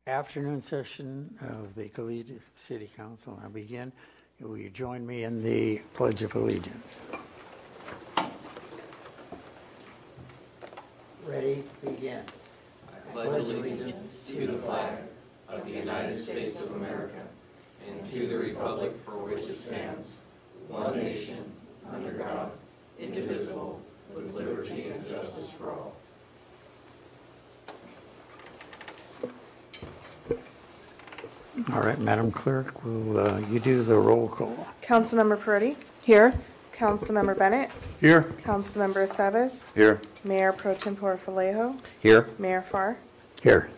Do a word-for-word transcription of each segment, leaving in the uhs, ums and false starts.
afternoon session of the Goleta City Council. I'll begin. Will you join me in the Pledge of Allegiance? Ready? Begin. I pledge allegiance to the flag of the United States of America and to the republic for which it stands, one nation, under God, indivisible, with liberty and justice for all. All right, Madam Clerk, will uh, you do the roll call? Councilmember Peretti? Here. Councilmember Bennett? Here. Councilmember Aceves? Here. Mayor Pro Tempore Vallejo? Here. Mayor Farr? Here.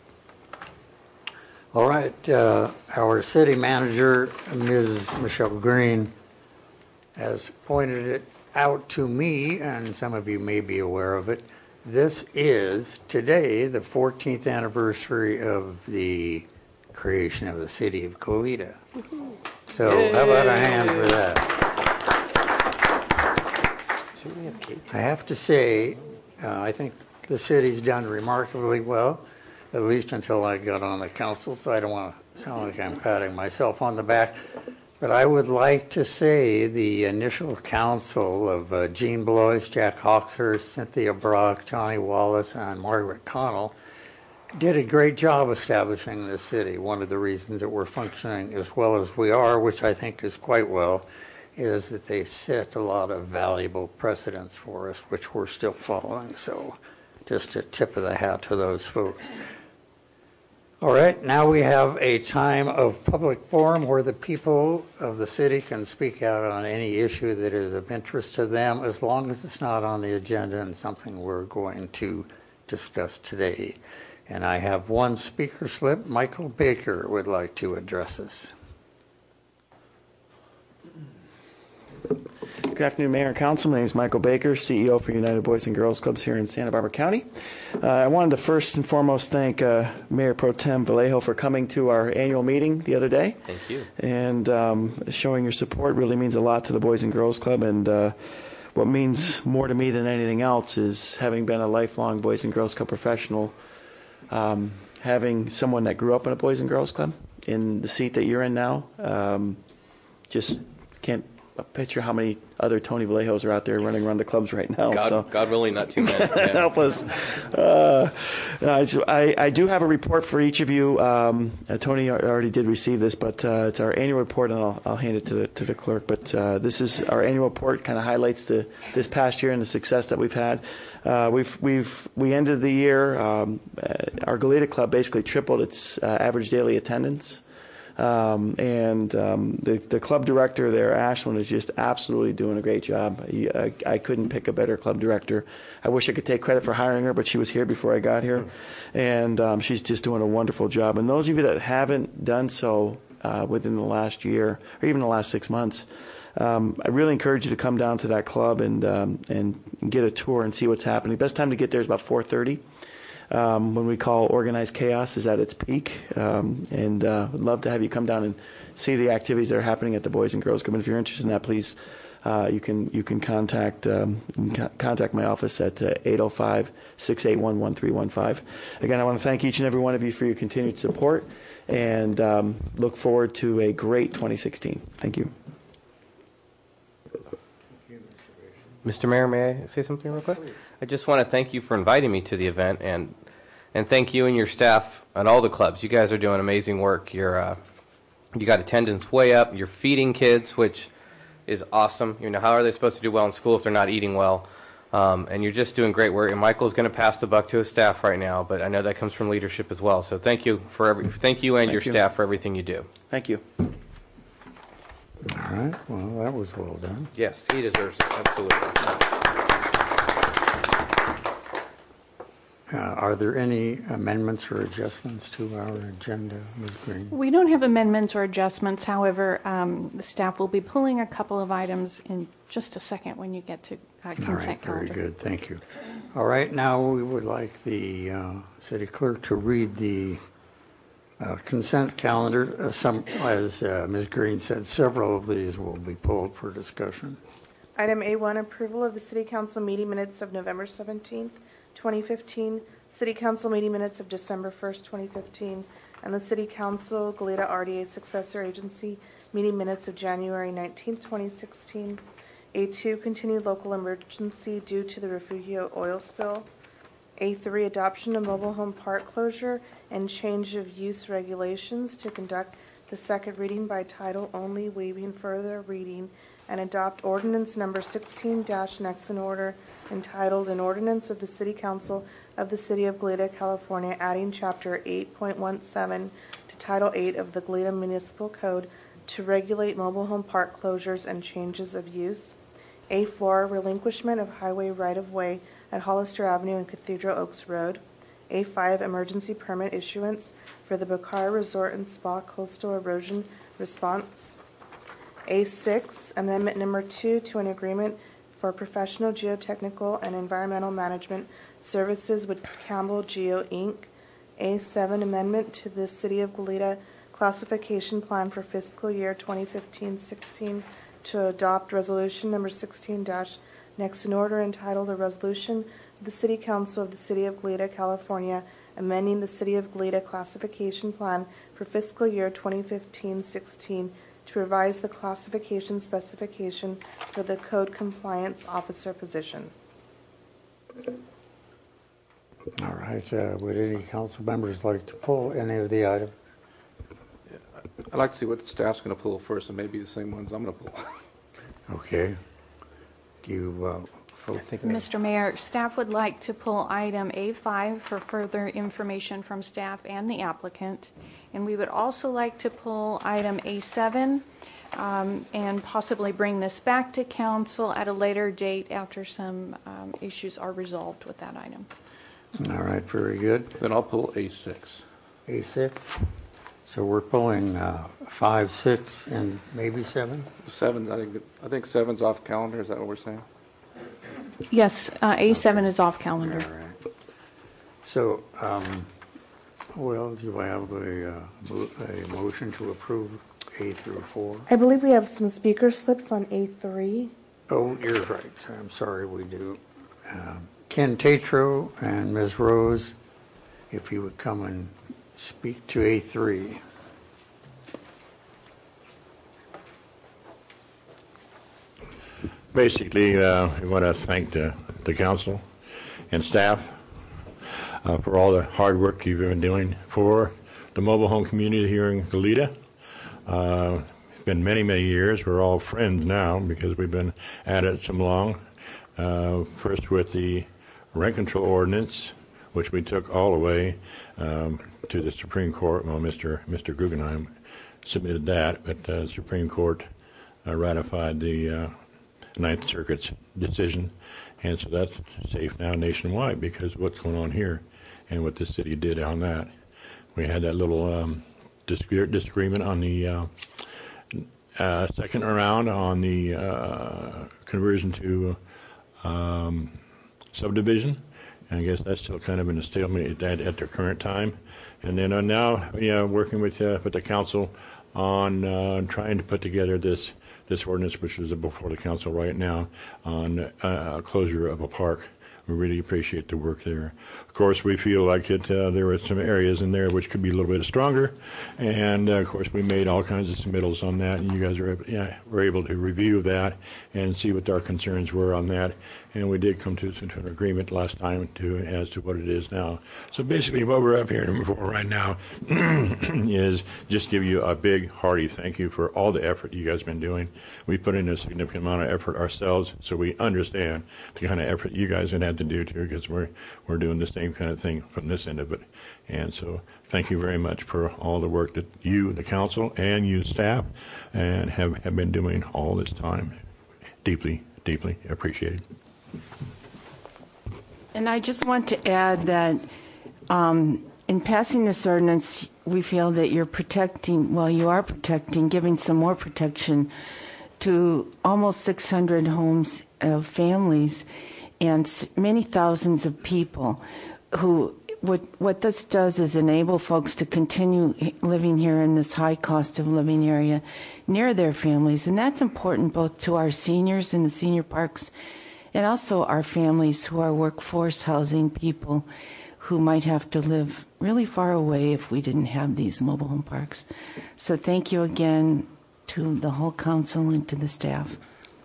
All right, uh, our city manager, Miz Michelle Green, has pointed it out to me, and some of you may be aware of it. This is today the fourteenth anniversary of the creation of the city of Goleta. So Yay. How about a hand for that? Should we have cake? I have to say, uh, I think the city's done remarkably well, at least until I got on the council, so I don't want to sound like I'm patting myself on the back. But I would like to say the initial council of uh, Gene Blois, Jack Hawkshurst, Cynthia Brock, Johnny Wallace, and Margaret Connell did a great job establishing the city. One of the reasons that we're functioning as well as we are, which I think is quite well, is that they set a lot of valuable precedents for us, which we're still following. So just a tip of the hat to those folks. All right, now we have a time of public forum where the people of the city can speak out on any issue that is of interest to them, as long as it's not on the agenda and something we're going to discuss today. And I have one speaker slip. Michael Baker would like to address us. Good afternoon, Mayor and Council. My name is Michael Baker, C E O for United Boys and Girls Clubs here in Santa Barbara County. Uh, I wanted to first and foremost thank uh, Mayor Pro Tem Vallejo for coming to our annual meeting the other day. Thank you. And um, showing your support really means a lot to the Boys and Girls Club. And uh, what means more to me than anything else is, having been a lifelong Boys and Girls Club professional, um, having someone that grew up in a Boys and Girls Club in the seat that you're in now, um, just can't picture how many other Tony Vallejos are out there running around the clubs right now. God, so. God willing, not too many. Yeah. Help us. Uh, I, I do have a report for each of you. Um, uh, Tony already did receive this, but uh, it's our annual report, and I'll, I'll hand it to the, to the clerk. But uh, this is our annual report. Kind of highlights the this past year and the success that we've had. Uh, we've we've we ended the year. Um, uh, our Goleta Club basically tripled its uh, average daily attendance. Um, and um, the, the club director there, Ashlyn, is just absolutely doing a great job. He, I, I couldn't pick a better club director. I wish I could take credit for hiring her, but she was here before I got here. And um, she's just doing a wonderful job. And those of you that haven't done so uh, within the last year, or even the last six months, um, I really encourage you to come down to that club and, um, and get a tour and see what's happening. Best time to get there is about four thirty. Um, when we call organized chaos is at its peak, um, and uh, would love to have you come down and see the activities that are happening at the Boys and Girls Club. And if you're interested in that, please uh, you can you can contact um, you can contact my office at uh, eight oh five, six eight one, one three one five. Again, I want to thank each and every one of you for your continued support, and um, look forward to a great twenty sixteen. Thank you. Mister Mayor, may I say something real quick? I just want to thank you for inviting me to the event, and and thank you and your staff at all the clubs. You guys are doing amazing work. You're uh, you got attendance way up. You're feeding kids, which is awesome. You know, how are they supposed to do well in school if they're not eating well? Um, and you're just doing great work. And Michael's going to pass the buck to his staff right now, but I know that comes from leadership as well. So thank you for every thank you and Thank your you. staff for everything you do. Thank you. All right, well, that was well done. Yes, he deserves it. Absolutely. Uh, are there any amendments or adjustments to our agenda, Miz Green? We don't have amendments or adjustments. However, um, the staff will be pulling a couple of items in just a second when you get to uh, consent All right, calendar. very good, thank you. All right, now we would like the uh, city clerk to read the uh, consent calendar. Uh, some, as uh, Miz Green said, several of these will be pulled for discussion. Item A one, approval of the City Council meeting minutes of November seventeenth, twenty fifteen, City Council meeting minutes of December first, twenty fifteen, and the City Council, Goleta R D A Successor Agency, meeting minutes of January nineteenth, twenty sixteen. A two, continue local emergency due to the Refugio oil spill. A three, adoption of mobile home park closure and change of use regulations to conduct the second reading by title only, waiving further reading, and adopt ordinance number sixteen dash next in order, entitled An Ordinance of the City Council of the City of Goleta, California, adding chapter eight point one seven to title eight of the Goleta Municipal Code to regulate mobile home park closures and changes of use. A four, relinquishment of highway right-of-way at Hollister Avenue and Cathedral Oaks Road. A five, emergency permit issuance for the Bacara Resort and Spa coastal erosion response. A six, amendment number two to an agreement for professional geotechnical and environmental management services with Campbell Geo Incorporated. A seven, amendment to the City of Goleta classification plan for fiscal year twenty fifteen sixteen to adopt resolution number sixteen dash next in order, entitled A Resolution of the City Council of the City of Goleta, California, amending the City of Goleta classification plan for fiscal year twenty fifteen sixteen to revise the classification specification for the code compliance officer position. All right. Uh, would any council members like to pull any of the items? I'd like to see what the staff's going to pull first, and maybe the same ones I'm going to pull. Okay. Do you, uh, folks? Mister Mayor, staff would like to pull item A five for further information from staff and the applicant. And we would also like to pull item A seven um, and possibly bring this back to council at a later date after some um, issues are resolved with that item. All right, very good. Then I'll pull A six. A six. So we're pulling uh, five, six, and maybe seven? Seven, I think, I think seven's off calendar. Is that what we're saying? Yes, uh, A seven is off All calendar. right. So, um, well, do I have a, uh, mo- a motion to approve A through four? I believe we have some speaker slips on A three. Oh, you're right. I'm sorry, we do. Um, Ken Tatro and Miz Rose, if you would come and speak to A three. Basically, uh, we want to thank the, the council and staff uh, for all the hard work you've been doing for the mobile home community here in Goleta. Uh, it's been many, many years. We're all friends now because we've been at it so long. Uh, first with the rent control ordinance, which we took all the way um, to the Supreme Court. Well, Mister Mister Guggenheim submitted that, but uh, the Supreme Court uh, ratified the uh, Ninth Circuit's decision, and so that's safe now nationwide because of what's going on here and what the city did on that. We had that little um, disagreement on the uh, uh, second round on the uh, conversion to um, subdivision, and I guess that's still kind of in a stalemate at, that, at the current time. And then uh, now, yeah, working with uh, with the council on uh, trying to put together this this ordinance, which is before the council right now, on uh, closure of a park. We really appreciate the work there. Of course, we feel like it. Uh, there were some areas in there which could be a little bit stronger, and uh, of course, we made all kinds of submittals on that, and you guys were, yeah, were able to review that and see what our concerns were on that. And we did come to, to an agreement last time to as to what it is now. So basically, what we're up here for right now is just give you a big, hearty thank you for all the effort you guys have been doing. We put in a significant amount of effort ourselves, so we understand the kind of effort you guys have had to do too, because we're we're doing the same kind of thing from this end of it. And so, thank you very much for all the work that you, the council, and you staff, and have have been doing all this time. Deeply, deeply appreciated. And I just want to add that um, in passing this ordinance, we feel that you're protecting, well, you are protecting, giving some more protection to almost six hundred homes of families and many thousands of people who, what, what this does is enable folks to continue living here in this high cost of living area near their families. And that's important both to our seniors in the senior parks and also our families who are workforce housing people who might have to live really far away if we didn't have these mobile home parks. So thank you again to the whole council and to the staff.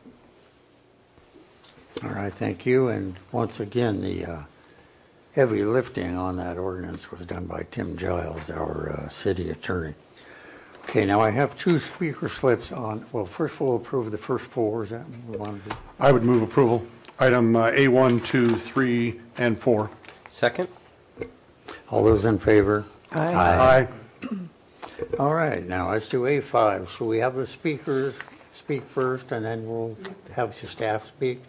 All right, thank you. And once again, the uh, heavy lifting on that ordinance was done by Tim Giles, our uh, city attorney. Okay, now I have two speaker slips on, well, first we'll approve the first four. Is that what we want to do? I would move approval. Item uh, A one, two, three, and four. Second? All those in favor? Aye. Aye. All right, now let's do A five. Shall we have the speakers speak first, and then we'll have the staff speak?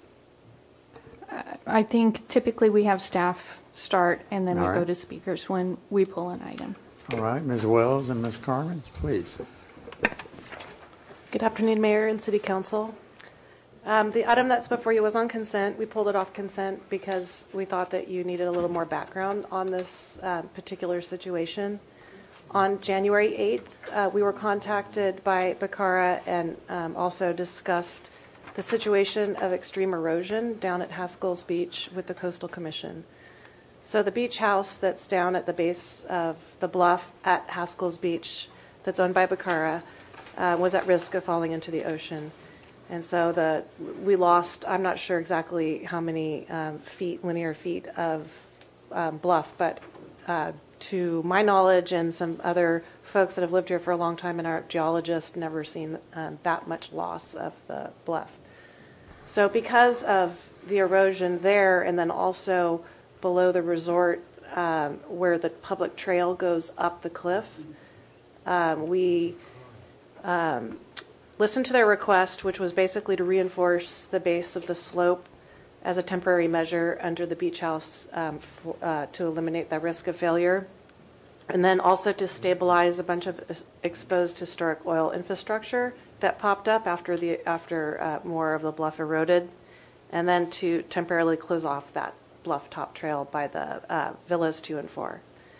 I think typically we have staff start, and then we All go right. to speakers when we pull an item. All right, Miz Wells and Miz Carmen, please. Good afternoon, Mayor and City Council. Um, the item that's before you was on consent. We pulled it off consent because we thought that you needed a little more background on this uh, particular situation. On January eighth, uh, we were contacted by Bacara and um, also discussed the situation of extreme erosion down at Haskell's Beach with the Coastal Commission. So the beach house that's down at the base of the bluff at Haskell's Beach that's owned by Bacara uh, was at risk of falling into the ocean. And so the we lost, I'm not sure exactly how many um, feet, linear feet of um, bluff, but uh, to my knowledge and some other folks that have lived here for a long time and are geologists, never seen um, that much loss of the bluff. So because of the erosion there, and then also below the resort um, where the public trail goes up the cliff, um, we um, listened to their request, which was basically to reinforce the base of the slope as a temporary measure under the beach house um, for, uh, to eliminate the risk of failure, and then also to stabilize a bunch of exposed historic oil infrastructure that popped up after the after uh, more of the bluff eroded, and then to temporarily close off that bluff top trail by the uh, villas two and four.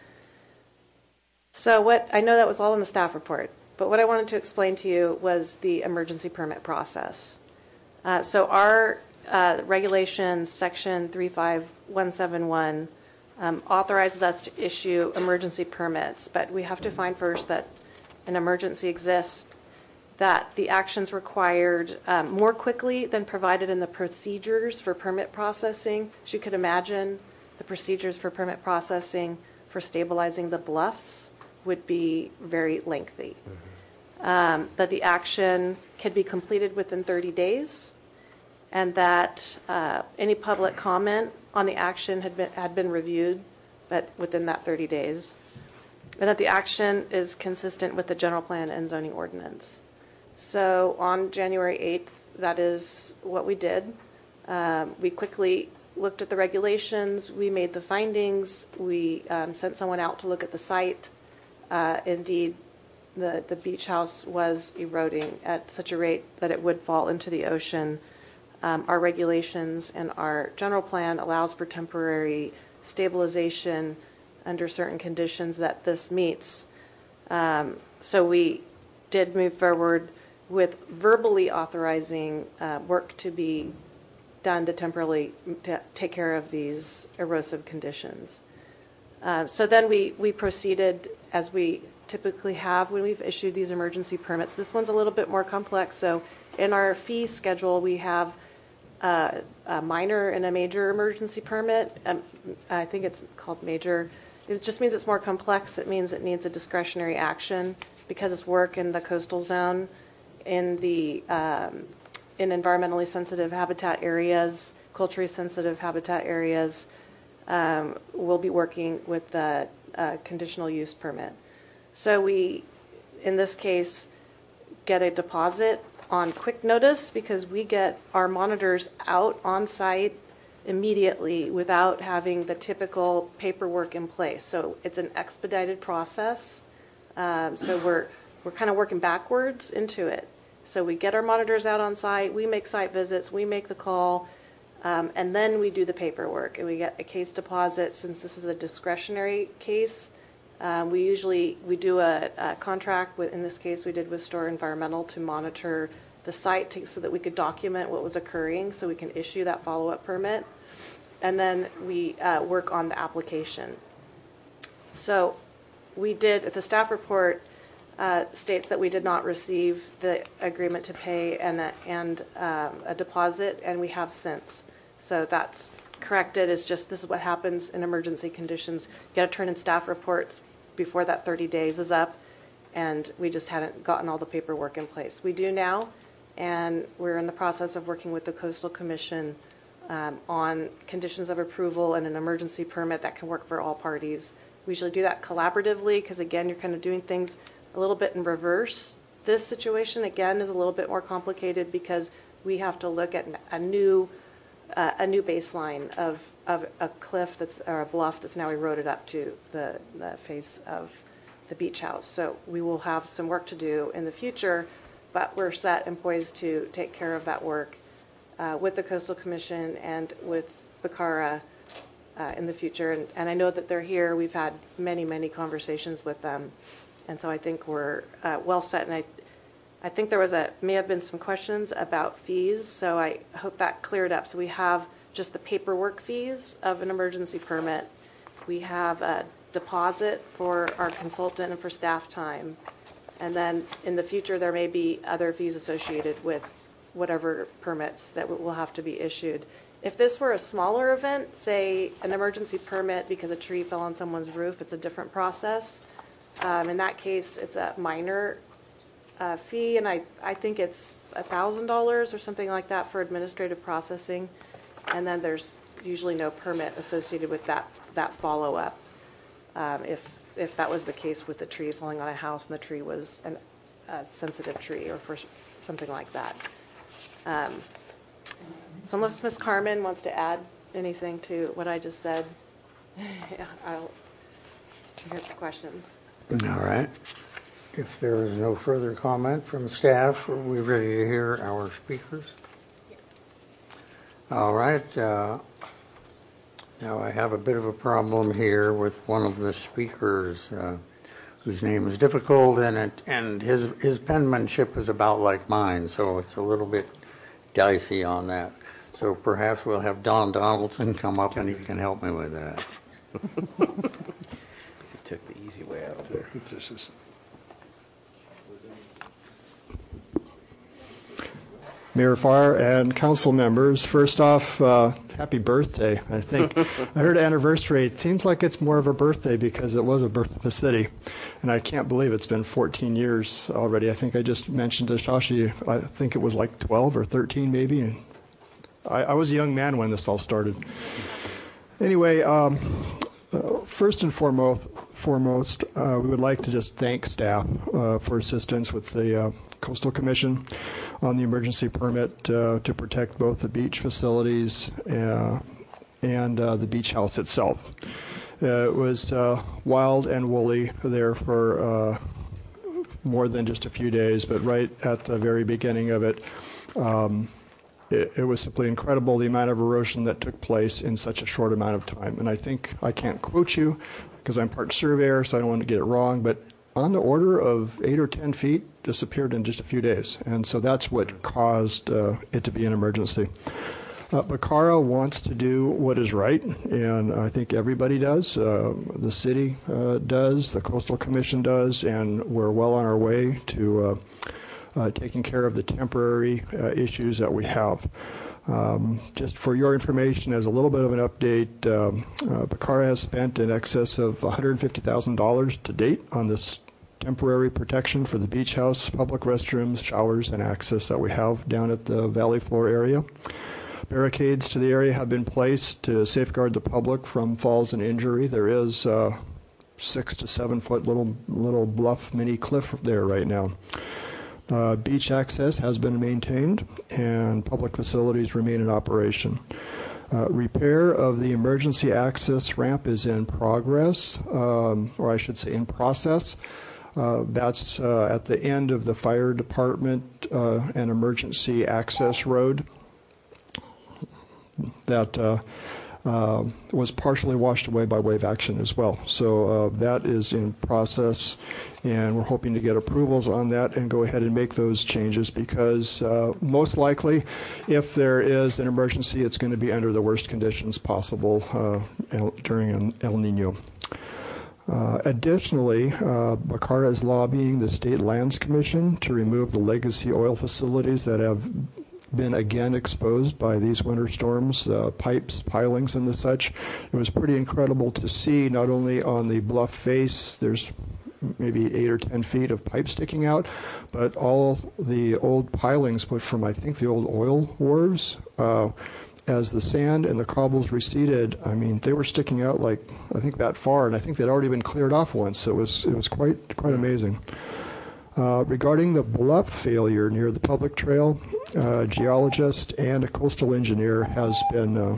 So what I know that was all in the staff report, but what I wanted to explain to you was the emergency permit process. Uh, so our uh, regulations, section three five one seven one, um, authorizes us to issue emergency permits, but we have to find first that an emergency exists, that the actions required um, more quickly than provided in the procedures for permit processing. As you could imagine, the procedures for permit processing for stabilizing the bluffs would be very lengthy. Mm-hmm. Um, that the action can be completed within thirty days, and that uh, any public comment on the action had been, had been reviewed, but within that thirty days, and that the action is consistent with the general plan and zoning ordinance. So on January eighth, that is what we did. Um, we quickly looked at the regulations. We made the findings. We um, sent someone out to look at the site. Uh, indeed, the, the beach house was eroding at such a rate that it would fall into the ocean. Um, our regulations and our general plan allows for temporary stabilization under certain conditions that this meets. Um, so we did move forward with verbally authorizing uh, work to be done to temporarily t- take care of these erosive conditions. Uh, so then we, we proceeded as we typically have when we've issued these emergency permits. This one's a little bit more complex. So in our fee schedule, we have uh, a minor and a major emergency permit. Um, I think it's called major. It just means it's more complex. It means it needs a discretionary action because it's work in the coastal zone, in the um, in environmentally sensitive habitat areas, culturally sensitive habitat areas. Um, we'll be working with the uh, conditional use permit. So we, in this case, get a deposit on quick notice because we get our monitors out on site immediately without having the typical paperwork in place. So it's an expedited process. Um, so we're we're kind of working backwards into it. So we get our monitors out on site, we make site visits, we make the call, um, and then we do the paperwork and we get a case deposit. Since this is a discretionary case, um, we usually we do a, a contract with. In this case, we did with Store Environmental to monitor the site to, so that we could document what was occurring, so we can issue that follow-up permit. and then we uh, work on the application. So we did, the staff report uh, states that we did not receive the agreement to pay and a, and um, a deposit, and we have since. So that's corrected. It's just this is what happens in emergency conditions. You got to turn in staff reports before that thirty days is up, and we just hadn't gotten all the paperwork in place. We do now, and we're in the process of working with the Coastal Commission um, on conditions of approval and an emergency permit that can work for all parties. We usually do that collaboratively because, again, you're kind of doing things a little bit in reverse. This situation, again, is a little bit more complicated because we have to look at a new uh, a new baseline of, of a cliff that's or a bluff that's now eroded up to the, the face of the beach house. So we will have some work to do in the future, but we're set and poised to take care of that work uh, with the Coastal Commission and with Bacara uh, in the future. And, and I know that they're here. We've had many, many conversations with them. And so I think we're uh, well set. And I, I think there was a, may have been some questions about fees. So I hope that cleared up. So we have just the paperwork fees of an emergency permit. We have a deposit for our consultant and for staff time. And then in the future, there may be other fees associated with whatever permits that will have to be issued. If this were a smaller event, say an emergency permit because a tree fell on someone's roof, it's a different process. Um, in that case, it's a minor uh, fee, and I, I think it's one thousand dollars or something like that for administrative processing. And then there's usually no permit associated with that, that follow-up. Um, if if that was the case with the tree falling on a house and the tree was an, a sensitive tree or for something like that. Um, so unless Miz Carmen wants to add anything to what I just said, yeah, I'll hear the questions. All right. If there is no further comment from staff, are we ready to hear our speakers? All right. Uh, Now, I have a bit of a problem here with one of the speakers uh, whose name is difficult, and it, and his, his penmanship is about like mine, so it's a little bit dicey on that. So perhaps we'll have Don Donaldson come up and he can help me with that. He took the easy way out there. This is- Mayor Farr and council members, first off, uh, happy birthday. I think I heard anniversary. It seems like it's more of a birthday because it was a birth of a city. And I can't believe it's been fourteen years already. I think I just mentioned to Shashi, I think it was like twelve or thirteen maybe. And I, I was a young man when this all started. Anyway, um, uh, first and foremost, foremost uh, we would like to just thank staff uh, for assistance with the uh, Coastal Commission on the emergency permit uh, to protect both the beach facilities uh, and uh, the beach house itself. Uh, it was uh, wild and woolly there for uh, more than just a few days, but right at the very beginning of it, um, it, it was simply incredible the amount of erosion that took place in such a short amount of time. And I think, I can't quote you because I'm part surveyor, so I don't want to get it wrong, but on the order of eight or ten feet disappeared in just a few days. And so that's what caused uh, it to be an emergency. Uh, Bacara wants to do what is right, and I think everybody does. Uh, the city uh, does, the Coastal Commission does, and we're well on our way to uh, uh, taking care of the temporary uh, issues that we have. Um, just for your information, as a little bit of an update, um, uh, Bacara has spent in excess of one hundred fifty thousand dollars to date on this temporary protection for the beach house, public restrooms, showers, and access that we have down at the valley floor area. Barricades to the area have been placed to safeguard the public from falls and injury. There is a six to seven foot little little bluff mini cliff there right now. Uh, beach access has been maintained, and public facilities remain in operation. Uh, repair of the emergency access ramp is in progress, um, or I should say in process. Uh, that's uh, at the end of the fire department uh, and emergency access road. That uh, uh, was partially washed away by wave action as well. So uh, that is in process, and we're hoping to get approvals on that and go ahead and make those changes because uh, most likely, if there is an emergency, it's going to be under the worst conditions possible uh, el- during an El Nino. Uh, additionally, uh, Bacara is lobbying the State Lands Commission to remove the legacy oil facilities that have been again exposed by these winter storms, uh, pipes, pilings, and the such. It was pretty incredible to see not only on the bluff face, there's maybe eight or ten feet of pipe sticking out, but all the old pilings put from, I think, the old oil wharves. Uh, as the sand and the cobbles receded, I mean, they were sticking out like, I think, that far, and I think they'd already been cleared off once. So it was, it was quite, quite amazing. Uh, regarding the bluff failure near the public trail, a geologist and a coastal engineer has been uh,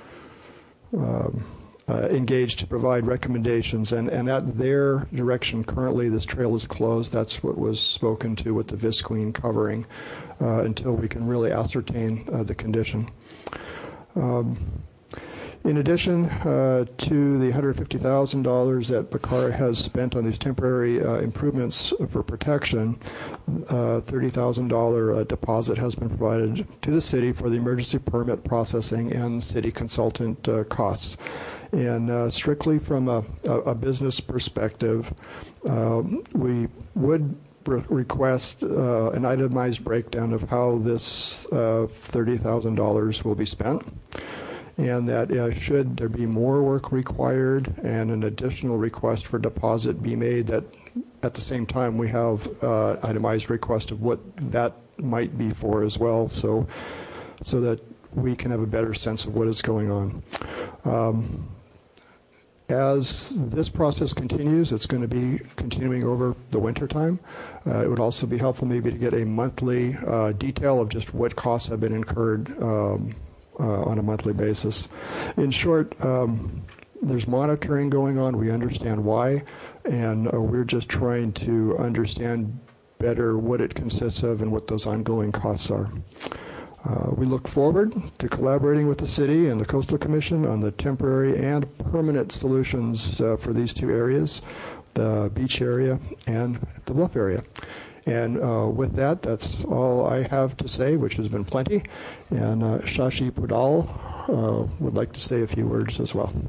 uh, uh, engaged to provide recommendations, and, and at their direction, currently this trail is closed. That's what was spoken to with the Visqueen covering uh, until we can really ascertain uh, the condition. Um, In addition uh, to the one hundred fifty thousand dollars that Bacara has spent on these temporary uh, improvements for protection, uh, thirty thousand dollars uh, deposit has been provided to the city for the emergency permit processing and city consultant uh, costs. And uh, strictly from a, a, a business perspective, uh, we would re- request uh, an itemized breakdown of how this uh, thirty thousand dollars will be spent. And that uh, should there be more work required and an additional request for deposit be made, that at the same time we have uh, itemized request of what that might be for as well, so so that we can have a better sense of what is going on. Um, as this process continues, it's going to be continuing over the winter time. Uh, it would also be helpful maybe to get a monthly uh, detail of just what costs have been incurred um, Uh, on a monthly basis. In short, um, there's monitoring going on. We understand why, and uh, we're just trying to understand better what it consists of and what those ongoing costs are. Uh, we look forward to collaborating with the city and the Coastal Commission on the temporary and permanent solutions uh, for these two areas, the beach area and the bluff area. And uh, with that, that's all I have to say, which has been plenty. And uh, Shashi Pudal uh, would like to say a few words as well.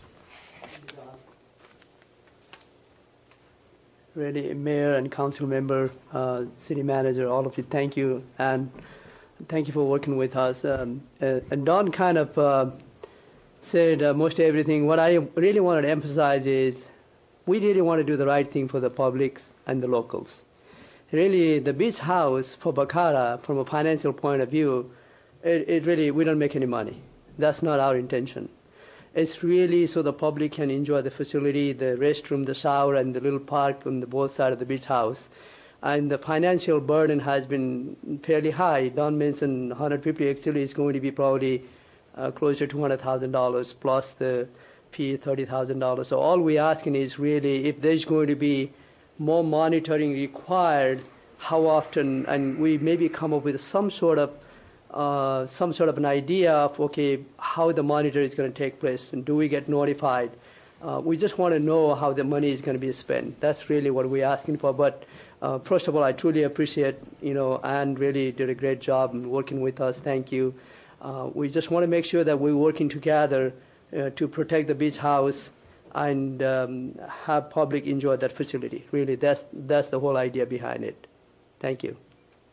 Really, Mayor and Council Member, uh, City Manager, all of you, thank you. And thank you for working with us. Um, uh, and Don kind of uh, said uh, most everything. What I really wanted to emphasize is we really want to do the right thing for the public and the locals. Really, the beach house for Bacara, from a financial point of view, it, it really, we don't make any money. That's not our intention. It's really so the public can enjoy the facility, the restroom, the shower, and the little park on the both sides of the beach house. And the financial burden has been fairly high. Don mentioned one hundred fifty, actually is going to be probably uh, close to two hundred thousand dollars plus the fee, thirty thousand dollars. So all we're asking is really if there's going to be more monitoring required, how often, and we maybe come up with some sort of uh, some sort of an idea of okay how the monitor is going to take place and do we get notified. Uh, we just want to know how the money is going to be spent. That's really what we're asking for. But uh, first of all, I truly appreciate, you know, Ann really did a great job in working with us. Thank you. Uh, we just want to make sure that we're working together uh, to protect the beach house and um, have public enjoy that facility. Really, that's that's the whole idea behind it. Thank you.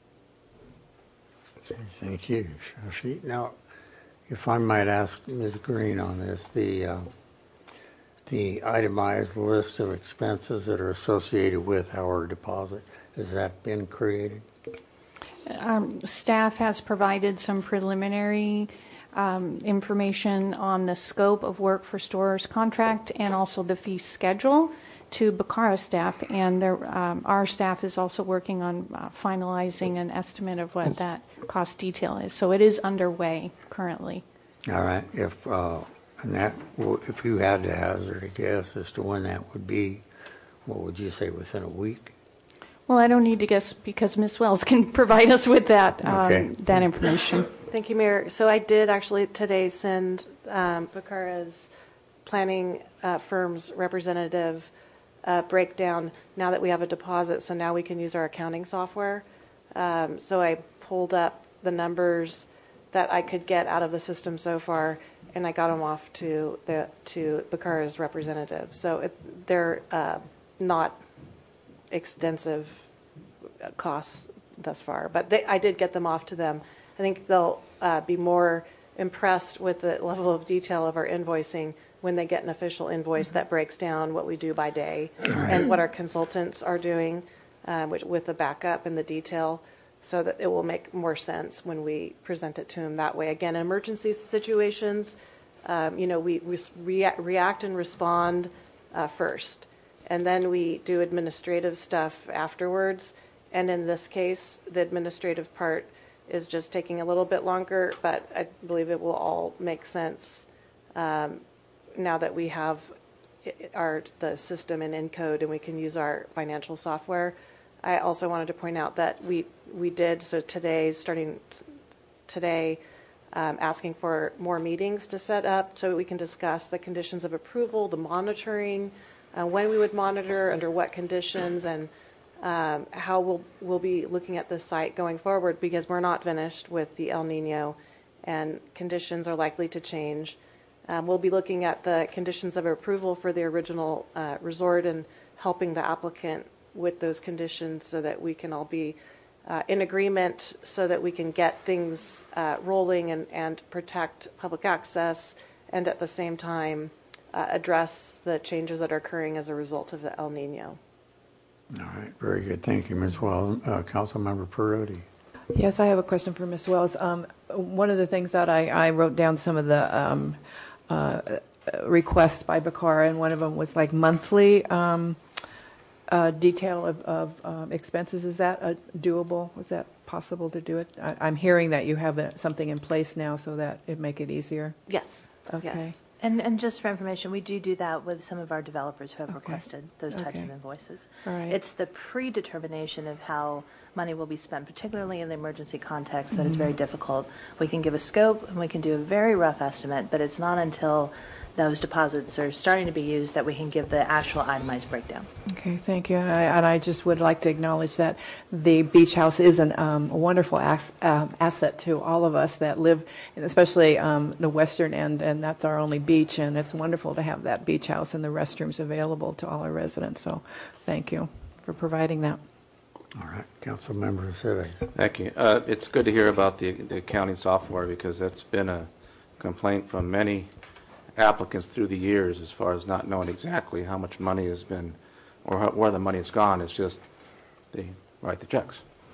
Okay, thank you, Shashi. Now, if I might ask Miz Green on this, the uh, the itemized list of expenses that are associated with our deposit, has that been created? Um, staff has provided some preliminary Um, information on the scope of work for Storer's contract and also the fee schedule to Bacara staff, and their, um, our staff is also working on uh, finalizing an estimate of what that cost detail is. So it is underway currently. All right. If uh, and that, if you had to hazard a guess as to when that would be, what would you say, within a week? Well, I don't need to guess because Miz Wells can provide us with that um, okay. that information. Thank you, Mayor. So I did actually today send um, Bakara's planning uh, firm's representative uh, breakdown now that we have a deposit, so now we can use our accounting software. Um, so I pulled up the numbers that I could get out of the system so far, and I got them off to the to Bakara's representative. So it, they're uh, not extensive costs thus far, but they, I did get them off to them. I think they'll uh, be more impressed with the level of detail of our invoicing when they get an official invoice that breaks down what we do by day and what our consultants are doing, uh, which, with the backup and the detail, so that it will make more sense when we present it to them that way. Again, in emergency situations, um, you know, we, we rea- react and respond uh, first, and then we do administrative stuff afterwards. And in this case, the administrative part is just taking a little bit longer, but I believe it will all make sense um, now that we have our the system in Encode and we can use our financial software. I also wanted to point out that we we did, so today, starting today, um, asking for more meetings to set up so we can discuss the conditions of approval, the monitoring, uh, when we would monitor, under what conditions, and Um, how we'll, we'll be looking at this site going forward, because we're not finished with the El Nino and conditions are likely to change. Um, we'll be looking at the conditions of approval for the original uh, resort and helping the applicant with those conditions so that we can all be uh, in agreement so that we can get things uh, rolling and, and protect public access and at the same time uh, address the changes that are occurring as a result of the El Nino. All right, very good. Thank you, Miz Wells. Uh, Councilmember Perotti. Yes, I have a question for Miz Wells. Um, one of the things that I, I wrote down some of the um, uh, requests by Bakara, and one of them was like monthly um, uh, detail of, of um, expenses. Is that uh, doable? Is that possible to do it? I, I'm hearing that you have a, something in place now so that it make it easier. Yes. Okay. Yes. And, and just for information, we do do that with some of our developers who have Okay. requested those types Okay. of invoices. All right. It's the predetermination of how money will be spent, particularly in the emergency context, that is Mm-hmm. very difficult. We can give a scope and we can do a very rough estimate, but it's not until those deposits are starting to be used that we can give the actual itemized breakdown. Okay, thank you. And I, and I just would like to acknowledge that the beach house is an, um, a wonderful as, um, asset to all of us that live, and especially um, the western end, and that's our only beach, and it's wonderful to have that beach house and the restrooms available to all our residents. So thank you for providing that. All right, Councilmember Civics. Thank you. Uh, It's good to hear about the the accounting software, because that's been a complaint from many applicants through the years as far as not knowing exactly how much money has been or how, where the money has gone. It's just they write the checks.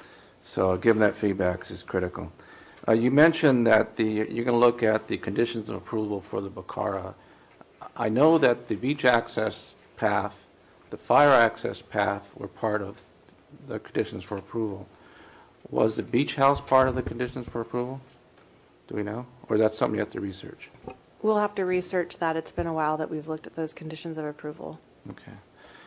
So giving that feedback is critical. Uh, you mentioned that the you're going to look at the conditions of approval for the Bakara. I know that the beach access path, the fire access path were part of the conditions for approval. Was the beach house part of the conditions for approval? Do we know? Or is that something you have to research? We'll have to research that. It's been a while that we've looked at those conditions of approval. Okay.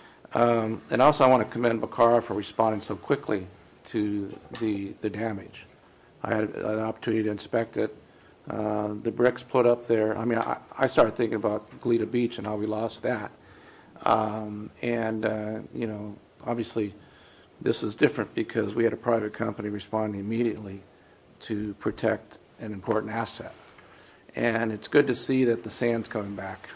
Um, and also I want to commend Bakara for responding so quickly to the the damage. I had an opportunity to inspect it. Uh, the bricks put up there, I mean, I, I started thinking about Goleta Beach and how we lost that. Um, and, uh, you know, obviously this is different because we had a private company responding immediately to protect an important asset. And it's good to see that the sand's coming back.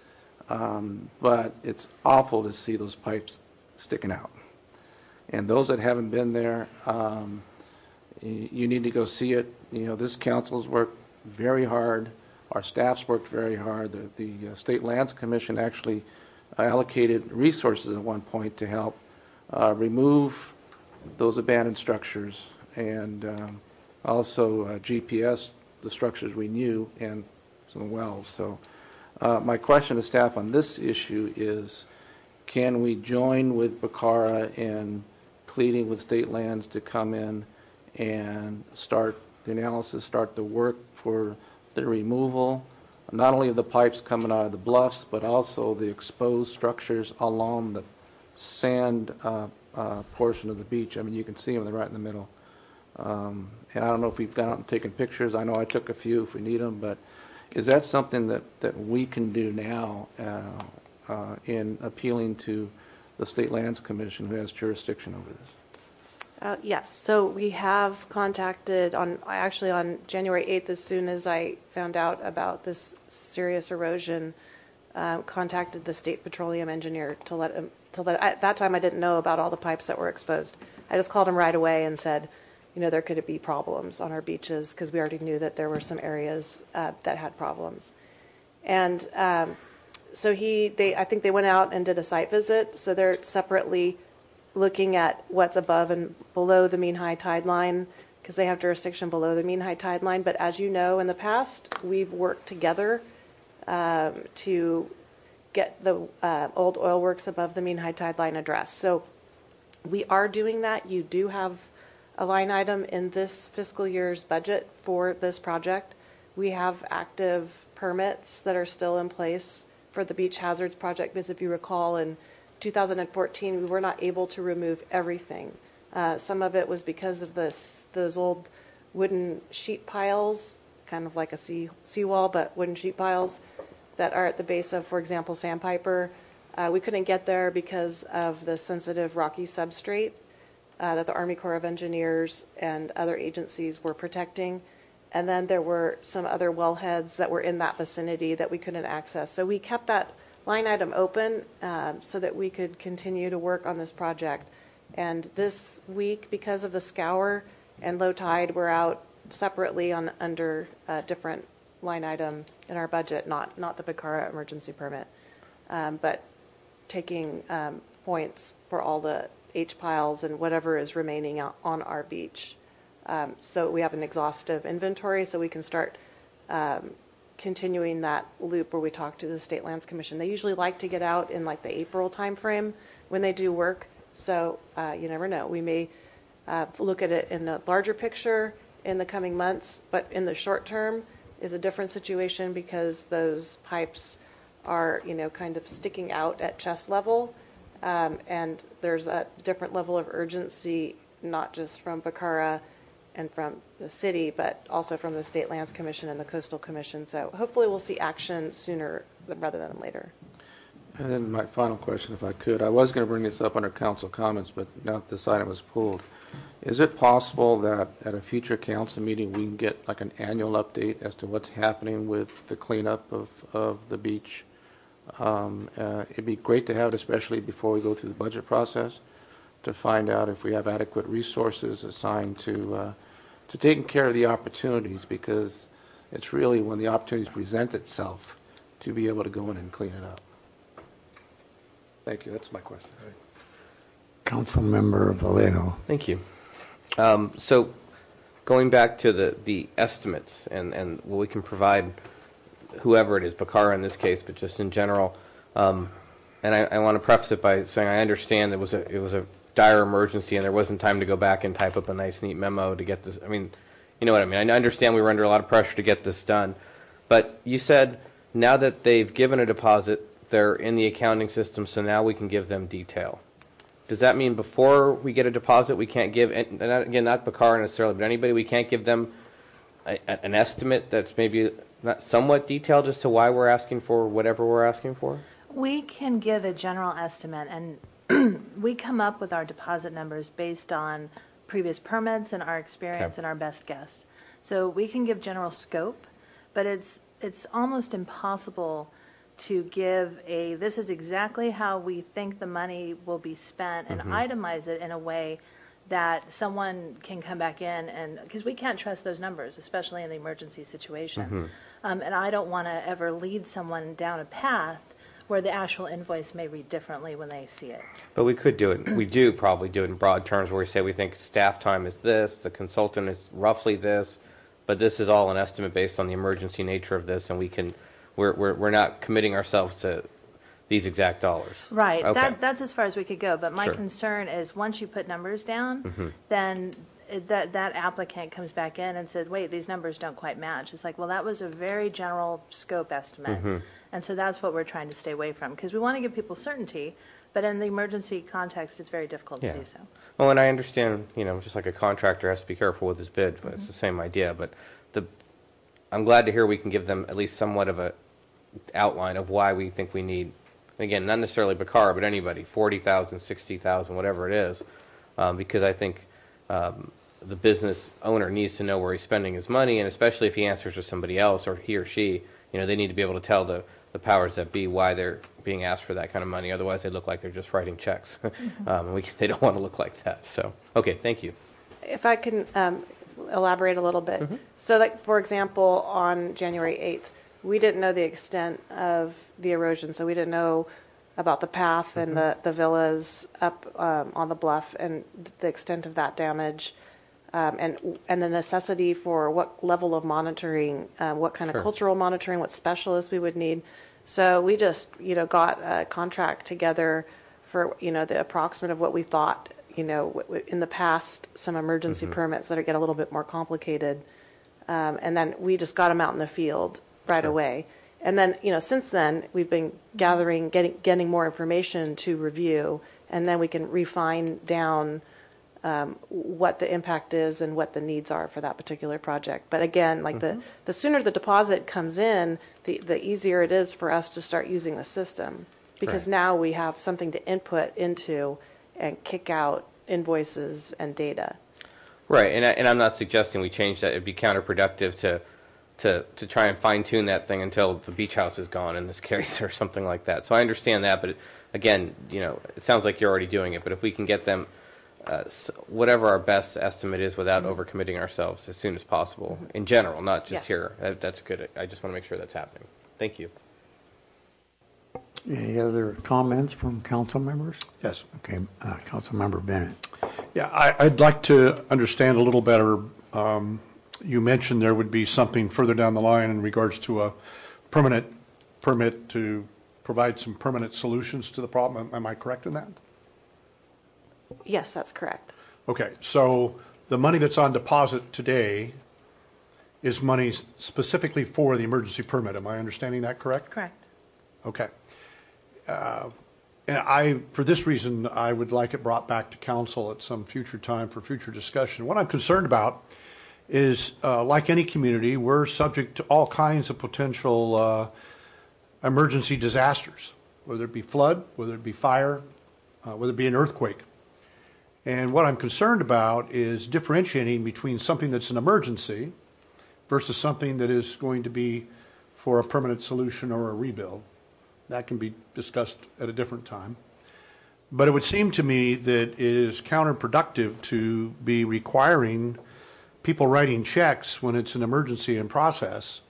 Um, but it's awful to see those pipes sticking out. And those that haven't been there, um, y- you need to go see it. You know, this council's worked very hard. Our staff's worked very hard. The, the uh, State Lands Commission actually allocated resources at one point to help uh, remove those abandoned structures, and um, also uh, G P S the structures we knew and some wells. So uh, my question to staff on this issue is, can we join with Bakara in pleading with state lands to come in and start the analysis, start the work for the removal, not only of the pipes coming out of the bluffs, but also the exposed structures along the sand uh, uh, portion of the beach. I mean, you can see them, they're right in the middle. Um, and I don't know if we've gone out and taken pictures. I know I took a few if we need them, but is that something that, that we can do now uh, uh, in appealing to the State Lands Commission, who has jurisdiction over this? Uh, yes, so we have contacted on, actually on January eighth, as soon as I found out about this serious erosion, uh, contacted the state petroleum engineer to let him, to let, at that time I didn't know about all the pipes that were exposed. I just called him right away and said, you know, there could be problems on our beaches, because we already knew that there were some areas uh, that had problems. And um, so he, they, I think they went out and did a site visit, so they're separately looking at what's above and below the mean high tide line, because they have jurisdiction below the mean high tide line. But as you know, in the past, we've worked together um, to get the uh, old oil works above the mean high tide line addressed. So we are doing that. You do have a line item in this fiscal year's budget for this project. We have active permits that are still in place for the beach hazards project, because if you recall, in two thousand fourteen, we were not able to remove everything. Uh, some of it was because of this, those old wooden sheet piles, kind of like a sea seawall, but wooden sheet piles that are at the base of, for example, Sandpiper. Uh, we couldn't get there because of the sensitive rocky substrate uh, that the Army Corps of Engineers and other agencies were protecting. And then there were some other wellheads that were in that vicinity that we couldn't access. So we kept that line item open um, so that we could continue to work on this project. And this week, because of the scour and low tide, we're out separately on under a different line item in our budget, not not the Bacara emergency permit, um, but taking um, points for all the H piles and whatever is remaining out on our beach. Um, so we have an exhaustive inventory, so we can start um, continuing that loop where we talk to the State Lands Commission. They usually like to get out in like the April timeframe when they do work. So uh, you never know. We may uh, look at it in a larger picture in the coming months, but in the short term is a different situation, because those pipes are, you know, kind of sticking out at chest level, um, and there's a different level of urgency, not just from Bacara and from the city, but also from the State Lands Commission and the Coastal Commission. So hopefully we'll see action sooner rather than later. And then my final question, if I could. I was going to bring this up under council comments, but now that this item was pulled. Is it possible that at a future council meeting we can get like an annual update as to what's happening with the cleanup of, of the beach? Um, uh, it'd be great to have it, especially before we go through the budget process, to find out if we have adequate resources assigned to uh, to taking care of the opportunities, because it's really when the opportunities present itself to be able to go in and clean it up. Thank you. That's my question. Councilmember Vallejo. Thank you. Um, so going back to the, the estimates and, and what we can provide, whoever it is, Bacara in this case, but just in general, um, and I, I want to preface it by saying I understand it was a, it was a dire emergency and there wasn't time to go back and type up a nice, neat memo to get this. I mean, you know what I mean. I understand we were under a lot of pressure to get this done. But you said now that they've given a deposit, they're in the accounting system, so now we can give them detail. Does that mean before we get a deposit, we can't give, and again, not Bacara necessarily, but anybody, we can't give them a, an estimate that's maybe not somewhat detailed as to why we're asking for whatever we're asking for? We can give a general estimate, and we come up with our deposit numbers based on previous permits and our experience Okay. and our best guess. So we can give general scope, but it's it's almost impossible to give a, this is exactly how we think the money will be spent, and Mhm. itemize it in a way that someone can come back in, and because we can't trust those numbers, especially in the emergency situation. Mhm. Um, and I don't want to ever lead someone down a path where the actual invoice may read differently when they see it. But we could do it, we do probably do it in broad terms where we say we think staff time is this, the consultant is roughly this, but this is all an estimate based on the emergency nature of this, and we can, we're we're, we're not committing ourselves to these exact dollars. Right. Okay. That, that's as far as we could go. But my Sure. concern is once you put numbers down, Mhm. then it- that, that applicant comes back in and said, wait, these numbers don't quite match. It's like, well, that was a very general scope estimate. Mhm. And so that's what we're trying to stay away from, because we want to give people certainty, but in the emergency context, it's very difficult Yeah. to do so. Well, and I understand, you know, just like a contractor has to be careful with his bid, but it's the same idea. But the, I'm glad to hear we can give them at least somewhat of a outline of why we think we need, again, not necessarily Bakar, but anybody, forty thousand, sixty thousand, whatever it is, um, because I think um, the business owner needs to know where he's spending his money, and especially if he answers to somebody else, or he or she, you know, they need to be able to tell the, the powers that be why they're being asked for that kind of money. Otherwise, they look like they're just writing checks. um, and we, they don't want to look like that. So, okay, thank you. If I can um, elaborate a little bit. So, like, for example, on January eighth, we didn't know the extent of the erosion, so we didn't know about the path and the, the villas up um, on the bluff and the extent of that damage, um, and and the necessity for what level of monitoring, uh, what kind Sure. of cultural monitoring, what specialists we would need. So we just, you know, got a contract together for, you know, the approximate of what we thought, you know, w- w- in the past, some emergency Mhm. permits that are get a little bit more complicated. Um, and then we just got them out in the field right Sure. away. And then, you know, since then, we've been gathering, getting, getting more information to review, and then we can refine down um, what the impact is and what the needs are for that particular project. But again, like the, the sooner the deposit comes in, the, the easier it is for us to start using the system. Because Right. now we have something to input into and kick out invoices and data. Right, and, I, and I'm not suggesting we change that. It'd be counterproductive to, to, to try and fine tune that thing until the beach house is gone in this case or something like that. So I understand that, but it, again, you know, it sounds like you're already doing it. But if we can get them, uh, s- whatever our best estimate is, without overcommitting ourselves as soon as possible, in general, not just Yes. here. That, that's good. I just want to make sure that's happening. Thank you. Any other comments from council members? Yes. Okay, uh, Council Member Bennett. Yeah, I, I'd like to understand a little better. Um, you mentioned there would be something further down the line in regards to a permanent permit to provide some permanent solutions to the problem. Am, am I correct in that? Yes, that's correct. Okay, so the money that's on deposit today is money specifically for the emergency permit. Am I understanding that correct? Correct. Okay. Uh, And I, for this reason, I would like it brought back to council at some future time for future discussion. What I'm concerned about is, uh, like any community, we're subject to all kinds of potential uh, emergency disasters, whether it be flood, whether it be fire, uh, whether it be an earthquake. And what I'm concerned about is differentiating between something that's an emergency versus something that is going to be for a permanent solution or a rebuild. That can be discussed at a different time. But it would seem to me that it is counterproductive to be requiring people writing checks when it's an emergency in process.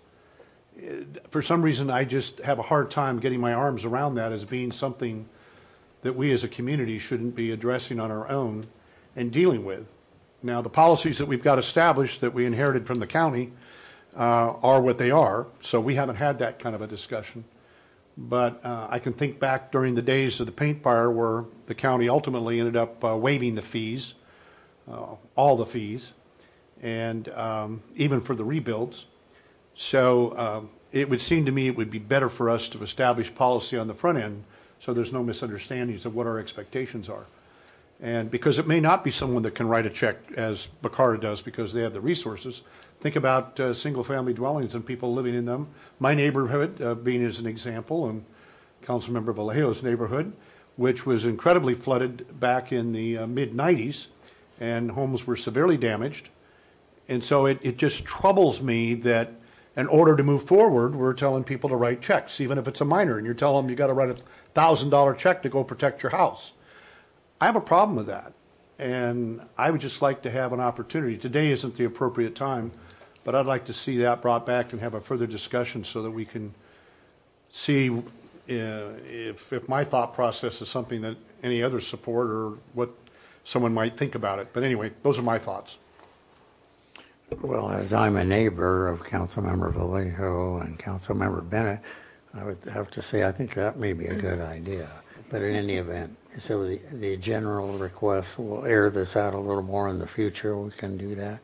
For some reason, I just have a hard time getting my arms around that as being something that we as a community shouldn't be addressing on our own and dealing with. Now, the policies that we've got established that we inherited from the county uh, are what they are, so we haven't had that kind of a discussion. But uh, I can think back during the days of the paint fire where the county ultimately ended up uh, waiving the fees, uh, all the fees, and um, even for the rebuilds. So um, it would seem to me it would be better for us to establish policy on the front end so there's no misunderstandings of what our expectations are. And because it may not be someone that can write a check as Bacara does because they have the resources. Think about uh, single-family dwellings and people living in them. My neighborhood, uh, being as an example, and Councilmember Vallejo's neighborhood, which was incredibly flooded back in the uh, mid nineties, and homes were severely damaged. And so it, it just troubles me that in order to move forward, we're telling people to write checks, even if it's a minor, and you're telling them you got to write a one thousand dollar check to go protect your house. I have a problem with that, and I would just like to have an opportunity. Today isn't the appropriate time, but I'd like to see that brought back and have a further discussion so that we can see uh, if, if my thought process is something that any others support or what someone might think about it. But anyway, those are my thoughts. Well, as I'm a neighbor of Councilmember Vallejo and Councilmember Bennett, I would have to say I think that may be a good idea. But in any event, so the, the general request, will air this out a little more in the future. We can do that.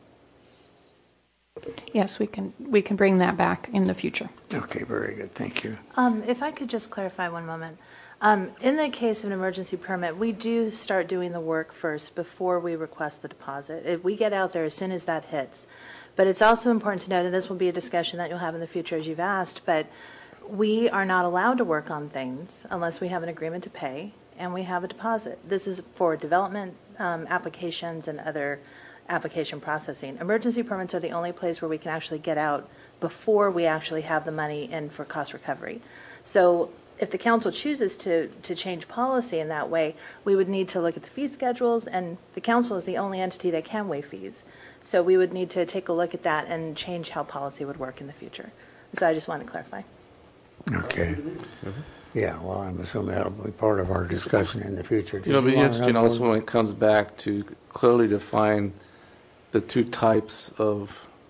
Yes, we can, we can bring that back in the future. Okay, very good. Thank you. Um, if I could just clarify one moment. Um, in the case of an emergency permit, we do start doing the work first before we request the deposit. If we get out there as soon as that hits. But it's also important to note, and this will be a discussion that you'll have in the future as you've asked, but we are not allowed to work on things unless we have an agreement to pay and we have a deposit. This is for development um, applications and other application processing. Emergency permits are the only place where we can actually get out before we actually have the money in for cost recovery. So if the council chooses to, to change policy in that way, we would need to look at the fee schedules, and the council is the only entity that can waive fees. So we would need to take a look at that and change how policy would work in the future. So I just wanted to clarify. Okay. Yeah, well, I'm assuming that'll be part of our discussion in the future. Did It'll be you want interesting another also one? when it comes back to clearly define the two types of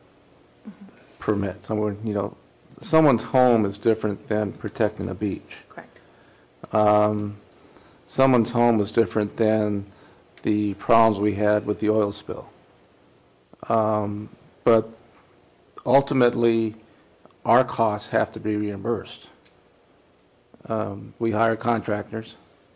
permits. Someone, you know, someone's home is different than protecting a beach. Correct. Um, someone's home is different than the problems we had with the oil spill. Um, but ultimately, our costs have to be reimbursed. Um, we hire contractors,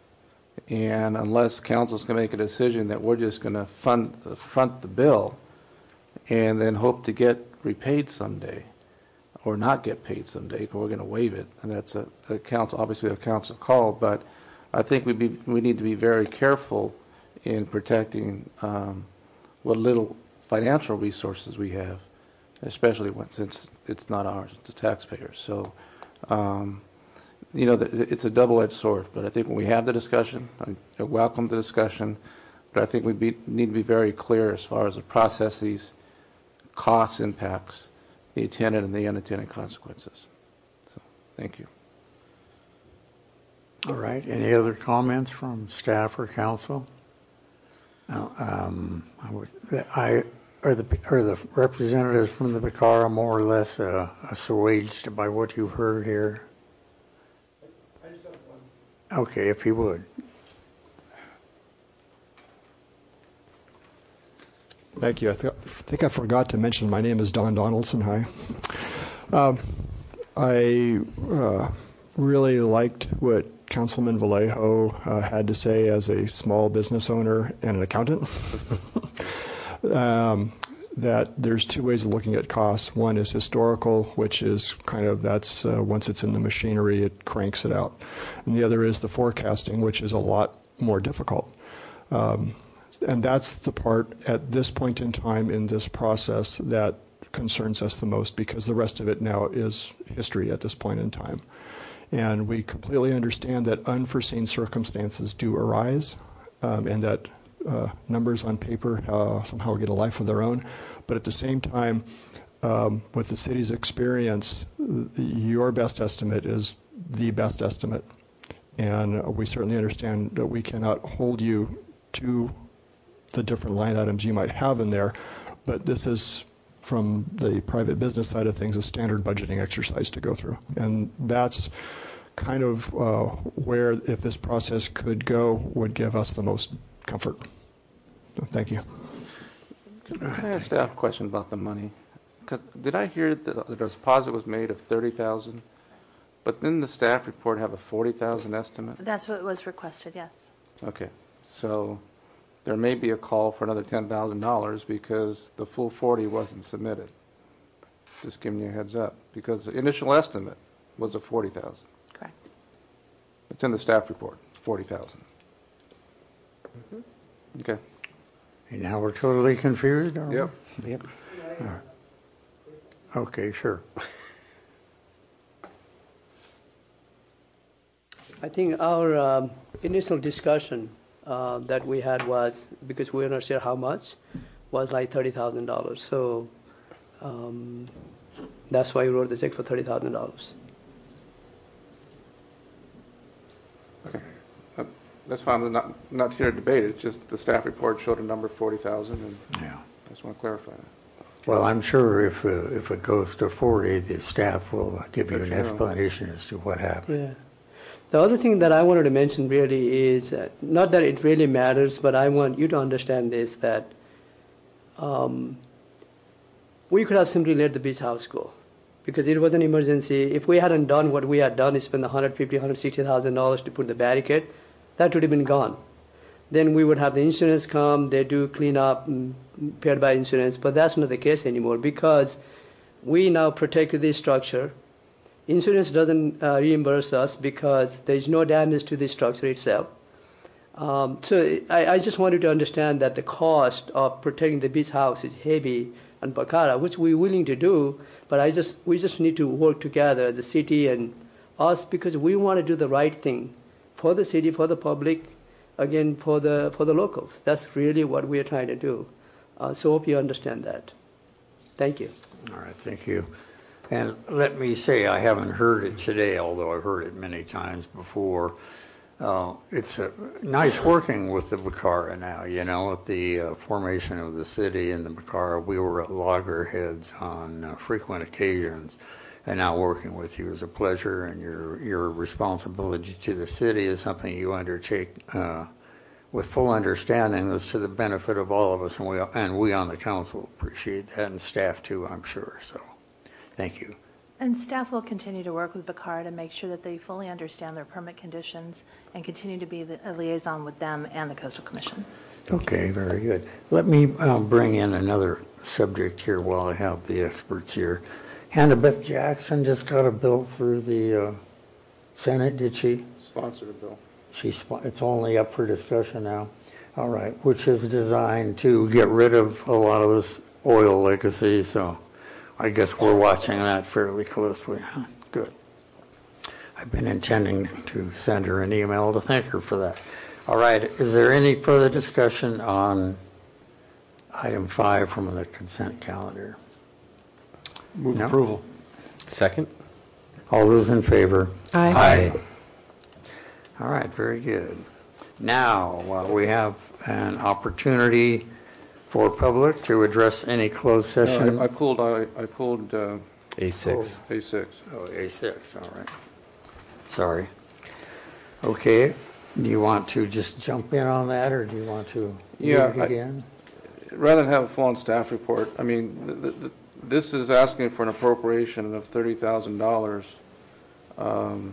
and unless councils can make a decision that we're just going to fund front the bill and then hope to get repaid someday, or not get paid someday, because we're going to waive it, and that's a, a council, obviously a council call. But I think we be we need to be very careful in protecting um, what little financial resources we have, especially when, since it's not ours, it's the taxpayers. So, um, you know, the, it's a double-edged sword. But I think when we have the discussion, I, I welcome the discussion, but I think we be, need to be very clear as far as the processes, costs, impacts, the intended and the unintended consequences. So, thank you. All right. Any other comments from staff or council? Now, um, I, would, I are the are the representatives from the Bacara more or less uh, assuaged by what you've heard here? I just have one. Okay, if you would. Thank you. I, th- I think I forgot to mention my name is Don Donaldson. Hi. Um, I uh, really liked what Councilman Vallejo uh, had to say as a small business owner and an accountant. um, that there's two ways of looking at costs. One is historical, which is kind of that's uh, once it's in the machinery, it cranks it out. And the other is the forecasting, which is a lot more difficult. Um, And that's the part at this point in time in this process that concerns us the most, because the rest of it now is history at this point in time. And we completely understand that unforeseen circumstances do arise, um, and that uh, numbers on paper uh, somehow get a life of their own. But at the same time, um, with the city's experience, your best estimate is the best estimate. And we certainly understand that we cannot hold you to the different line items you might have in there, but this is, from the private business side of things, a standard budgeting exercise to go through. And that's kind of uh, where, if this process could go, would give us the most comfort. So, thank you. Can I ask staff a question about the money? Because did I hear that the deposit was made of thirty thousand dollars, but didn't the staff report have a forty thousand dollars estimate? That's what was requested, yes. Okay, so there may be a call for another ten thousand dollars because the full forty wasn't submitted. Just giving you a heads up, because the initial estimate was a forty thousand dollars. Correct. It's in the staff report, forty thousand dollars. Mm-hmm. Okay. And now we're totally confused? Are Yep. We? Yep. All right. Okay, sure. I think our um, initial discussion uh, that we had was, because we were not sure how much, was like thirty thousand dollars. So um, that's why we wrote the check for thirty thousand dollars. Okay. Uh, That's fine. I'm not, not here to debate it. It's just the staff report showed a number forty thousand, and Yeah. I just want to clarify that. Well, I'm sure if uh, if it goes to forty, the staff will give you an Let you know. explanation as to what happened. Yeah. The other thing that I wanted to mention really is, uh, not that it really matters, but I want you to understand this, that um, we could have simply let the beach house go because it was an emergency. If we hadn't done what we had done, is spend one hundred fifty thousand dollars, one hundred sixty thousand dollars to put the barricade, that would have been gone. Then we would have the insurance come, they do clean up, mm, paid by insurance, but that's not the case anymore because we now protected this structure. Insurance doesn't uh, reimburse us because there's no damage to the structure itself. Um, so I, I just wanted to understand that the cost of protecting the beach house is heavy on Bacara, which we're willing to do, but I just we just need to work together, the city and us, because we want to do the right thing for the city, for the public, again, for the for the locals. That's really what we're trying to do. Uh, so hope you understand that. Thank you. All right, thank you. And let me say, I haven't heard it today, although I've heard it many times before. Uh, it's uh, nice working with the Bacara now, you know, at the uh, formation of the city and the Bacara. We were at loggerheads on uh, frequent occasions, and now working with you is a pleasure, and your, your responsibility to the city is something you undertake uh, with full understanding that's to the benefit of all of us, and we, and we on the council appreciate that, and staff too, I'm sure. So. Thank you. And staff will continue to work with Bacara to make sure that they fully understand their permit conditions and continue to be the, a liaison with them and the Coastal Commission. Okay, very good. Let me uh, bring in another subject here while I have the experts here. Hannah Beth Jackson just got a bill through the uh, Senate, did she? Sponsored a bill. She, it's only up for discussion now. All right, which is designed to get rid of a lot of this oil legacy, so I guess we're watching that fairly closely. Good. I've been intending to send her an email to thank her for that. All right, is there any further discussion on item five from the consent calendar? Move No? approval. Second. All those in favor? Aye. Aye. All right, very good. Now, uh, we have an opportunity for public to address any closed session. No, I, I pulled, I, I pulled uh, A six. A six. Oh, A six, all right. Sorry. Okay, do you want to just jump in on that, or do you want to Yeah, read it I- again? Rather than have a full-on staff report, I mean, th th th this is asking for an appropriation of thirty thousand dollars um,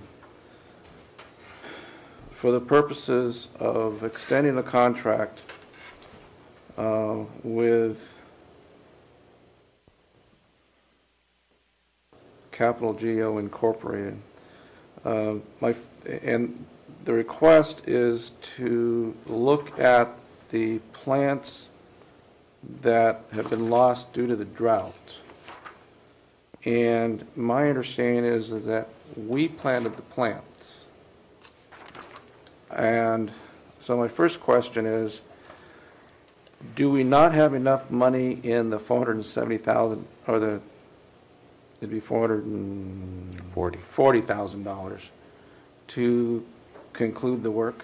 for the purposes of extending the contract uh, with Capital Geo Incorporated. Uh, my and the request is to look at the plants that have been lost due to the drought. And my understanding is, is that we planted the plants. And so my first question is, do we not have enough money in the four hundred seventy thousand dollars, or the, it'd be four hundred forty thousand dollars to conclude the work?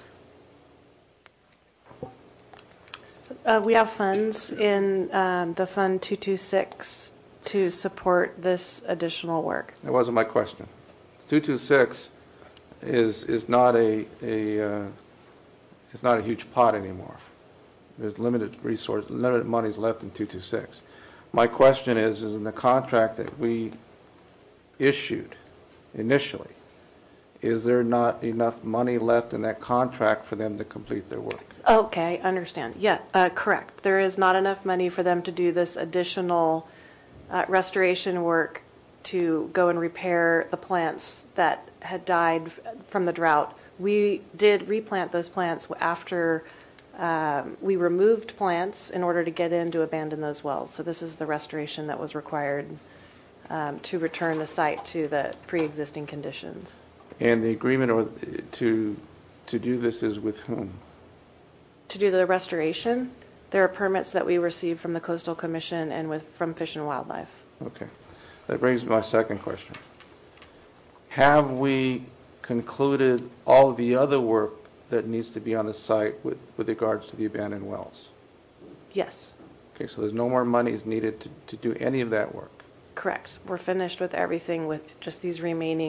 Uh, we have funds in um, the Fund two two six to support this additional work. That wasn't my question. two two six is is not a a uh, it's not a huge pot anymore. There's limited resource, limited monies left in two two six. My question is, is in the contract that we issued initially, is there not enough money left in that contract for them to complete their work? Okay, I understand. Yeah, uh, correct. There is not enough money for them to do this additional uh, restoration work to go and repair the plants that had died f- from the drought. We did replant those plants after um, we removed plants in order to get in to abandon those wells. So this is the restoration that was required um, to return the site to the pre-existing conditions. And the agreement or to to do this is with whom? To do the restoration, there are permits that we receive from the Coastal Commission and with from Fish and Wildlife. Okay. That brings me to my second question. Have we concluded all the other work that needs to be on the site with, with regards to the abandoned wells? Yes, Okay, so there's no more monies needed to, to do any of that work. correct. We're finished with everything with just these remaining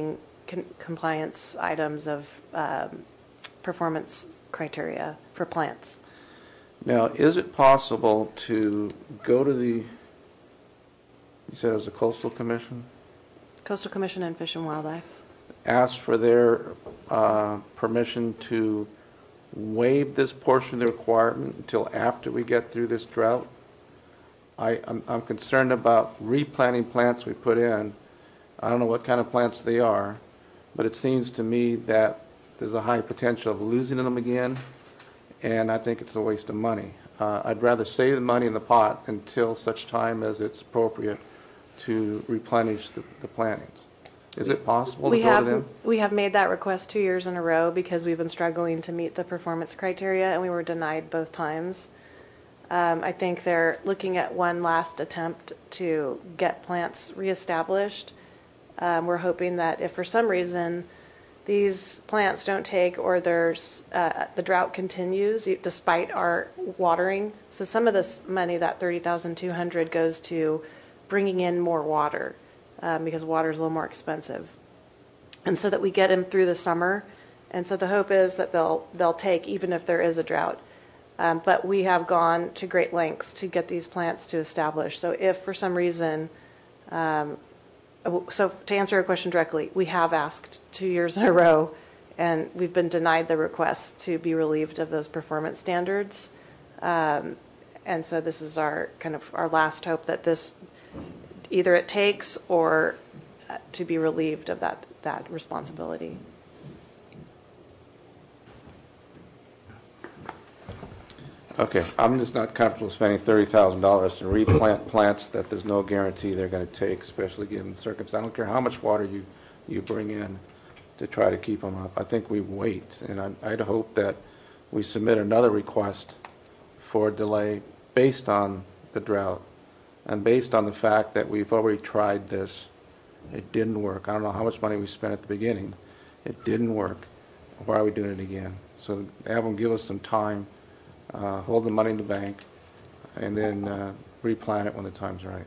con- compliance items of um, performance criteria for plants. Now, is it possible to go to the, you said it was the Coastal Commission? Coastal Commission and Fish and Wildlife. Ask for their uh, permission to waive this portion of the requirement until after we get through this drought? I, I'm, I'm concerned about replanting plants we put in. I don't know what kind of plants they are, but it seems to me that there's a high potential of losing them again, and I think it's a waste of money. Uh, I'd rather save the money in the pot until such time as it's appropriate to replenish the, the plantings. Is it possible We to go have to them? we have made that request two years in a row because we've been struggling to meet the performance criteria, and we were denied both times. Um, I think they're looking at one last attempt to get plants reestablished. Um, we're hoping that if for some reason these plants don't take, or there's uh, the drought continues despite our watering, so some of this money, that thirty thousand two hundred, goes to bringing in more water. Um, because water is a little more expensive, and so that we get them through the summer, and so the hope is that they'll they'll take even if there is a drought. Um, but we have gone to great lengths to get these plants to establish. So if for some reason, um, so to answer your question directly, we have asked two years in a row, and we've been denied the request to be relieved of those performance standards, um, and so this is our kind of our last hope that this. Either it takes or uh, to be relieved of that, that responsibility. Okay, I'm just not comfortable spending thirty thousand dollars to replant plants that there's no guarantee they're going to take, especially given the circumstances. I don't care how much water you, you bring in to try to keep them up. I think we wait, and I, I'd hope that we submit another request for a delay based on the drought. And based on the fact that we've already tried this, it didn't work. I don't know how much money we spent at the beginning. It didn't work. Why are we doing it again? So have them give us some time, uh, hold the money in the bank, and then uh, replant it when the time's right.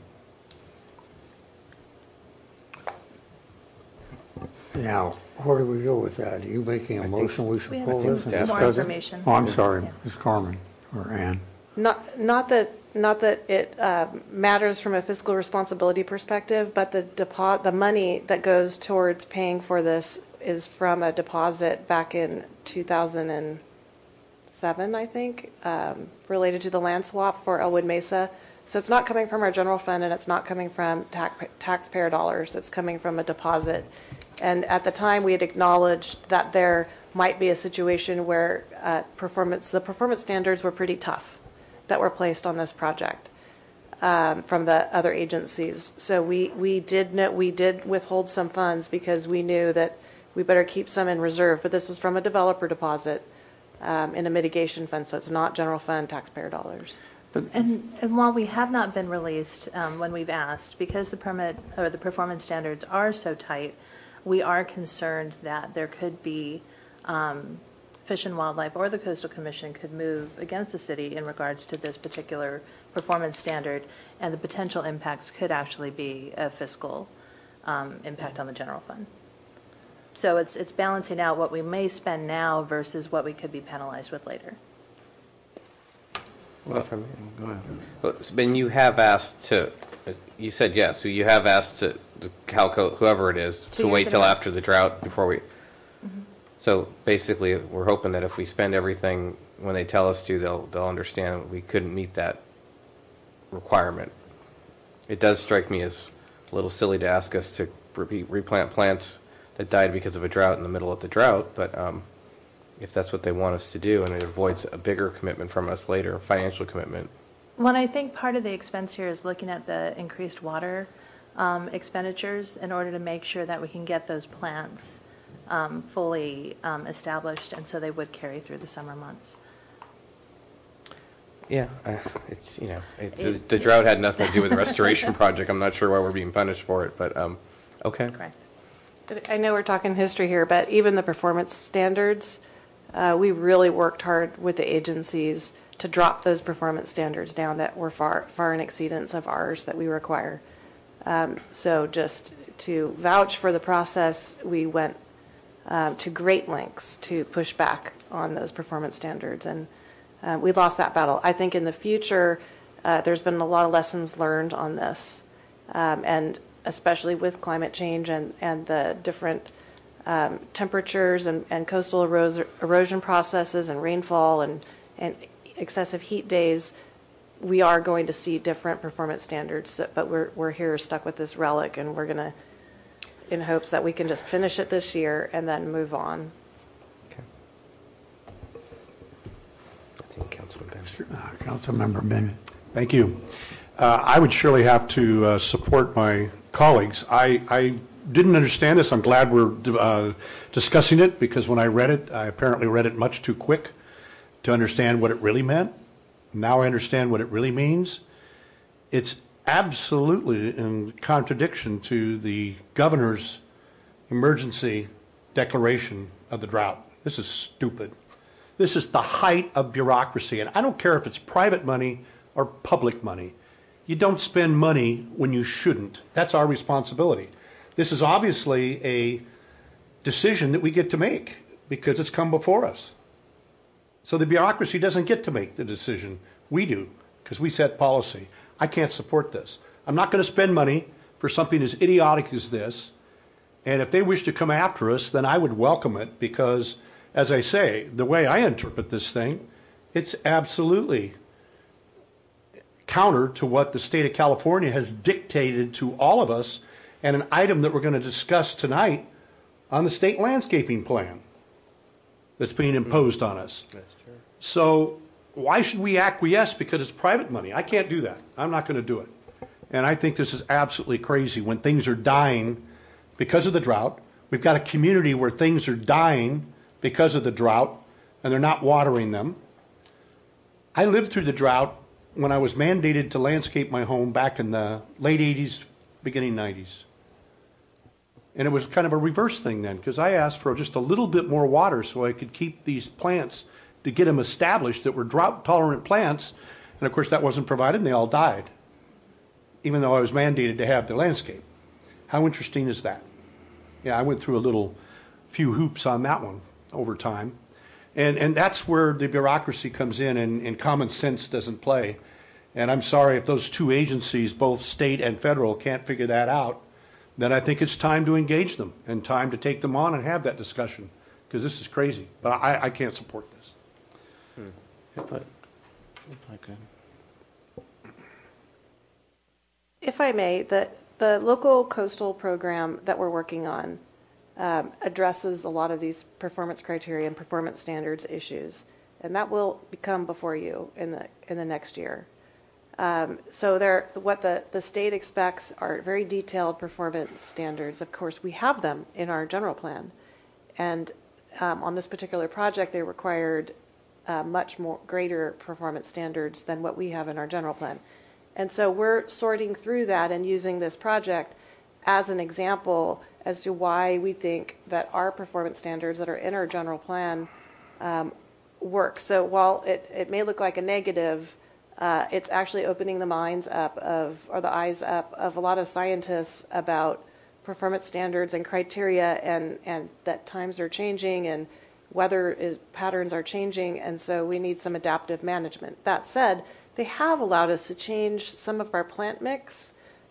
Now, where do we go with that? Are you making a motion we should We have pull some this? and more discuss it? information. Oh, I'm sorry, Yeah. Miz Carmen or Ann. Not, not that, not that it uh, matters from a fiscal responsibility perspective, but the depo- the money that goes towards paying for this is from a deposit back in two thousand seven, I think, um, related to the land swap for Elwood Mesa. So it's not coming from our general fund, and it's not coming from tax- taxpayer dollars. It's coming from a deposit. And at the time, we had acknowledged that there might be a situation where uh, performance, the performance standards were pretty tough that were placed on this project um, from the other agencies. So we, we did know, we did withhold some funds because we knew that we better keep some in reserve. But this was from a developer deposit um, in a mitigation fund, so it's not general fund taxpayer dollars. And, and while we have not been released um, when we've asked, because the permit or the performance standards are so tight, we are concerned that there could be um, Fish and Wildlife or the Coastal Commission could move against the city in regards to this particular performance standard, and the potential impacts could actually be a fiscal um, impact on the general fund. So it's it's balancing out what we may spend now versus what we could be penalized with later. Well, go ahead. Well, Ben, you have asked to, you said yes, so you have asked to, to Calco, whoever it is, Two to years wait in a till row. after the drought before we, Mm-hmm. so basically, we're hoping that if we spend everything when they tell us to, they'll, they'll understand we couldn't meet that requirement. It does strike me as a little silly to ask us to re- replant plants that died because of a drought in the middle of the drought, but um, if that's what they want us to do, and it avoids a bigger commitment from us later, financial commitment. Well, I think part of the expense here is looking at the increased water um, expenditures in order to make sure that we can get those plants um, fully um, established, and so they would carry through the summer months. Yeah, uh, it's, you know, it's, uh, It- the drought had nothing to do with the restoration project. I'm not sure why we're being punished for it, but um, okay. Correct. I know we're talking history here, but even the performance standards, uh, we really worked hard with the agencies to drop those performance standards down that were far far in exceedance of ours that we require. Um, so just to vouch for the process, we went um, to great lengths to push back on those performance standards, and uh, we lost that battle. I think in the future, uh, there's been a lot of lessons learned on this, um, and especially with climate change and, and the different um, temperatures and, and coastal eros- erosion processes and rainfall and, and excessive heat days, we are going to see different performance standards, so, but we're, we're here stuck with this relic, and we're going to, in hopes that we can just finish it this year and then move on. Okay. I think Councilman Bennett. Uh, Councilmember Bennett. Thank you. Uh, I would surely have to uh, support my colleagues. I, I didn't understand this. I'm glad we're uh, discussing it, because when I read it, I apparently read it much too quick to understand what it really meant. Now I understand what it really means. It's absolutely in contradiction to the governor's emergency declaration of the drought. This is stupid. This is the height of bureaucracy. And I don't care if it's private money or public money. You don't spend money when you shouldn't. That's our responsibility. This is obviously a decision that we get to make because it's come before us. So the bureaucracy doesn't get to make the decision. We do, because we set policy. I can't support this. I'm not going to spend money for something as idiotic as this. And if they wish to come after us, then I would welcome it, because, as I say, the way I interpret this thing, it's absolutely counter to what the state of California has dictated to all of us, and an item that we're going to discuss tonight on the state landscaping plan that's being imposed on us. That's true. So why should we acquiesce because it's private money? I can't do that. I'm not going to do it. And I think this is absolutely crazy when things are dying because of the drought. We've got a community where things are dying because of the drought, and they're not watering them. I lived through the drought when I was mandated to landscape my home back in the late eighties, beginning nineties. And it was kind of a reverse thing then, because I asked for just a little bit more water so I could keep these plants, to get them established that were drought-tolerant plants. And, of course, that wasn't provided, and they all died, even though I was mandated to have the landscape. How interesting is that? Yeah, I went through a little few hoops on that one over time. And, and that's where the bureaucracy comes in, and, and common sense doesn't play. And I'm sorry if those two agencies, both state and federal, can't figure that out. Then I think it's time to engage them and time to take them on and have that discussion, because this is crazy. But I, I can't support this. Hmm. If I, if I could. If I may, the, the local coastal program that we're working on um, addresses a lot of these performance criteria and performance standards issues, and that will become before you in the in the next year. Um, so there, what the, the state expects are very detailed performance standards. Of course, we have them in our general plan. And um, on this particular project, they required uh, much more greater performance standards than what we have in our general plan. And so we're sorting through that and using this project as an example as to why we think that our performance standards that are in our general plan um, work. So while it, it may look like a negative, Uh, it's actually opening the minds up of, or the eyes up of a lot of scientists about performance standards and criteria, and, and that times are changing and weather is, patterns are changing, and so we need some adaptive management. That said, they have allowed us to change some of our plant mix.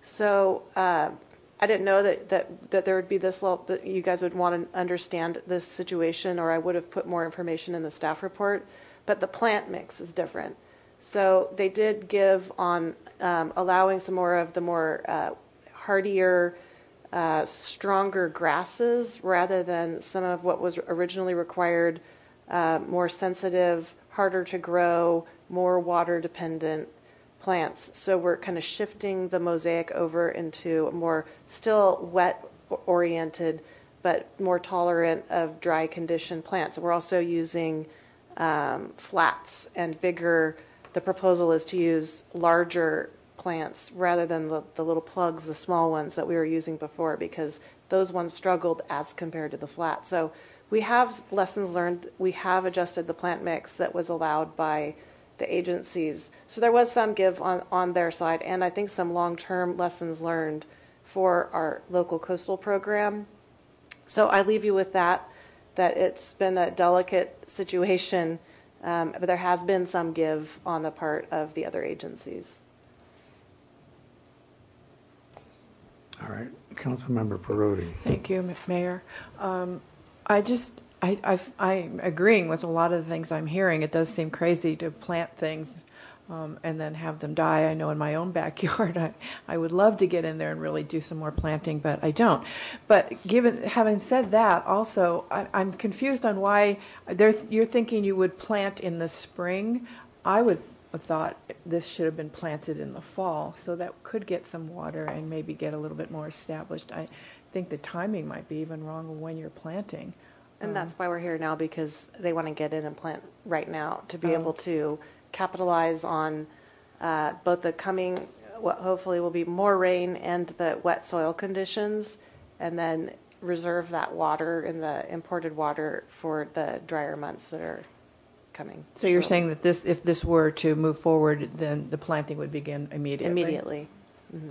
So uh, I didn't know that, that, that there would be this level, that you guys would want to understand this situation, or I would have put more information in the staff report, but the plant mix is different. So they did give on um, allowing some more of the more uh, hardier, uh, stronger grasses rather than some of what was originally required, uh, more sensitive, harder to grow, more water dependent plants. So we're kind of shifting the mosaic over into more still wet oriented, but more tolerant of dry condition plants. We're also using um, flats and bigger. The proposal is to use larger plants rather than the, the little plugs, the small ones that we were using before, because those ones struggled as compared to the flat. So we have lessons learned. We have adjusted the plant mix that was allowed by the agencies. So there was some give on, on their side, and I think some long-term lessons learned for our local coastal program. So I leave you with that, that it's been a delicate situation, um, but there has been some give on the part of the other agencies. All right, Councilmember Perotti. Thank you, M- Mayor. Um, I just, I, I've, I'm agreeing with a lot of the things I'm hearing. It does seem crazy to plant things um, and then have them die. I know in my own backyard, I, I would love to get in there and really do some more planting, but I don't. But given, having said that, also, I, I'm confused on why there, you're thinking you would plant in the spring. I would thought this should have been planted in the fall, so that could get some water and maybe get a little bit more established. I think the timing might be even wrong when you're planting. And Um, that's why we're here now, because they want to get in and plant right now to be Oh. able to capitalize on uh, both the coming, what hopefully will be more rain, and the wet soil conditions, and then reserve that water and the imported water for the drier months that are coming. So you're shortly. saying that this, if this were to move forward, then the planting would begin immediately? Immediately. Mm-hmm.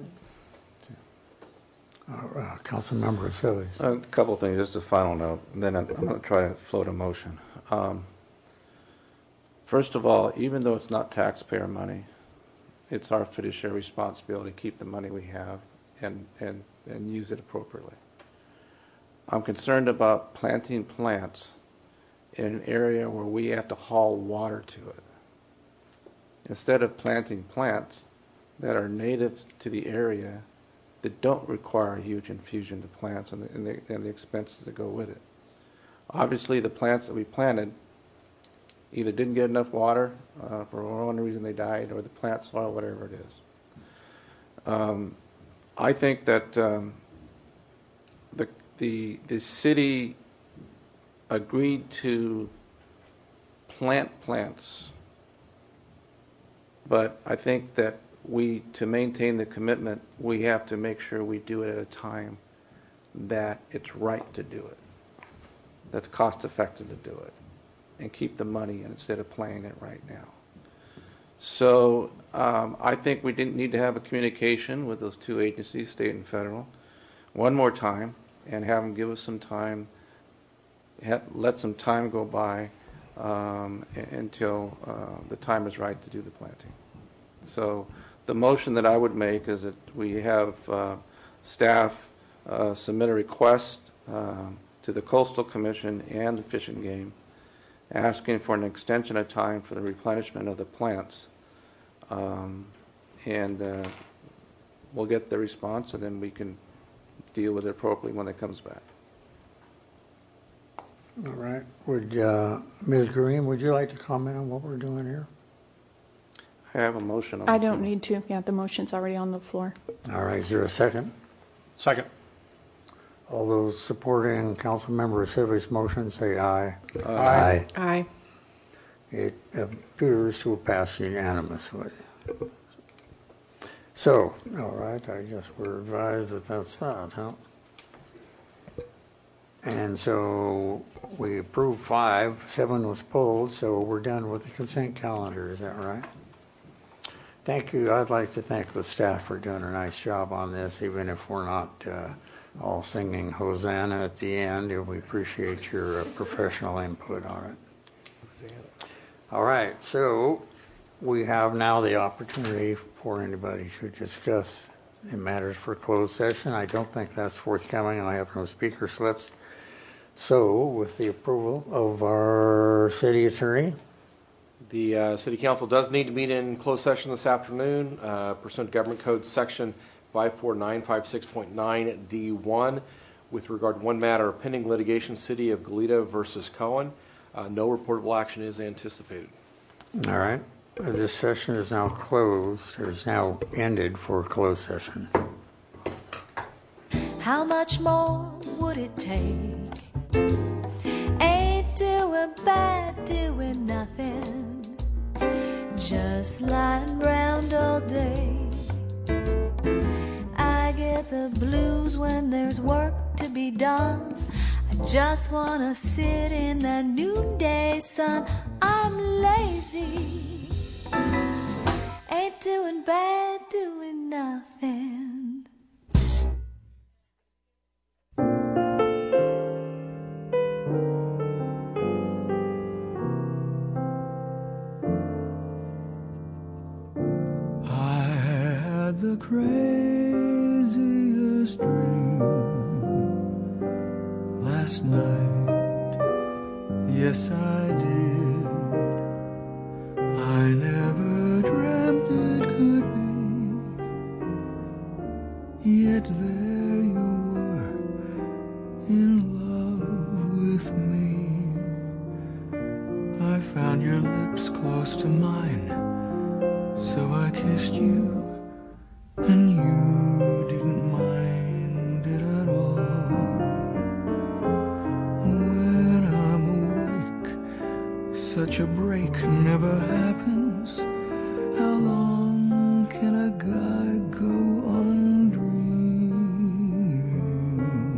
Uh, uh, Councilmember Sibley. A couple of things, just a final note, and then I'm, I'm going to try to float a motion. Um, first of all, even though it's not taxpayer money, it's our fiduciary responsibility to keep the money we have and, and, and use it appropriately. I'm concerned about planting plants in an area where we have to haul water to it. Instead of planting plants that are native to the area that don't require a huge infusion to plants and the, and the, and the expenses that go with it. Obviously, the plants that we planted either didn't get enough water uh, for one reason they died, or the plant soil, whatever it is. Um, I think that um, the, the, the city agreed to plant plants, but I think that we, to maintain the commitment, we have to make sure we do it at a time that it's right to do it, that's cost effective to do it, and keep the money in instead of playing it right now. So um, I think we didn't need to have a communication with those two agencies, state and federal, one more time, and have them give us some time, have, let some time go by um, until uh, the time is right to do the planting. So the motion that I would make is that we have uh, staff uh, submit a request uh, to the Coastal Commission and the Fish and Game, asking for an extension of time for the replenishment of the plants. Um, and uh, we'll get the response, and then we can deal with it appropriately when it comes back. All right. Would uh, Miz Green, would you like to comment on what we're doing here? I have a motion on I the don't floor. need to. Yeah, the motion's already on the floor. All right. Is there a second? Second. All those supporting Councilmember Sibley's motion say aye. Aye. Aye. It appears to pass unanimously. So, all right, I guess we're advised that that's that, huh? And so we approved five, seven was pulled, so we're done with the consent calendar, is that right? Thank you. I'd like to thank the staff for doing a nice job on this, even if we're not uh, all singing Hosanna at the end. We appreciate your uh, professional input on it. All right, so we have now the opportunity for anybody to discuss the matters for closed session. I don't think that's forthcoming. I have no speaker slips. So, with the approval of our city attorney, The uh, City Council does need to meet in closed session this afternoon uh, pursuant to Government Code Section five four nine five six point nine D one with regard to one matter of pending litigation, City of Goleta versus Cohen. Uh, no reportable action is anticipated. all right, this session is now closed, or is now ended for closed session. How much more would it take? Ain't doing bad, doing nothing, just lying round all day. I get the blues when there's work to be done. I just wanna sit in the noonday sun. I'm lazy, ain't doing bad, doing nothing. craziest dream last night. Yes, I did. I never dreamt it could be. Yet there you were, in love with me. I found your lips close to mine, so I kissed you, and you didn't mind it at all. When I'm awake, such a break never happens. How long can a guy go on dreaming?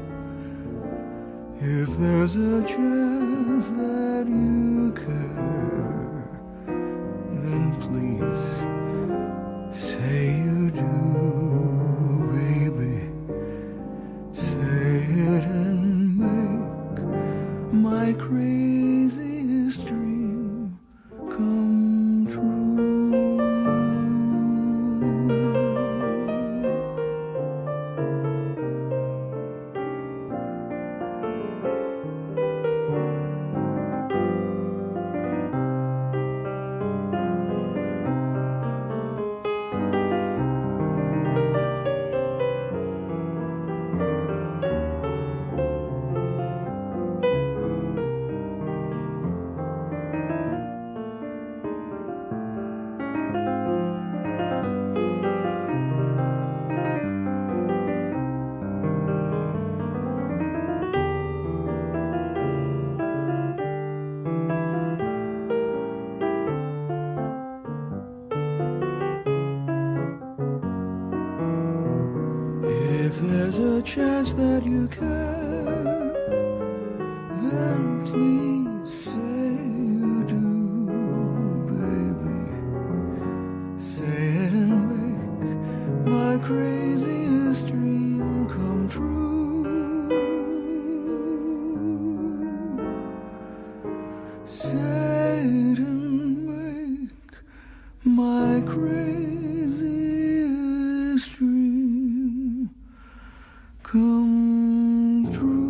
If there's a chance that you care, then please say you do, baby. Say it and make my craziest dream come true. If there's a chance that you care, then please say you do, baby. Say it and make my craziest dream come true. Say it and make my craziest dream come true.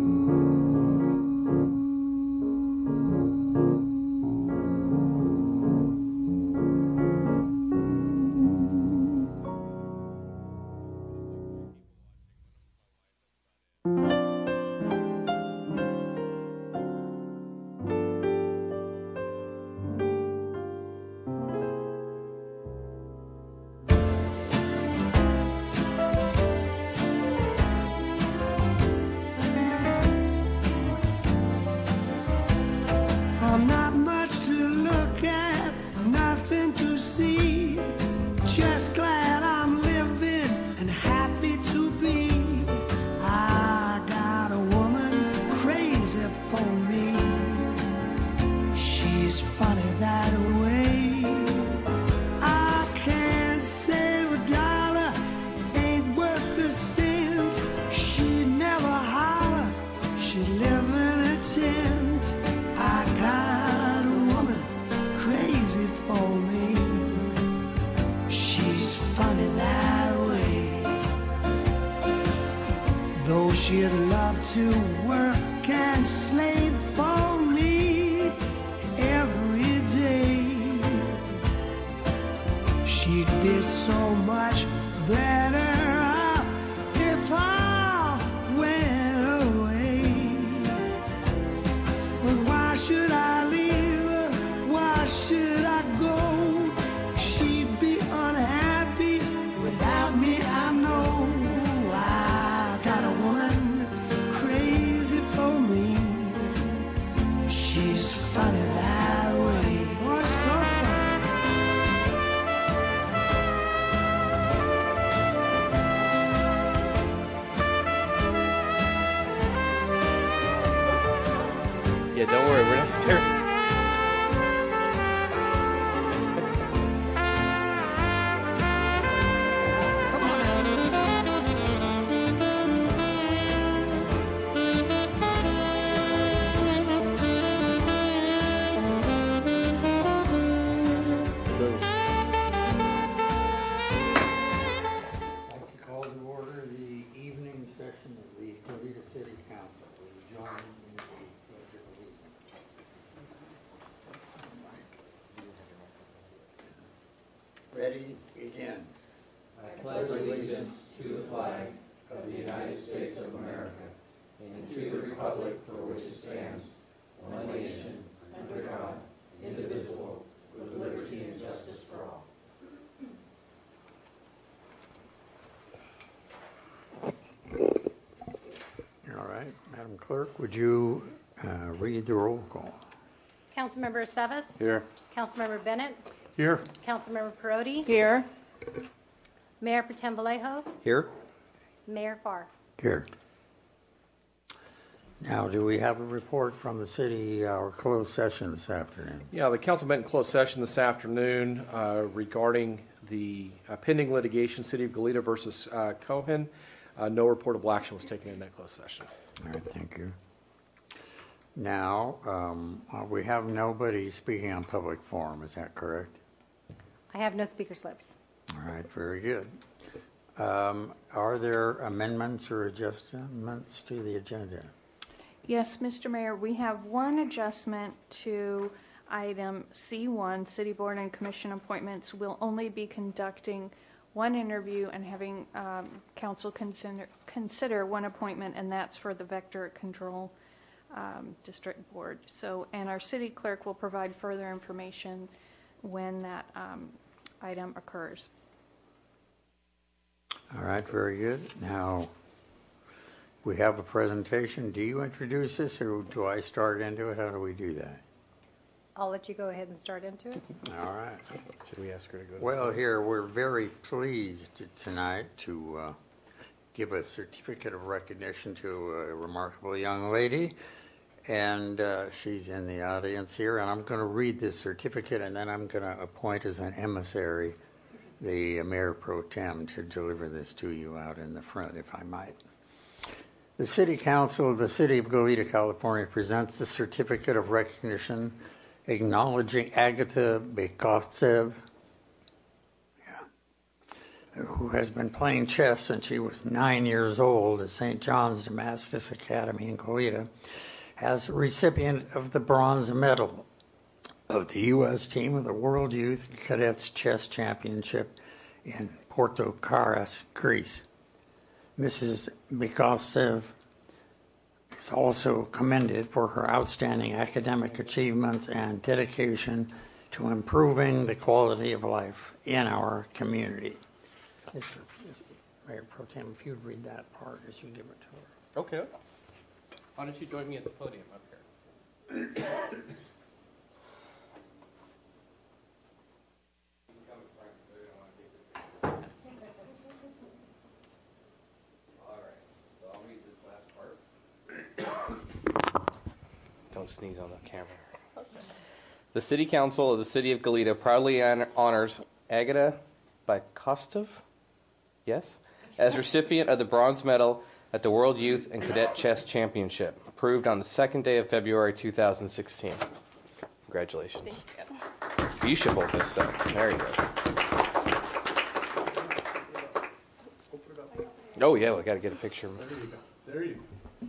I'm not much to look at, nothing to see. Just glad I'm living and happy to be. I got a woman crazy for me. She's funny that way. I can't save a dollar, ain't worth a cent. She'd never holler, she'd live in a tent. I got a woman crazy for me. She's funny that way. Though she'd love to work and slave for me every day, she'd be so much better off if I went away. But why should I leave her? Why should I go? She'd be unhappy without me, I know. I got a woman crazy for me. She's funny that way. Oh, so funny. Yeah, don't worry, we're not staring. Ready, begin. I pledge allegiance to the flag of the United States of America and to the republic for which it stands, one nation, under God, indivisible, with liberty and justice for all. All right, Madam Clerk, would you uh, read the roll call? Councilmember Aceves? Here. Councilmember Bennett? Here. Councilmember Perotti? Here. Mayor Potem Vallejo? Here. Mayor Farr? Here. Now, do we have a report from the city or closed session this afternoon? Yeah, the council met in closed session this afternoon uh, regarding the uh, pending litigation, City of Goleta versus uh, Cohen. Uh, no reportable action was taken in that closed session. All right, thank you. Now, um, uh, we have nobody speaking on public forum, is that correct? I have no speaker slips. All right, very good. Um, are there amendments or adjustments to the agenda? Yes, Mister Mayor, we have one adjustment to item C one, City Board and Commission appointments. We'll only be conducting one interview and having um, council consider, consider one appointment, and that's for the Vector Control um, District Board. So, and our city clerk will provide further information when that um, item occurs. All right, very good. Now, we have a presentation. Do you introduce this, or do I start into it? How do we do that? I'll let you go ahead and start into it. All right. Should we ask her to go? To well, here, we're very pleased tonight to uh, give a certificate of recognition to a remarkable young lady. And uh, she's in the audience here. And I'm going to read this certificate, and then I'm going to appoint as an emissary the Mayor Pro Tem to deliver this to you out in the front, if I might. The City Council of the City of Goleta, California presents the certificate of recognition acknowledging Agatha Bekovtsev, yeah, who has been playing chess since she was nine years old at Saint John's Damascus Academy in Goleta, as a recipient of the bronze medal of the U S team of the World Youth Cadets Chess Championship in Portokaras, Greece. Missus Bekovtsev is also commended for her outstanding academic achievements and dedication to improving the quality of life in our community. Mister Mayor Pro Tem, if you'd read that part as you give it to her. Okay. Why don't you join me at the podium up here? Don't sneeze on the camera. The City Council of the City of Goleta proudly honors Agata Bekovtsev, yes, as recipient of the bronze medal at the World Youth and Cadet Chess Championship, approved on the second day of February two thousand sixteen. Congratulations. Thank you. You should hold this up. There you go. Oh, yeah, we got to get a picture. There you go. There you go.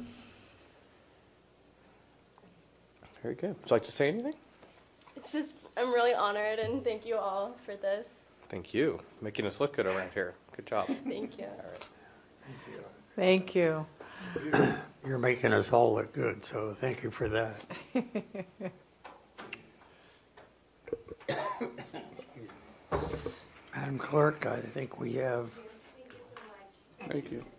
Very good. Would you like to say anything? It's just, I'm really honored, and thank you all for this. Thank you. Making us look good around here. Good job. Thank you. All right. Thank you. You're making us all look good, so thank you for that. Madam Clerk, I think we have. Thank you.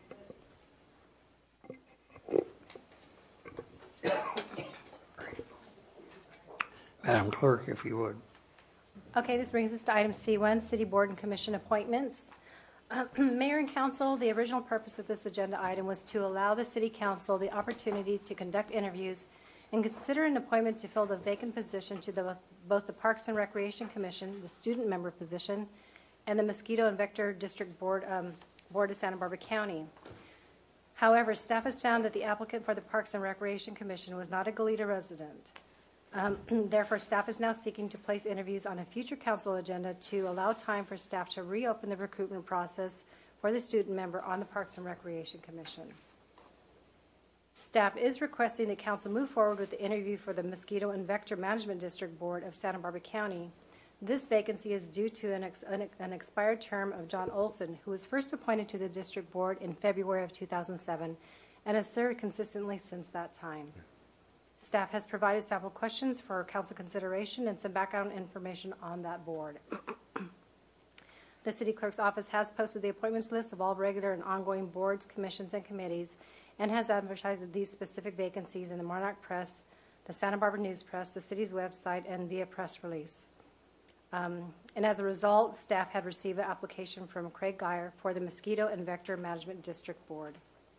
Madam Clerk, if you would. Okay, this brings us to item C one, City Board and Commission appointments. Uh, Mayor and Council, the original purpose of this agenda item was to allow the City Council the opportunity to conduct interviews and consider an appointment to fill the vacant position to the, both the Parks and Recreation Commission, the student member position, and the Mosquito and Vector District Board, um, Board of Santa Barbara County. However, staff has found that the applicant for the Parks and Recreation Commission was not a Goleta resident. Um, therefore, staff is now seeking to place interviews on a future council agenda to allow time for staff to reopen the recruitment process for the student member on the Parks and Recreation Commission. Staff is requesting that council move forward with the interview for the Mosquito and Vector Management District Board of Santa Barbara County. This vacancy is due to an, ex- an, an expired term of John Olson, who was first appointed to the district board in February of two thousand seven and has served consistently since that time. Staff has provided several questions for council consideration and some background information on that board. The city clerk's office has posted the appointments list of all regular and ongoing boards, commissions, and committees, and has advertised these specific vacancies in the Monarch Press, the Santa Barbara News Press, the city's website, and via press release. Um, and as a result, staff had received an application from Craig Geyer for the Mosquito and Vector Management District Board.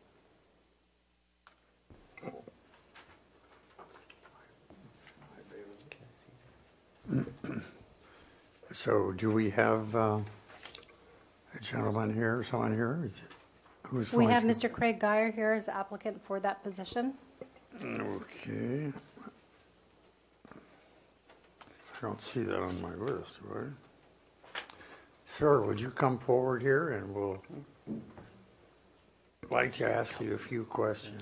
So do we have uh, a gentleman here, someone here? Is, who's We going have to- Mister Craig Geyer here as applicant for that position. Okay. I don't see that on my list, do I? Sir, would you come forward here and we'll like to ask you a few questions.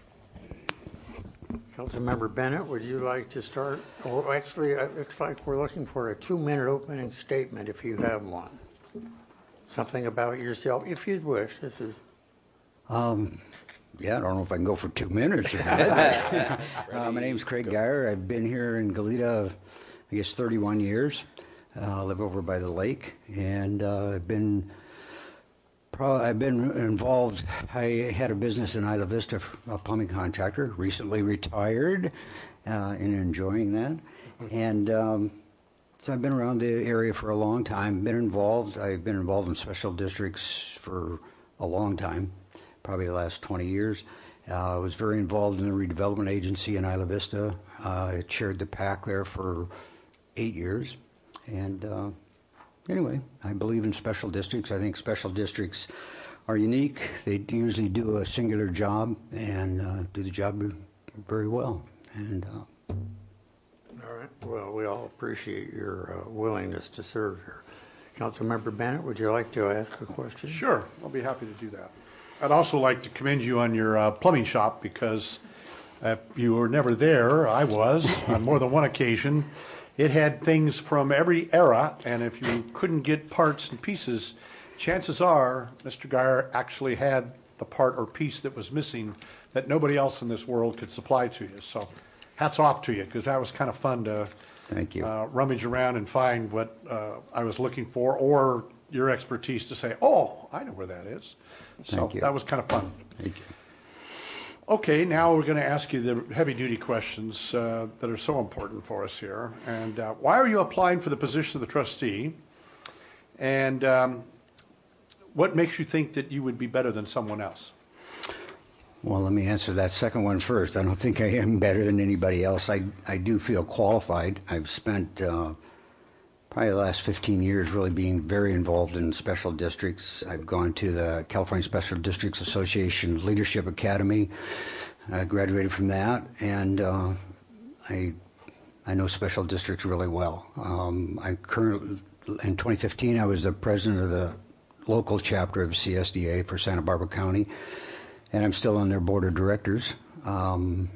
Councilmember Bennett, would you like to start? Oh, actually, it looks like we're looking for a two-minute opening statement if you have one. Something about yourself, if you'd wish. This is. Um, yeah, I don't know if I can go for two minutes or not. uh, my name's Craig Geyer. I've been here in Goleta, I guess, thirty-one years. Uh, I live over by the lake, and uh, I've been pro- I've been involved. I had a business in Isla Vista, a plumbing contractor. Recently retired, uh, and enjoying that. And um, so I've been around the area for a long time. Been involved. I've been involved in special districts for a long time, probably the last twenty years. Uh, I was very involved in the redevelopment agency in Isla Vista. Uh, I chaired the PAC there for eight years. And uh, anyway, I believe in special districts. I think special districts are unique. They usually do a singular job and uh, do the job very well. And uh, All right. Well, we all appreciate your uh, willingness to serve here. Councilmember Bennett, would you like to ask a question? Sure, I'll be happy to do that. I'd also like to commend you on your uh, plumbing shop because if you were never there, I was on more than one occasion. It had things from every era, and if you couldn't get parts and pieces, chances are Mister Geyer actually had the part or piece that was missing that nobody else in this world could supply to you. So hats off to you, because that was kind of fun to Thank you. Uh, rummage around and find what uh, I was looking for, or your expertise to say, oh, I know where that is. So Thank you. that was kind of fun. Thank you. Okay, now we're going to ask you the heavy-duty questions uh, that are so important for us here. And uh, why are you applying for the position of the trustee? And um, what makes you think that you would be better than someone else? Well, let me answer that second one first. I don't think I am better than anybody else. I, I do feel qualified. I've spent uh, probably the last fifteen years really being very involved in special districts. I've gone to the California Special Districts Association Leadership Academy. I graduated from that, and uh, I I know special districts really well. Um, I currently, in twenty fifteen, I was the president of the local chapter of C S D A for Santa Barbara County, and I'm still on their board of directors. Um,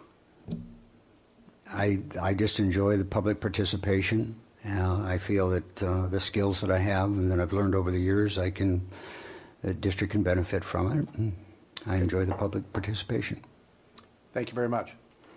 I I just enjoy the public participation. Uh, I feel that uh, the skills that I have and that I've learned over the years, I can, the district can benefit from it. And I enjoy the public participation. Thank you very much.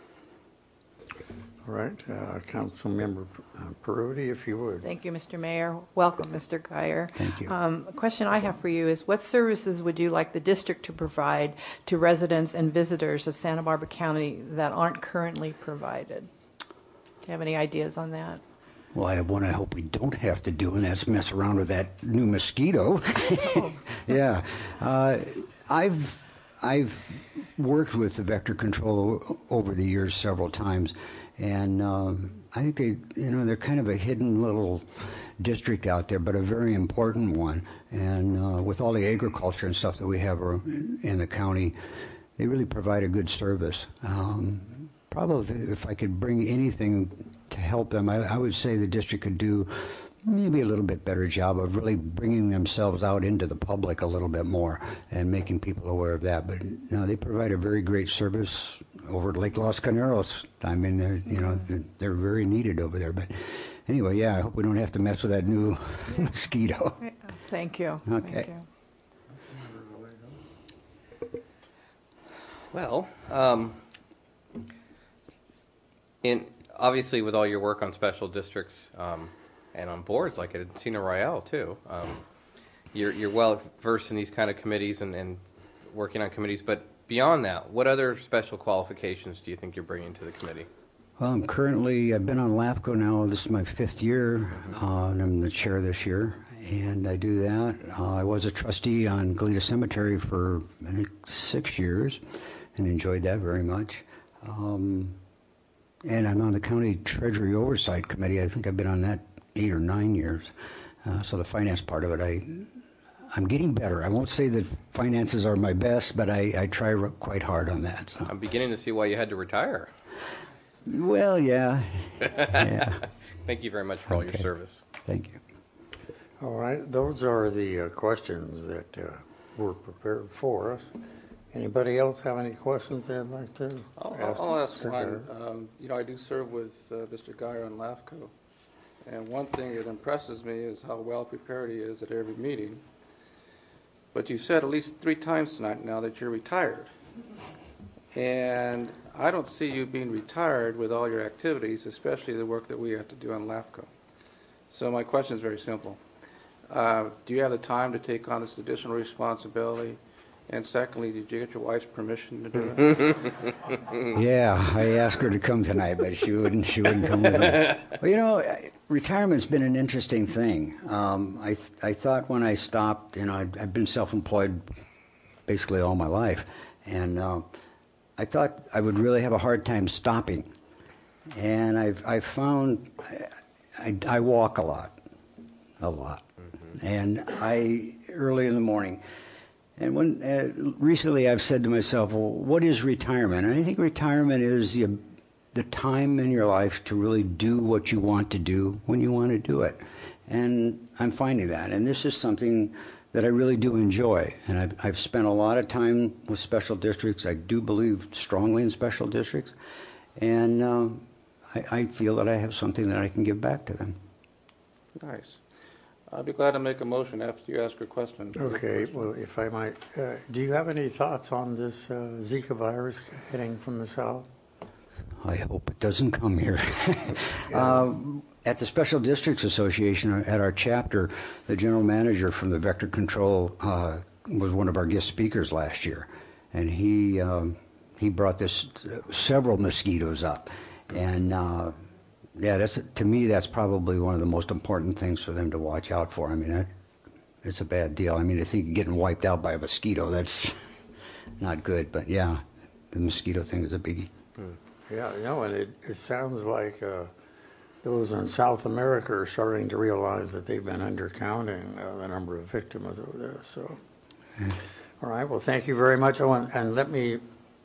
All right, uh, Councilmember Perotti, if you would. Thank you, Mister Mayor. Welcome, Mister Geyer. Thank you. Um, a question I have for you is, what services would you like the district to provide to residents and visitors of Santa Barbara County that aren't currently provided? Do you have any ideas on that? Well, I have one I hope we don't have to do, and that's mess around with that new mosquito. Yeah. Uh, I've I've worked with the vector control o- over the years several times, and um, I think they, you know, they're kind of a hidden little district out there, but a very important one. And uh, with all the agriculture and stuff that we have in the county, they really provide a good service. Um, probably if I could bring anything to help them, I, I would say the district could do maybe a little bit better job of really bringing themselves out into the public a little bit more and making people aware of that. But no, they provide a very great service over at Lake Los Caneros. I mean, they're, you know, they're, they're very needed over there. But anyway, yeah, I hope we don't have to mess with that new mosquito. Thank you. Okay. Thank you. Well, um, in obviously with all your work on special districts um, and on boards like at Encino Royale too, um, you're you're well versed in these kind of committees and, and working on committees. But beyond that, what other special qualifications do you think you're bringing to the committee? Well, I'm currently, I've been on LAFCO now, this is my fifth year, uh, and I'm the chair this year, and I do that. Uh, I was a trustee on Goleta Cemetery for, I think, six years, and enjoyed that very much. Um, and I'm on the County Treasury Oversight Committee. I think I've been on that eight or nine years. Uh, so the finance part of it, I, I'm getting better. I won't say that finances are my best, but I, I try r- quite hard on that. So. I'm beginning to see why you had to retire. Well, yeah. yeah. Thank you very much for all your service. Thank you. All right, those are the uh, questions that uh, were prepared for us. Anybody else have any questions they'd like to I'll, ask? I'll ask Mister one. Garrett? Um, you know, I do serve with uh, Mister Geyer on LAFCO, and one thing that impresses me is how well prepared he is at every meeting. But you said at least three times tonight now that you're retired. And I don't see you being retired with all your activities, especially the work that we have to do on LAFCO. So my question is very simple. Uh, do you have the time to take on this additional responsibility? And secondly, did you get your wife's permission to do it? Yeah, I asked her to come tonight, but she wouldn't. She wouldn't come with me. Well, you know, retirement's been an interesting thing. Um, I th- I thought when I stopped, you know, I'd, I've been self-employed basically all my life, and uh, I thought I would really have a hard time stopping. And I've I found I, I, I walk a lot, a lot, mm-hmm. and I early in the morning. And when uh, recently I've said to myself, well, what is retirement? And I think retirement is the, the time in your life to really do what you want to do when you want to do it. And I'm finding that. And this is something that I really do enjoy. And I've, I've spent a lot of time with special districts. I do believe strongly in special districts. And um, I, I feel that I have something that I can give back to them. Nice. I'll be glad to make a motion after you ask your question. Okay, well, if I might, uh, do you have any thoughts on this uh, Zika virus heading from the south? I hope it doesn't come here. uh, at the Special Districts Association, at our chapter, the general manager from the Vector Control uh, was one of our guest speakers last year, and he um, he brought this uh, several mosquitoes up, and. Uh, Yeah, that's to me. That's probably one of the most important things for them to watch out for. I mean, that, it's a bad deal. I mean, I think getting wiped out by a mosquito, that's not good. But yeah, the mosquito thing is a biggie. Hmm. Yeah, you know, and it, it sounds like uh, those in South America are starting to realize that they've been undercounting uh, the number of victims over there. So, yeah. All right. Well, thank you very much. Oh, and, and let me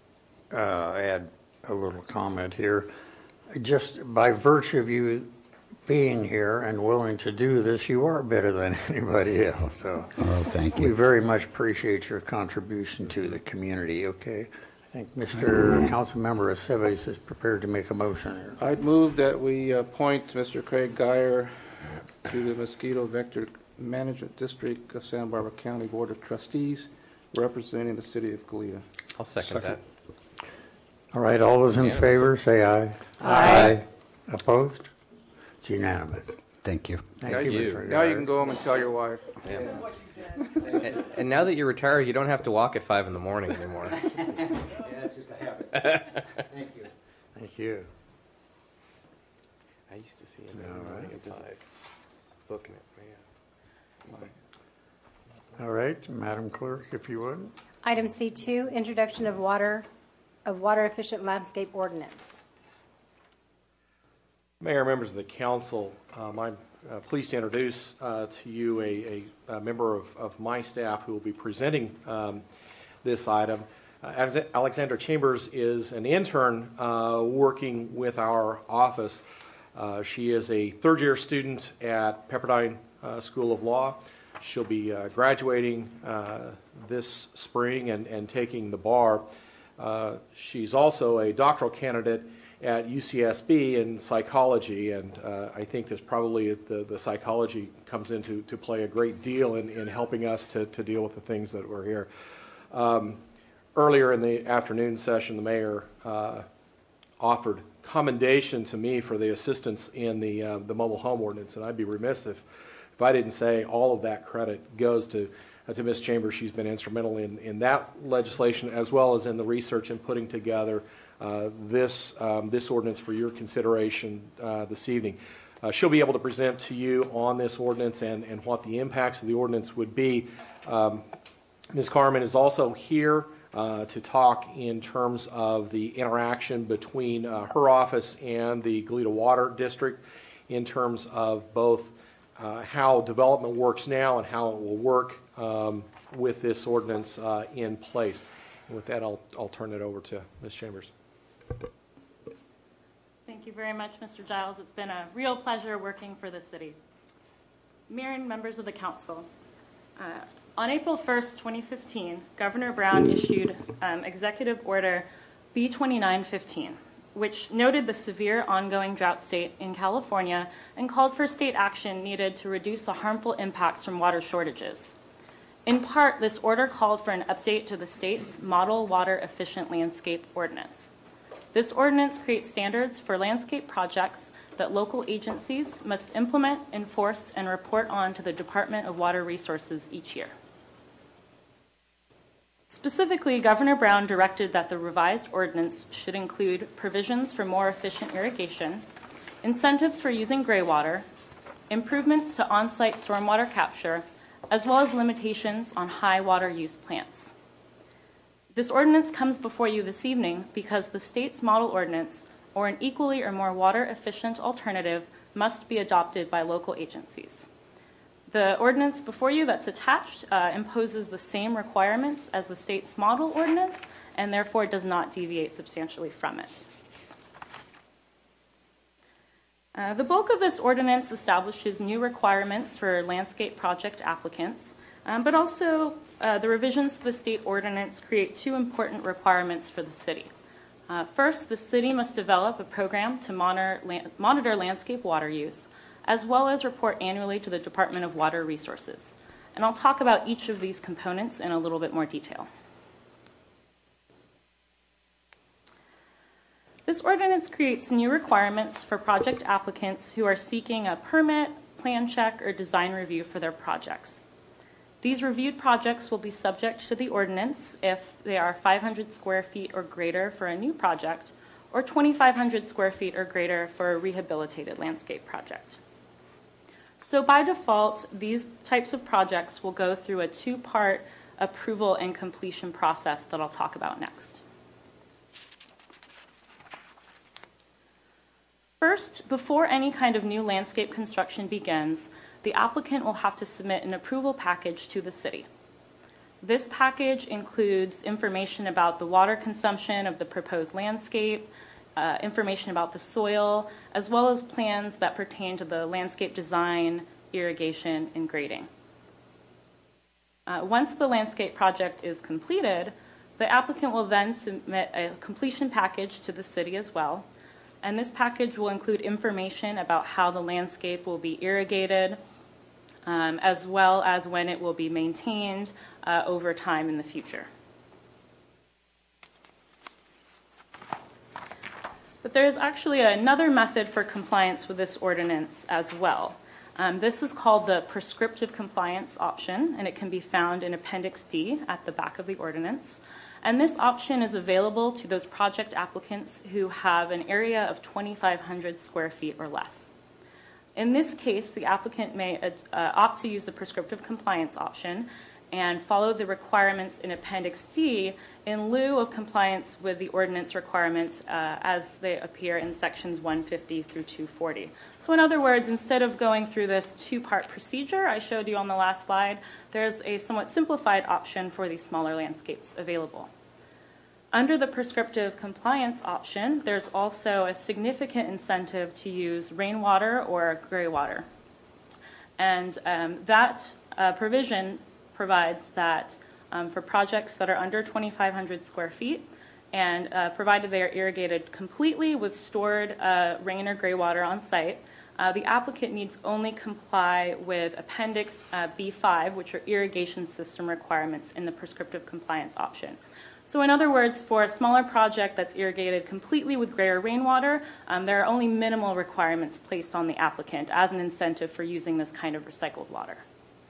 uh, add a little comment here. Just by virtue of you being here and willing to do this, you are better than anybody else. So, oh, thank you. We very much appreciate your contribution to the community. Okay, I think Mister Councilmember Aceves is prepared to make a motion here. I'd move that we appoint Mister Craig Geyer to the Mosquito Vector Management District of Santa Barbara County Board of Trustees, representing the city of Goleta. I'll second, second. that. All right, all those in unanimous. Favor, say aye. Aye. Aye. Opposed? It's unanimous. Thank you. Thank now you, you, Mister Now you can go home and tell your wife. Yeah. and, and now that you're retired, you don't have to walk at five in the morning anymore. Yeah, that's just a habit. Thank you. Thank you. I used to see him in the morning at five, booking it, man. All right, Madam Clerk, if you would. Item C two, introduction of water of water efficient landscape ordinance. Mayor, members of the council, um, I'm uh, pleased to introduce uh, to you a, a, a member of, of my staff who will be presenting um, this item. Uh, Alexandra Chambers is an intern uh, working with our office. Uh, she is a third year student at Pepperdine uh, School of Law. She'll be uh, graduating uh, this spring and, and taking the bar. Uh, she's also a doctoral candidate at U C S B in psychology, and uh, I think there's probably the, the psychology comes into to play a great deal in, in helping us to, to deal with the things that were here. Um, earlier in the afternoon session, the mayor uh, offered commendation to me for the assistance in the uh, the mobile home ordinance, and I'd be remiss if, if I didn't say all of that credit goes to uh, to Miz Chambers. She's been instrumental in, in that legislation as well as in the research and putting together Uh, this um, this ordinance for your consideration uh, this evening. Uh, she'll be able to present to you on this ordinance and, and what the impacts of the ordinance would be. Um, Miz Carmen is also here uh, to talk in terms of the interaction between uh, her office and the Goleta Water District in terms of both uh, how development works now and how it will work um, with this ordinance uh, in place. And with that, I'll, I'll turn it over to Miz Chambers. Thank you very much, Mister Giles. It's been a real pleasure working for the city. Mayor and members of the council, uh, on April first, twenty fifteen, Governor Brown issued um, Executive Order B twenty-nine fifteen, which noted the severe ongoing drought state in California and called for state action needed to reduce the harmful impacts from water shortages. In part, this order called for an update to the state's Model Water Efficient Landscape Ordinance. This ordinance creates standards for landscape projects that local agencies must implement, enforce, and report on to the Department of Water Resources each year. Specifically, Governor Brown directed that the revised ordinance should include provisions for more efficient irrigation, incentives for using gray water, improvements to on-site stormwater capture, as well as limitations on high water use plants. This ordinance comes before you this evening because the state's model ordinance, or an equally or more water-efficient alternative, must be adopted by local agencies. The ordinance before you that's attached uh, imposes the same requirements as the state's model ordinance and therefore does not deviate substantially from it. Uh, the bulk of this ordinance establishes new requirements for landscape project applicants, um, but also uh, the revisions to the state ordinance create two important requirements for the city. Uh, first, the city must develop a program to monitor, la- monitor landscape water use, as well as report annually to the Department of Water Resources. And I'll talk about each of these components in a little bit more detail. This ordinance creates new requirements for project applicants who are seeking a permit, plan check, or design review for their projects. These reviewed projects will be subject to the ordinance if they are five hundred square feet or greater for a new project, or twenty-five hundred square feet or greater for a rehabilitated landscape project. So by default, these types of projects will go through a two-part approval and completion process that I'll talk about next. First, before any kind of new landscape construction begins, the applicant will have to submit an approval package to the city. This package includes information about the water consumption of the proposed landscape, uh, information about the soil, as well as plans that pertain to the landscape design, irrigation, and grading. Uh, once the landscape project is completed, the applicant will then submit a completion package to the city as well. And this package will include information about how the landscape will be irrigated, um, as well as when it will be maintained uh, over time in the future. But there is actually another method for compliance with this ordinance as well. Um, this is called the prescriptive compliance option, and it can be found in Appendix D at the back of the ordinance. And this option is available to those project applicants who have an area of twenty-five hundred square feet or less. In this case, the applicant may uh, opt to use the prescriptive compliance option and follow the requirements in Appendix D in lieu of compliance with the ordinance requirements uh, as they appear in sections one fifty through two forty. So in other words, instead of going through this two-part procedure I showed you on the last slide, there's a somewhat simplified option for these smaller landscapes available. Under the prescriptive compliance option, there's also a significant incentive to use rainwater or gray water. And um, that uh, provision provides that um, for projects that are under twenty-five hundred square feet, And uh, provided they are irrigated completely with stored uh, rain or gray water on site, uh, the applicant needs only comply with Appendix uh, B five, which are irrigation system requirements in the prescriptive compliance option. So in other words, for a smaller project that's irrigated completely with gray or rainwater, um, there are only minimal requirements placed on the applicant as an incentive for using this kind of recycled water.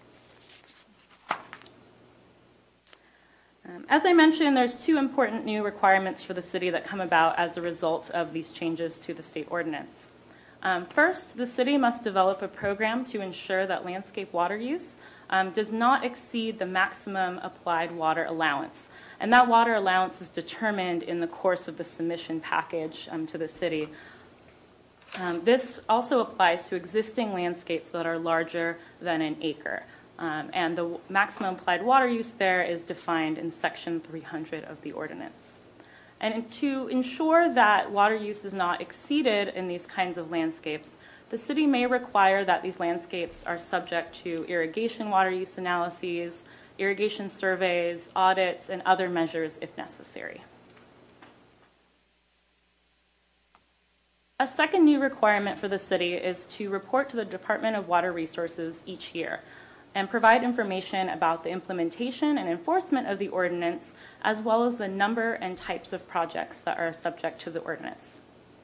Um, as I mentioned, there's two important new requirements for the city that come about as a result of these changes to the state ordinance. Um, first, the city must develop a program to ensure that landscape water use um, does not exceed the maximum applied water allowance. And that water allowance is determined in the course of the submission package um, to the city. Um, this also applies to existing landscapes that are larger than an acre. Um, and the maximum applied water use there is defined in Section three hundred of the ordinance. And to ensure that water use is not exceeded in these kinds of landscapes, the city may require that these landscapes are subject to irrigation water use analyses, irrigation surveys, audits, and other measures if necessary. A second new requirement for the city is to report to the Department of Water Resources each year and provide information about the implementation and enforcement of the ordinance, as well as the number and types of projects that are subject to the ordinance.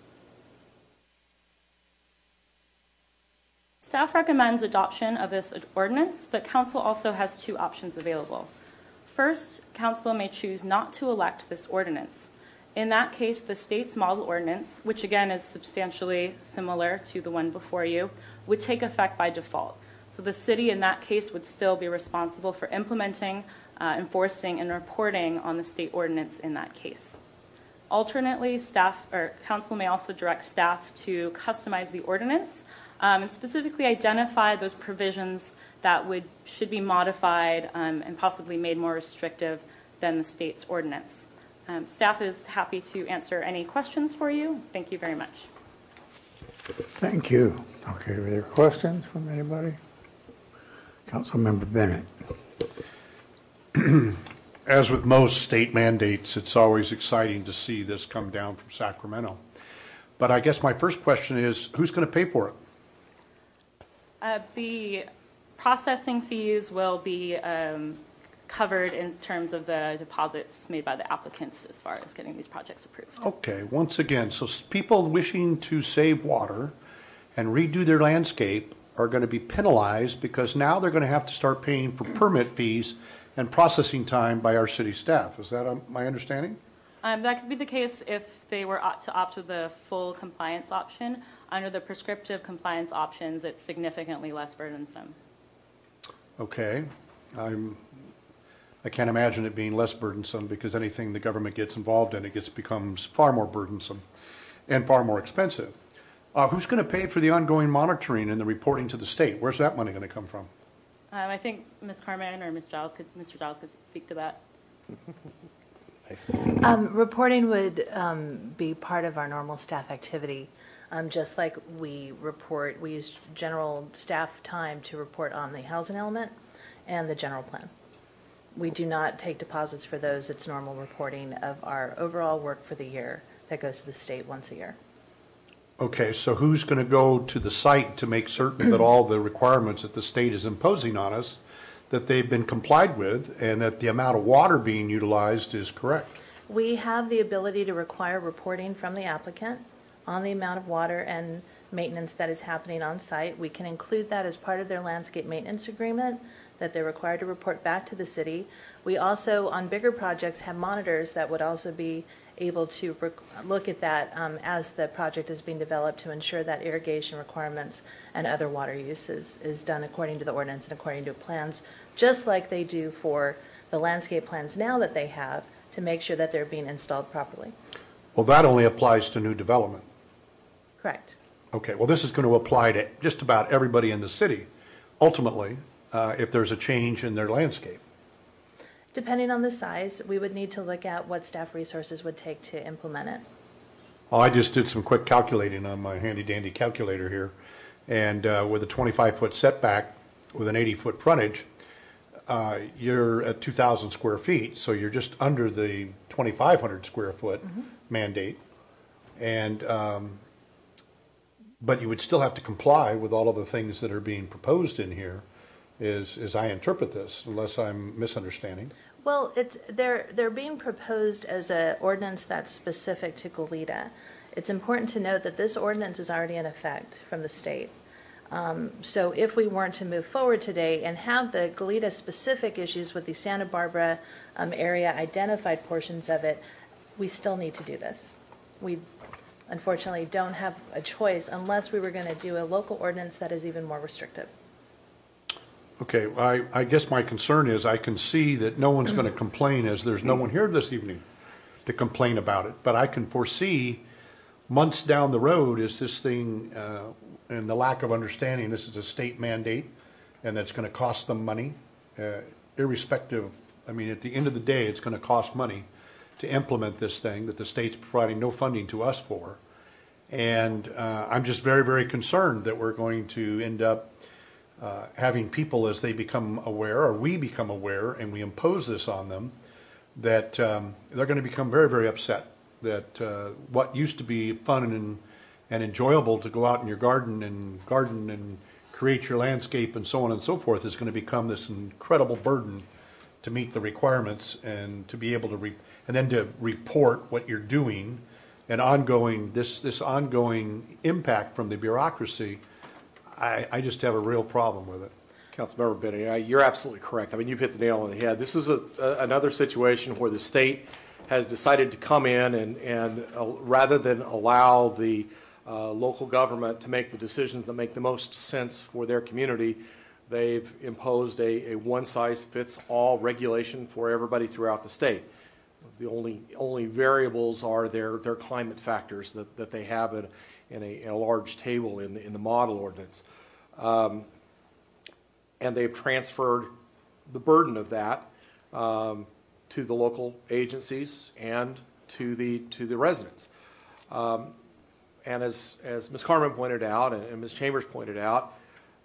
Staff recommends adoption of this ordinance, but council also has two options available. First, council may choose not to elect this ordinance. In that case, the state's model ordinance, which again is substantially similar to the one before you, would take effect by default. So the city in that case would still be responsible for implementing, uh, enforcing, and reporting on the state ordinance in that case. Alternately, staff or council may also direct staff to customize the ordinance um, and specifically identify those provisions that would should be modified um, and possibly made more restrictive than the state's ordinance. Um, staff is happy to answer any questions for you. Thank you very much. Thank you. Okay, are there questions from anybody? Councilmember Bennett. As with most state mandates, it's always exciting to see this come down from Sacramento. But I guess my first question is, who's going to pay for it? Uh, the processing fees will be um, covered in terms of the deposits made by the applicants as far as getting these projects approved. Okay, once again, so people wishing to save water and redo their landscape are going to be penalized because now they're going to have to start paying for permit fees and processing time by our city staff. Is that um, my understanding? Um, that could be the case if they were opt- to opt with the full compliance option. Under the prescriptive compliance options, it's significantly less burdensome. Okay. I'm, I can't imagine it being less burdensome because anything the government gets involved in, it gets becomes far more burdensome and far more expensive. Uh, who's going to pay for the ongoing monitoring and the reporting to the state? Where's that money going to come from? Um, I think Miz Carman or Miz Giles could, Mister Giles could speak to that. Um, reporting would um, be part of our normal staff activity, um, just like we report, we use general staff time to report on the housing element and the general plan. We do not take deposits for those. It's normal reporting of our overall work for the year that goes to the state once a year. Okay, so who's going to go to the site to make certain that all the requirements that the state is imposing on us, that they've been complied with and that the amount of water being utilized is correct? We have the ability to require reporting from the applicant on the amount of water and maintenance that is happening on site. We can include that as part of their landscape maintenance agreement that they're required to report back to the city. We also, on bigger projects, have monitors that would also be able to rec- look at that um, as the project is being developed to ensure that irrigation requirements and other water uses is done according to the ordinance and according to plans, just like they do for the landscape plans now that they have to make sure that they're being installed properly. Well, that only applies to new development. Correct. Okay, well, this is going to apply to just about everybody in the city, ultimately, uh, if there's a change in their landscape. Depending on the size, we would need to look at what staff resources would take to implement it. Well, I just did some quick calculating on my handy-dandy calculator here, and uh, with a twenty-five foot setback with an eighty foot frontage, uh, you're at two thousand square feet, so you're just under the twenty-five hundred square foot Mm-hmm. mandate. And, um, but you would still have to comply with all of the things that are being proposed in here, is, as I interpret this, unless I'm misunderstanding. Well, it's, they're, they're being proposed as an ordinance that's specific to Goleta. It's important to note that this ordinance is already in effect from the state. Um, so if we weren't to move forward today and have the Goleta-specific issues with the Santa Barbara um, area identified portions of it, we still need to do this. We unfortunately don't have a choice unless we were going to do a local ordinance that is even more restrictive. Okay, I, I guess my concern is I can see that no one's going to complain, as there's no one here this evening to complain about it. But I can foresee months down the road as this thing, uh, and the lack of understanding, this is a state mandate, and that's going to cost them money, uh, irrespective. I mean, at the end of the day, it's going to cost money to implement this thing that the state's providing no funding to us for. And uh, I'm just very, very concerned that we're going to end up uh, having people, as they become aware, or we become aware, and we impose this on them, that um, they're going to become very, very upset that uh, what used to be fun and, and enjoyable to go out in your garden and garden and create your landscape and so on and so forth is going to become this incredible burden to meet the requirements and to be able to re- and then to report what you're doing and ongoing this this ongoing impact from the bureaucracy. I, I just have a real problem with it. Councilmember Benny, uh, you're absolutely correct. I mean, you've hit the nail on the head. This is a, a, another situation where the state has decided to come in and, and uh, rather than allow the uh, local government to make the decisions that make the most sense for their community, they've imposed a, a one-size-fits-all regulation for everybody throughout the state. The only only variables are their, their climate factors that, that they have in, in, a, in a large table in the, in the model ordinance. Um, and they've transferred the burden of that um, to the local agencies and to the to the residents. Um, and as as Miz Carmen pointed out and, and Miz Chambers pointed out,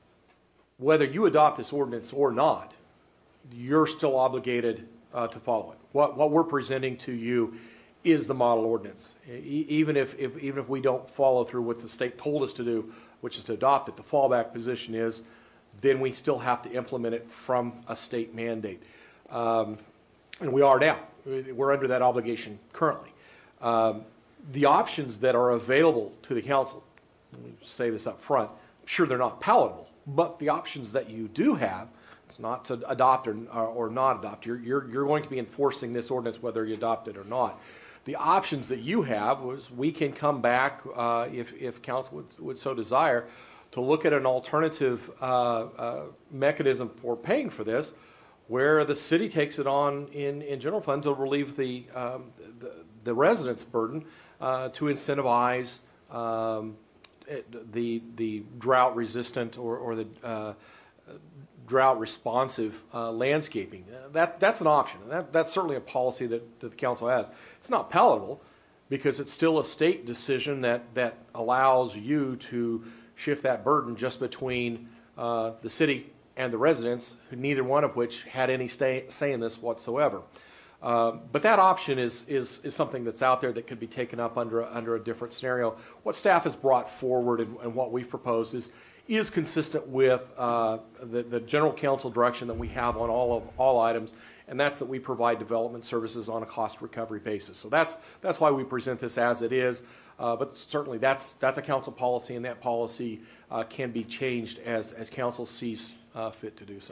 whether you adopt this ordinance or not, you're still obligated uh, to follow it. What what we're presenting to you is the model ordinance. E- even if, if even if we don't follow through what the state told us to do, which is to adopt it, the fallback position is then we still have to implement it from a state mandate. Um, and we are now. We're under that obligation currently. Um, the options that are available to the council, let me say this up front, I'm sure they're not palatable, but the options that you do have, it's not to adopt or, or not adopt. You're, you're, you're going to be enforcing this ordinance whether you adopt it or not. The options that you have was we can come back, uh, if, if council would, would so desire, to look at an alternative uh, uh, mechanism for paying for this, where the city takes it on in, in general fund to relieve the um, the, the residents' burden uh, to incentivize um, it, the the drought resistant or, or the uh, drought responsive uh, landscaping. That that's an option. That that's certainly a policy that, that the council has. It's not palatable because it's still a state decision that that allows you to shift that burden just between uh, the city and the residents, who neither one of which had any stay, say in this whatsoever. Uh, but that option is, is is something that's out there that could be taken up under a, under a different scenario. What staff has brought forward and, and what we've proposed is is consistent with uh, the, the general council direction that we have on all of all items, and that's that we provide development services on a cost recovery basis. So that's that's why we present this as it is. Uh, but certainly that's that's a council policy, and that policy uh, can be changed as as council sees uh, fit to do so.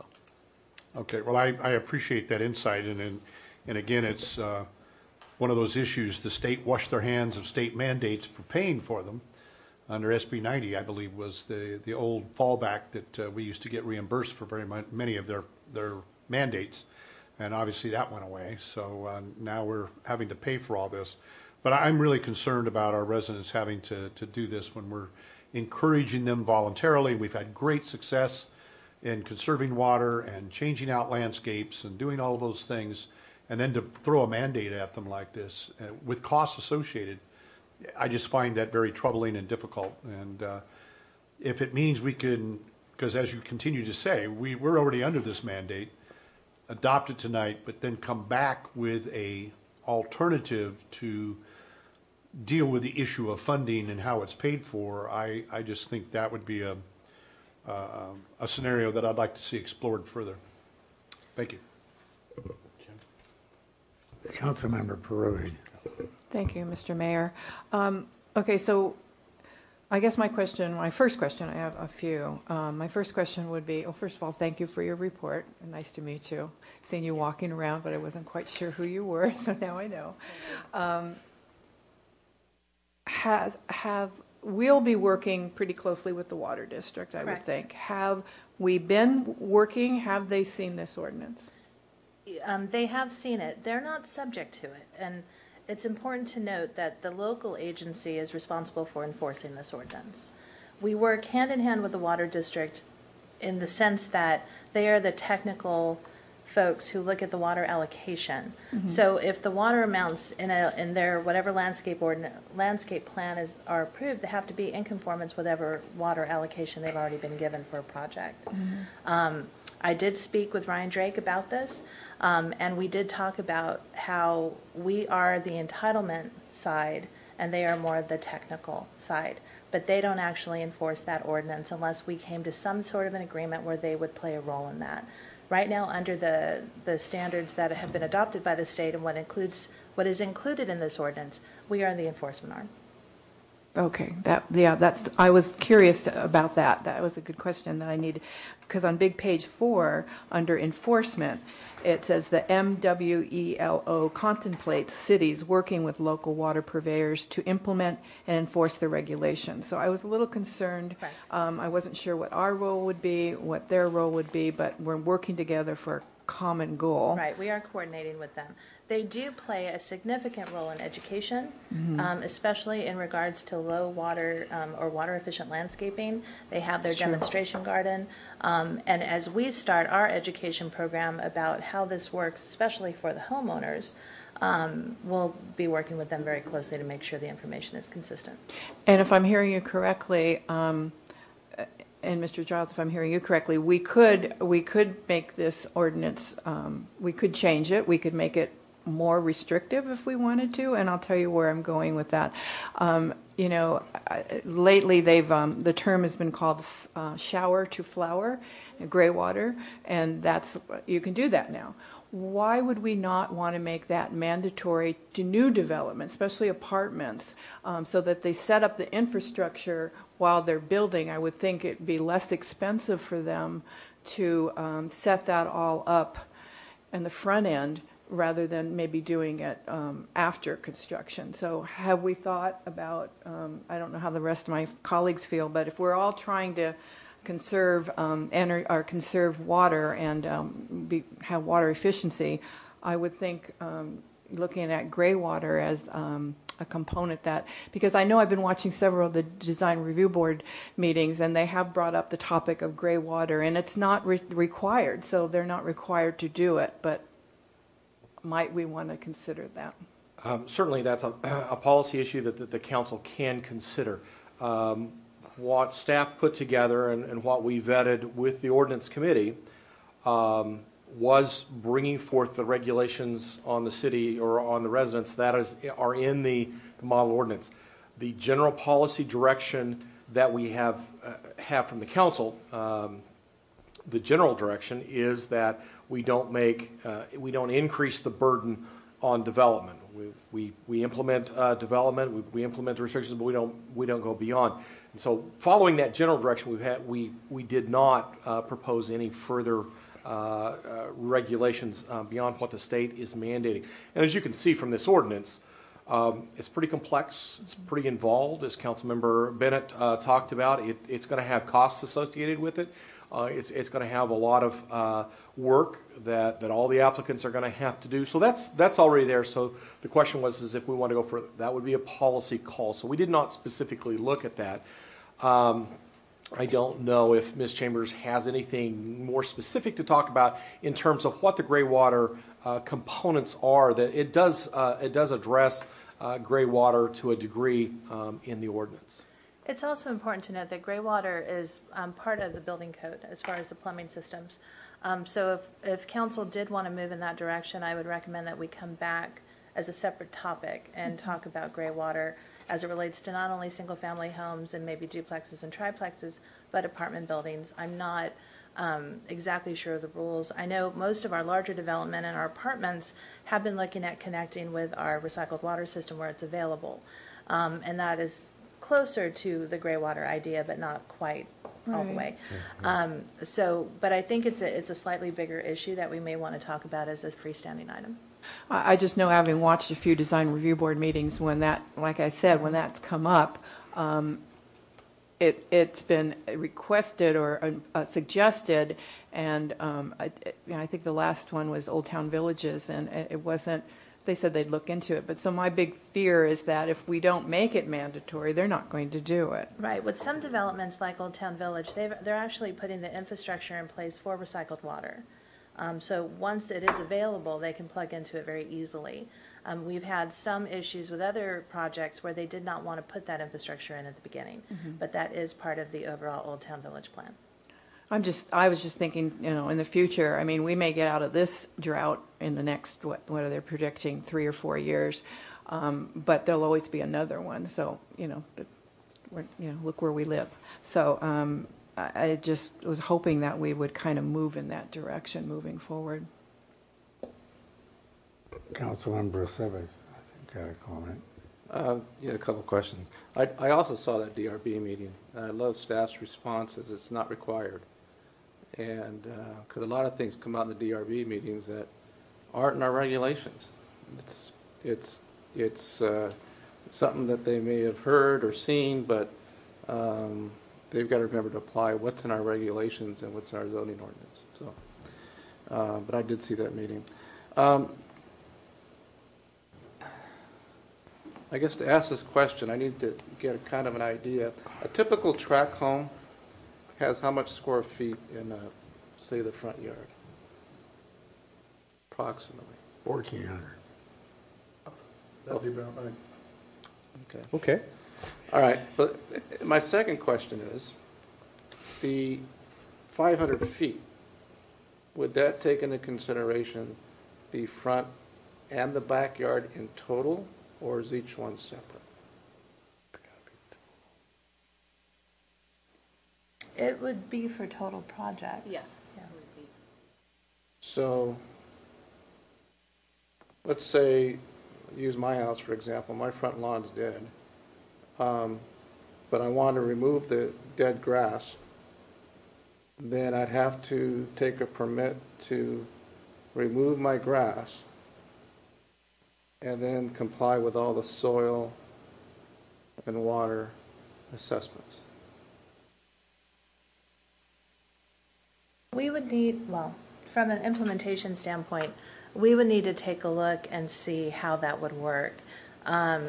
Okay, well, I, I appreciate that insight, and and, and again, it's uh, one of those issues. The state washed their hands of state mandates for paying for them under S B ninety, I believe, was the the old fallback that uh, we used to get reimbursed for very much, many of their their mandates, and obviously that went away. So uh, now we're having to pay for all this. But I'm really concerned about our residents having to, to do this when we're encouraging them voluntarily. We've had great success in conserving water and changing out landscapes and doing all of those things. And then to throw a mandate at them like this uh, with costs associated, I just find that very troubling and difficult. And uh, if it means we can, because as you continue to say, we, we're already under this mandate, adopt it tonight, but then come back with a alternative to deal with the issue of funding and how it's paid for, I, I just think that would be a, uh, a scenario that I'd like to see explored further. Thank you. Councilmember Parodi. Thank you, Mister Mayor. Um, okay, so I guess my question, my first question, I have a few. Um, my first question would be, well, first of all, thank you for your report. Nice to meet you. Seen you walking around, but I wasn't quite sure who you were, so now I know. Um, has have we'll be working pretty closely with the Water District, I Correct. would think. Have we been working? Have they seen this ordinance? Um, they have seen it. They're not subject to it. And it's important to note that the local agency is responsible for enforcing this ordinance. We work hand in hand with the Water District in the sense that they are the technical folks who look at the water allocation. Mhm. So if the water amounts in a in their whatever landscape ordin- landscape plan is are approved, they have to be in conformance with whatever water allocation they've already been given for a project. Um, I did speak with Ryan Drake about this, um, and we did talk about how we are the entitlement side and they are more the technical side. But they don't actually enforce that ordinance unless we came to some sort of an agreement where they would play a role in that. Right now, under the, the standards that have been adopted by the state and what includes what is included in this ordinance, we are the enforcement arm. Okay, that yeah, that's. I was curious to, about that. That was a good question that I need, because on big page four under enforcement, it says the M W E L O contemplates cities working with local water purveyors to implement and enforce the regulations. So I was a little concerned. Um, I wasn't sure what our role would be, what their role would be, but we're working together for a common goal. Right, we are coordinating with them. They do play a significant role in education, Mhm. um, especially in regards to low water um, or water efficient landscaping. They have their That's true. demonstration garden. Um, and as we start our education program about how this works, especially for the homeowners, um, we'll be working with them very closely to make sure the information is consistent. And if I'm hearing you correctly, um, and Mister Giles, if I'm hearing you correctly, we could we could make this ordinance, um, we could change it, we could make it more restrictive if we wanted to, and I'll tell you where I'm going with that. Um, you know, I- lately they've um, the term has been called uh, shower to flower, gray water, and that's you can do that now. Why would we not want to make that mandatory to new development, especially apartments, um, so that they set up the infrastructure while they're building? I would think it'd be less expensive for them to um, set that all up in the front end rather than maybe doing it um, after construction. So have we thought about, um, I don't know how the rest of my colleagues feel, but if we're all trying to conserve um, ener- or conserve water and um, be, have water efficiency, I would think um, looking at gray water as um, a component that, because I know I've been watching several of the design review board meetings and they have brought up the topic of gray water, and it's not re- required, so they're not required to do it, but might we want to consider that? Um, certainly, that's a, a policy issue that, that the council can consider. Um, what staff put together and, and what we vetted with the ordinance committee um, was bringing forth the regulations on the city or on the residents that is, are in the, the model ordinance. The general policy direction that we have uh, have from the council, um, the general direction is that we don't make, uh, we don't increase the burden on development. We we, we implement uh, development, we, we implement the restrictions, but we don't we don't go beyond. And so, following that general direction, we've had we we did not uh, propose any further uh, uh, regulations uh, beyond what the state is mandating. And as you can see from this ordinance, um, it's pretty complex. It's pretty involved, as Councilmember Bennett uh, talked about. It, it's going to have costs associated with it. Uh, it's it's going to have a lot of uh, work that, that all the applicants are going to have to do. So that's that's already there. So the question was, is if we want to go further, that would be a policy call. So we did not specifically look at that. Um, I don't know if Miz Chambers has anything more specific to talk about in terms of what the gray water uh, components are. That it does uh, it does address uh, gray water to a degree um, in the ordinance. It's also important to note that gray water is um, part of the building code as far as the plumbing systems. Um, so if, if council did want to move in that direction, I would recommend that we come back as a separate topic and talk about gray water as it relates to not only single-family homes and maybe duplexes and triplexes, but apartment buildings. I'm not um, exactly sure of the rules. I know most of our larger development and our apartments have been looking at connecting with our recycled water system where it's available. Um, and that is closer to the gray water idea, but not quite all the Right. way. Um, so, but I think it's a, it's a slightly bigger issue that we may want to talk about as a freestanding item. I I just know, having watched a few design review board meetings, when that, like I said, when that's come up, um, it, it's been requested or uh, uh, suggested, and um, I, you know, I think the last one was Old Town Villages, and it it wasn't, they said they'd look into it. But so my big fear is that if we don't make it mandatory, they're not going to do it. Right. With some developments like Old Town Village, they've, they're actually putting the infrastructure in place for recycled water. Um, so once it is available, they can plug into it very easily. Um, we've had some issues with other projects where they did not want to put that infrastructure in at the beginning, Mhm. but that is part of the overall Old Town Village plan. I'm just, I was just thinking, you know, in the future, I mean, we may get out of this drought in the next, what, what are they predicting, three or four years, um, but there'll always be another one. So, you know, but we're, you know, look where we live. So um, I, I just was hoping that we would kind of move in that direction moving forward. Councilmember Seves, I think, had a comment. Uh, yeah, a couple of questions. I, I also saw that D R B meeting. I love staff's responses. It's not required. And because a lot of things come out in the D R B meetings that aren't in our regulations. It's, it's, it's uh, something that they may have heard or seen, but um, they've got to remember to apply what's in our regulations and what's in our zoning ordinance. So, uh, but I did see that meeting. Um, I guess to ask this question, I need to get a kind of an idea. A typical tract home has how much square feet in, uh, say, the front yard? Approximately. fourteen hundred. That'd be about right. Okay. Okay. All right. But my second question is, the five hundred feet, would that take into consideration the front and the backyard in total, or is each one separate? It would be for total project. Yes. Yeah. So, let's say, use my house for example, my front lawn's dead, um, but I want to remove the dead grass, then I'd have to take a permit to remove my grass and then comply with all the soil and water assessments. We would need, well, from an implementation standpoint, we would need to take a look and see how that would work. Um,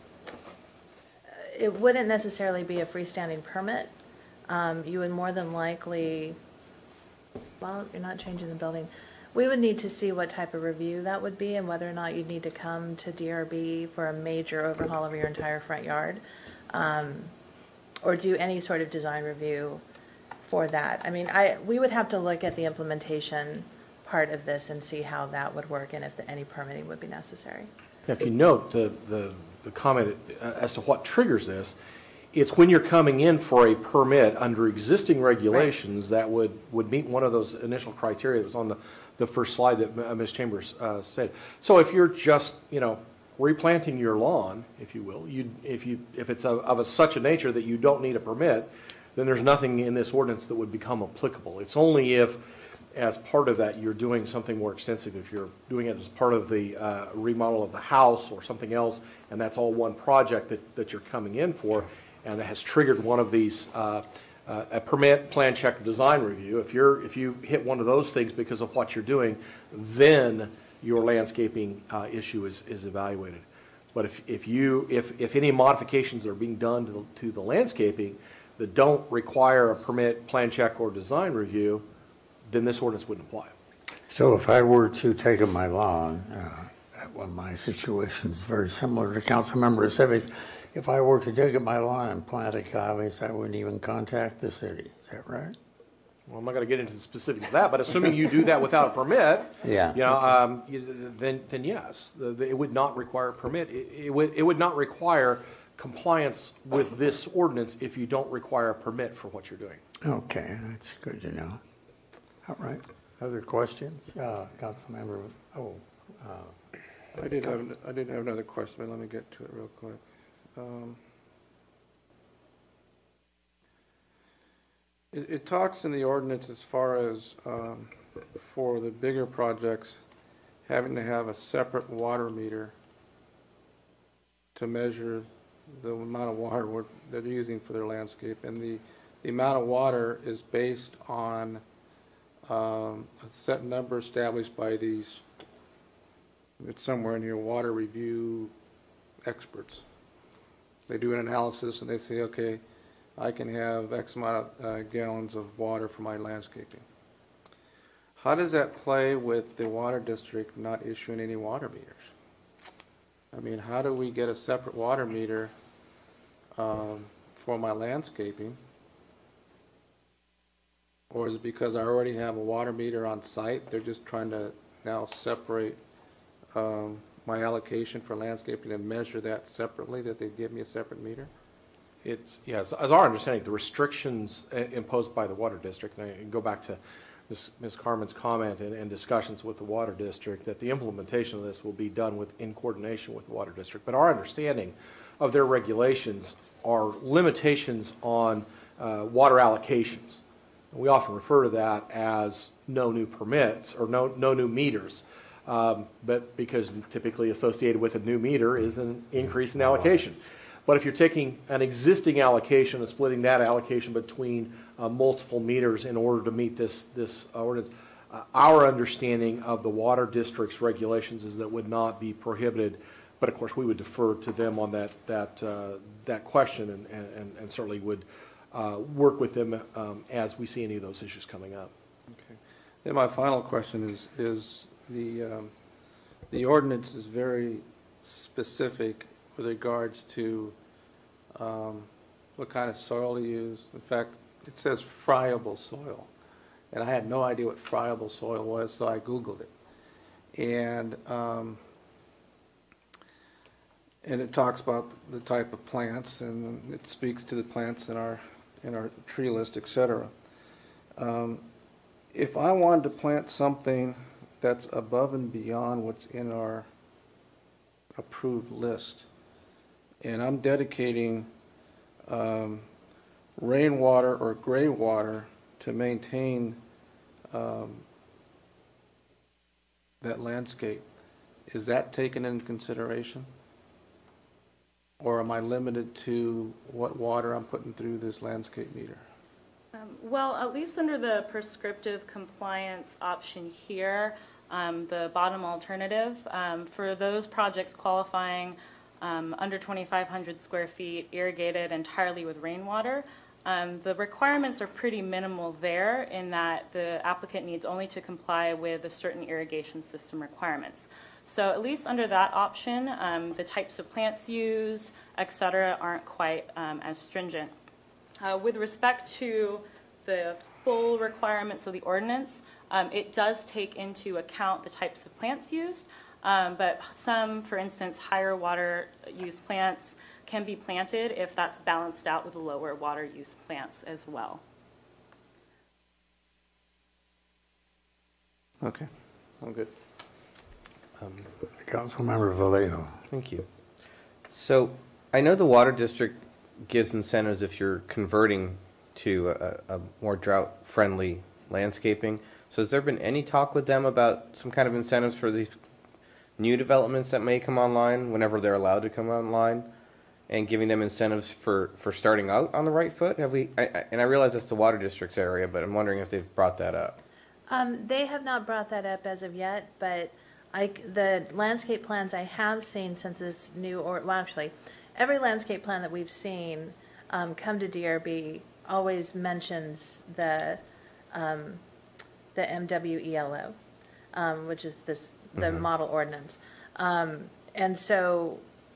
it wouldn't necessarily be a freestanding permit. Um, you would more than likely, well, you're not changing the building. We would need to see what type of review that would be and whether or not you'd need to come to D R B for a major overhaul of your entire front yard, um, or do any sort of design review for that. I mean, I we would have to look at the implementation part of this and see how that would work and if the, any permitting would be necessary. If you note the, the, the comment uh, as to what triggers this, it's when you're coming in for a permit under existing regulations that would, would meet one of those initial criteria that was on the, the first slide that uh, Miz Chambers uh, said. So if you're just, you know, replanting your lawn, if you will, you if you if it's of, of a, such a nature that you don't need a permit, then there's nothing in this ordinance that would become applicable. It's only if, as part of that, you're doing something more extensive, if you're doing it as part of the uh, remodel of the house or something else, and that's all one project that, that you're coming in for, and it has triggered one of these, uh, uh, a permit, plan check, design review. If you're if you hit one of those things because of what you're doing, then your landscaping uh, issue is, is evaluated. But if, if you if, if any modifications are being done to the, to the landscaping that don't require a permit, plan check, or design review, then this ordinance wouldn't apply. So if I were to take up my lawn, uh, well, my situation is very similar to Councilmember Seves. if I were to dig up my lawn and plant agaves, I wouldn't even contact the city. Is that right? Well, I'm not going to get into the specifics of that, but assuming you do that without a permit, Yeah. you know, um, you, then then yes, the, the, it would not require a permit. It, it would it would not require compliance with this ordinance if you don't require a permit for what you're doing. Okay, that's good to know. All right. Other questions? Uh, Councilmember, oh. Uh, I did have, I did have another question, but let me get to it real quick. Um, it, it talks in the ordinance as far as um, for the bigger projects having to have a separate water meter to measure the amount of water we're, they're using for their landscape, and the, the amount of water is based on um, a set number established by these, it's somewhere in here, water review experts. They do an analysis and they say, okay, I can have X amount of uh, gallons of water for my landscaping. How does that play with the water district not issuing any water meters? I mean, how do we get a separate water meter um, for my landscaping? Or is it because I already have a water meter on site? They're just trying to now separate um, my allocation for landscaping and measure that separately, that they give me a separate meter? It's, yes, as our understanding, the restrictions uh, imposed by the water district, and I can go back to Miz Miz Carmen's comment and, and discussions with the water district, that the implementation of this will be done with, in coordination with the water district. But our understanding of their regulations are limitations on uh, water allocations. We often refer to that as no new permits or no, no new meters. Um, but because typically associated with a new meter is an increase in allocation. But if you're taking an existing allocation and splitting that allocation between uh, multiple meters in order to meet this this uh, ordinance, uh, our understanding of the water district's regulations is that would not be prohibited. But of course, we would defer to them on that that uh, that question, and, and, and certainly would uh, work with them um, as we see any of those issues coming up. Okay. Then my final question is is. The, um, the ordinance is very specific with regards to um, what kind of soil to use. In fact, it says friable soil. And I had no idea what friable soil was, so I Googled it. And, um, and it talks about the type of plants, and it speaks to the plants in our, in our tree list, et cetera. Um, if I wanted to plant something that's above and beyond what's in our approved list, and I'm dedicating um, rainwater or gray water to maintain um, that landscape, is that taken into consideration? Or am I limited to what water I'm putting through this landscape meter? Um, well, at least under the prescriptive compliance option here, um, the bottom alternative, um, for those projects qualifying um, under twenty-five hundred square feet, irrigated entirely with rainwater, um, the requirements are pretty minimal there in that the applicant needs only to comply with the certain irrigation system requirements. So at least under that option, um, the types of plants used, et cetera, aren't quite um, as stringent. Uh, with respect to the full requirements of the ordinance, um, it does take into account the types of plants used, um, but some, for instance, higher water use plants can be planted if that's balanced out with lower water use plants as well. Okay, I'm good. Um, Councilmember Vallejo. Thank you. So I know the water district gives incentives if you're converting to a, a more drought-friendly landscaping. So has there been any talk with them about some kind of incentives for these new developments that may come online whenever they're allowed to come online, and giving them incentives for, for starting out on the right foot? Have we? I, I, and I realize it's the water district's area, but I'm wondering if they've brought that up. Um, they have not brought that up as of yet, but I, the landscape plans I have seen since this new, or well, actually, every landscape plan that we've seen um, come to D R B always mentions the um, the M W E L O, um, which is this the mm-hmm. model ordinance, um, and so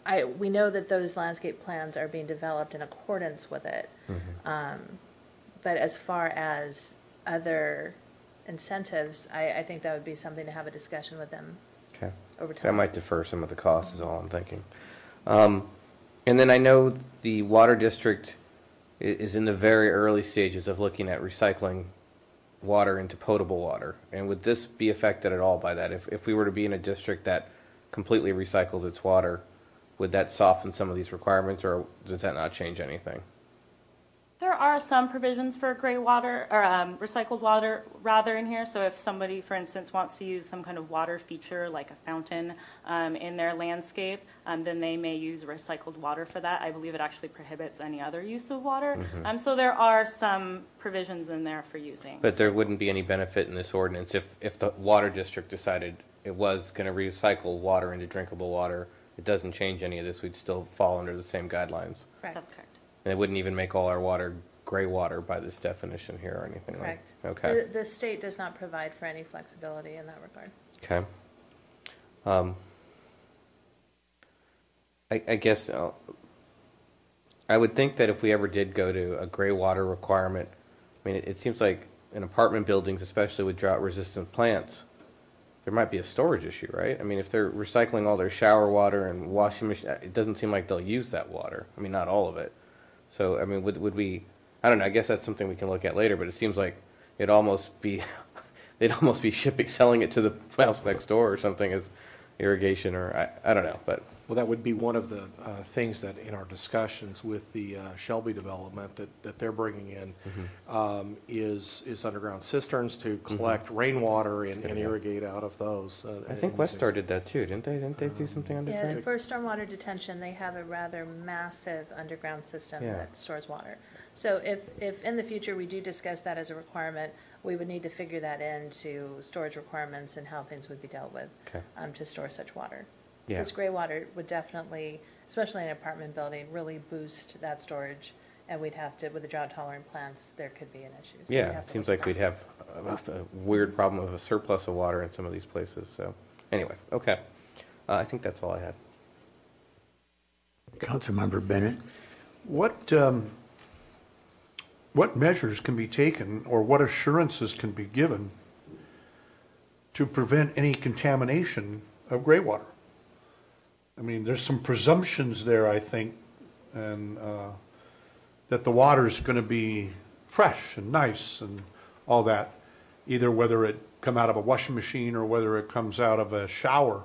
I, we know that those landscape plans are being developed in accordance with it. Mm-hmm. Um, but as far as other incentives, I, I think that would be something to have a discussion with them Okay. over time. That might defer some of the costs is all I'm thinking. Um, and then I know the water district i- is in the very early stages of looking at recycling water into potable water. And would this be affected at all by that? If, if we were to be in a district that completely recycles its water, would that soften some of these requirements, or does that not change anything? There are some provisions for gray water or um, recycled water rather in here. So if somebody, for instance, wants to use some kind of water feature like a fountain um, in their landscape, um, then they may use recycled water for that. I believe it actually prohibits any other use of water. Mhm. Um, so there are some provisions in there for using. But there wouldn't be any benefit in this ordinance if, if the water district decided it was going to recycle water into drinkable water. It doesn't change any of this. We'd still fall under the same guidelines. Correct. That's correct. And it wouldn't even make all our water gray water by this definition here or anything Correct. like that. Okay. The, the state does not provide for any flexibility in that regard. Okay. Um, I, I guess uh, I would think that if we ever did go to a gray water requirement, I mean, it, it seems like in apartment buildings, especially with drought-resistant plants, there might be a storage issue, right? I mean, if they're recycling all their shower water and washing machine, it doesn't seem like they'll use that water. I mean, not all of it. So, I mean, would would we? I don't know. I guess that's something we can look at later. But it seems like it'd almost be, they'd almost be shipping, selling it to the house next door or something as irrigation, or I, I don't know. But Well, that would be one of the uh, things that in our discussions with the uh, Shelby development that, that they're bringing in Mhm. um, is is underground cisterns to collect rainwater and, and irrigate out of those. Uh, I think and Westar did that too, didn't they? Didn't they do something under Yeah, there? for stormwater detention, they have a rather massive underground system Yeah. that stores water. So if, if in the future we do discuss that as a requirement, we would need to figure that into storage requirements and how things would be dealt with Okay. um, to store such water. Yeah. Because gray water would definitely, especially in an apartment building, really boost that storage. And we'd have to, with the drought tolerant plants, there could be an issue. So we'd Yeah, have it to seems look like we'd have a, a weird problem of a surplus of water in some of these places. So, anyway, okay. Uh, I think that's all I had. Councilmember Bennett. What, um, what measures can be taken or what assurances can be given to prevent any contamination of gray water? I mean, there's some presumptions there, I think, and uh, that the water is going to be fresh and nice and all that, either whether it come out of a washing machine or whether it comes out of a shower.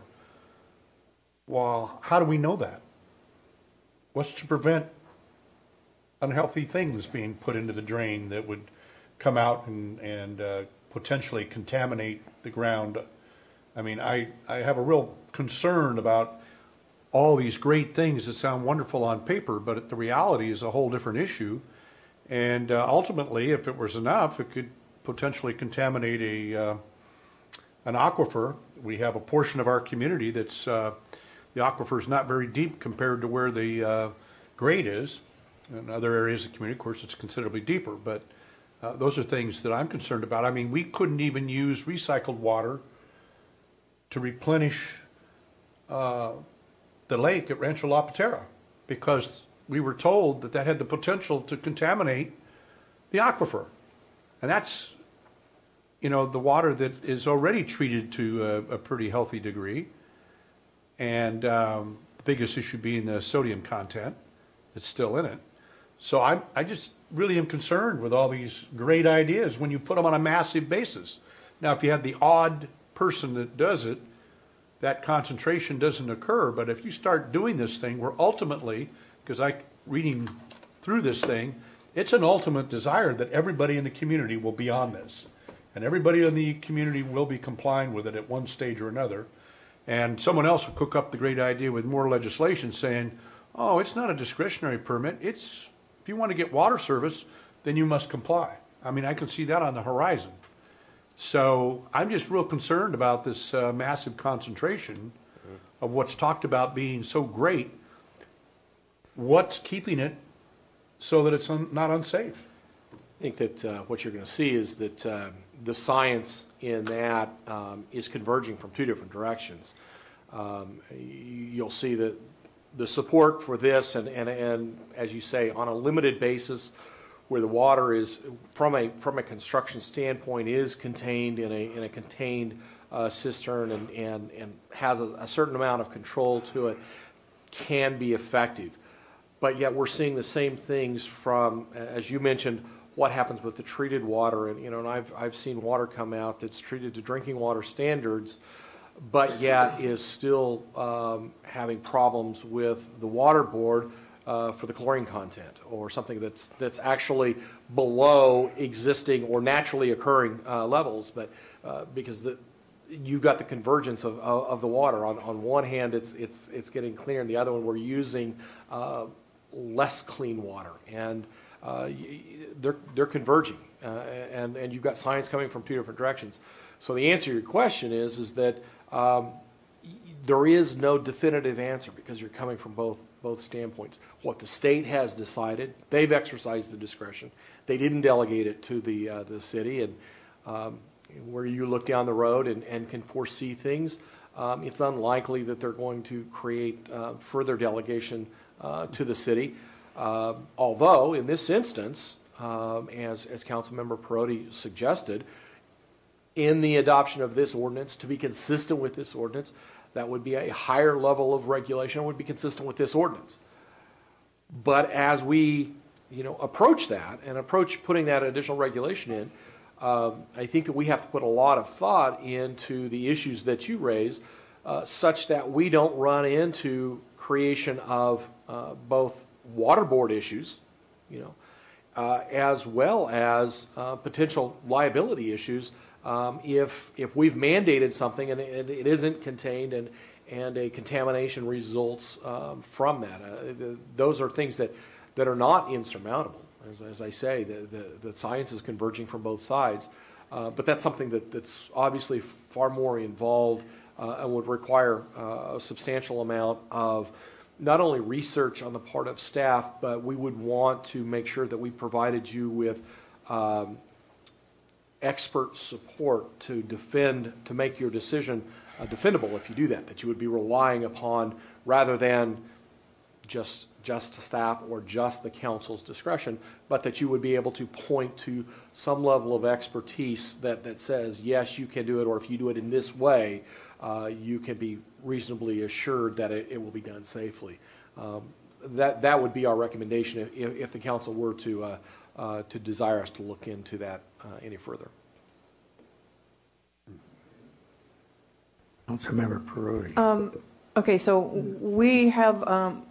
Well, how do we know that? What's to prevent unhealthy things being put into the drain that would come out and, and uh, potentially contaminate the ground? I mean, I, I have a real concern about all these great things that sound wonderful on paper, but the reality is a whole different issue. And uh, ultimately, if it was enough, it could potentially contaminate a uh, an aquifer. We have a portion of our community that's uh, the aquifer is not very deep compared to where the uh, grade is. In other areas of the community, of course, it's considerably deeper. But uh, those are things that I'm concerned about. I mean, we couldn't even use recycled water to replenish uh, the lake at Rancho La Patera because we were told that that had the potential to contaminate the aquifer. And that's, you know, the water that is already treated to a, a pretty healthy degree. And um, the biggest issue being the sodium content that's still in it. So I, I just really am concerned with all these great ideas when you put them on a massive basis. Now, if you have the odd person that does it, that concentration doesn't occur. But if you start doing this thing where ultimately, because I reading through this thing, it's an ultimate desire that everybody in the community will be on this. And everybody in the community will be complying with it at one stage or another. And someone else will cook up the great idea with more legislation saying, oh, it's not a discretionary permit. It's, if you want to get water service, then you must comply. I mean, I can see that on the horizon. So I'm just real concerned about this uh, massive concentration of what's talked about being so great. What's keeping it so that it's un- not unsafe? I think that uh, what you're going to see is that uh, the science in that um, is converging from two different directions. Um, y- you'll see that the support for this, and, and, and as you say, on a limited basis, where the water is, from a from a construction standpoint, is contained in a in a contained uh, cistern and, and, and has a, a certain amount of control to it, can be effective. But yet we're seeing the same things from, as you mentioned, what happens with the treated water. And, you know, and I've, I've seen water come out that's treated to drinking water standards, but yet is still um, having problems with the water board uh, for the chlorine content, or something that's that's actually below existing or naturally occurring uh, levels. But uh, because the you've got the convergence of, of, of the water. On, on one hand, it's it's it's getting cleaner, and the other one we're using uh, less clean water, and uh, they're they're converging, uh, and and you've got science coming from two different directions. So the answer to your question is is that um, there is no definitive answer, because you're coming from both both standpoints. What the state has decided, they've exercised the discretion. They didn't delegate it to the uh, the city, and um, where you look down the road and, and can foresee things, um, it's unlikely that they're going to create uh, further delegation uh, to the city. Uh, although, in this instance, um, as, as Councilmember Perotti suggested, in the adoption of this ordinance, to be consistent with this ordinance, that would be a higher level of regulation, would be consistent with this ordinance. But as we, you know, approach that and approach putting that additional regulation in, Um, I think that we have to put a lot of thought into the issues that you raise, uh, such that we don't run into creation of uh, both water board issues, you know, uh, as well as uh, potential liability issues um, if if we've mandated something and it, it isn't contained, and and a contamination results um, from that. Uh, the, those are things that that are not insurmountable. As, as I say, the, the, the science is converging from both sides, uh, but that's something that, that's obviously far more involved uh, and would require uh, a substantial amount of not only research on the part of staff, but we would want to make sure that we provided you with um, expert support to defend, to make your decision uh, defendable if you do that, that you would be relying upon rather than just just staff or just the council's discretion, but that you would be able to point to some level of expertise that, that says, yes, you can do it, or if you do it in this way, uh, you can be reasonably assured that it, it will be done safely. Um, that that would be our recommendation if, if the council were to uh, uh, to desire us to look into that uh, any further. Councilmember Perotti. Um, okay, so we have. Um,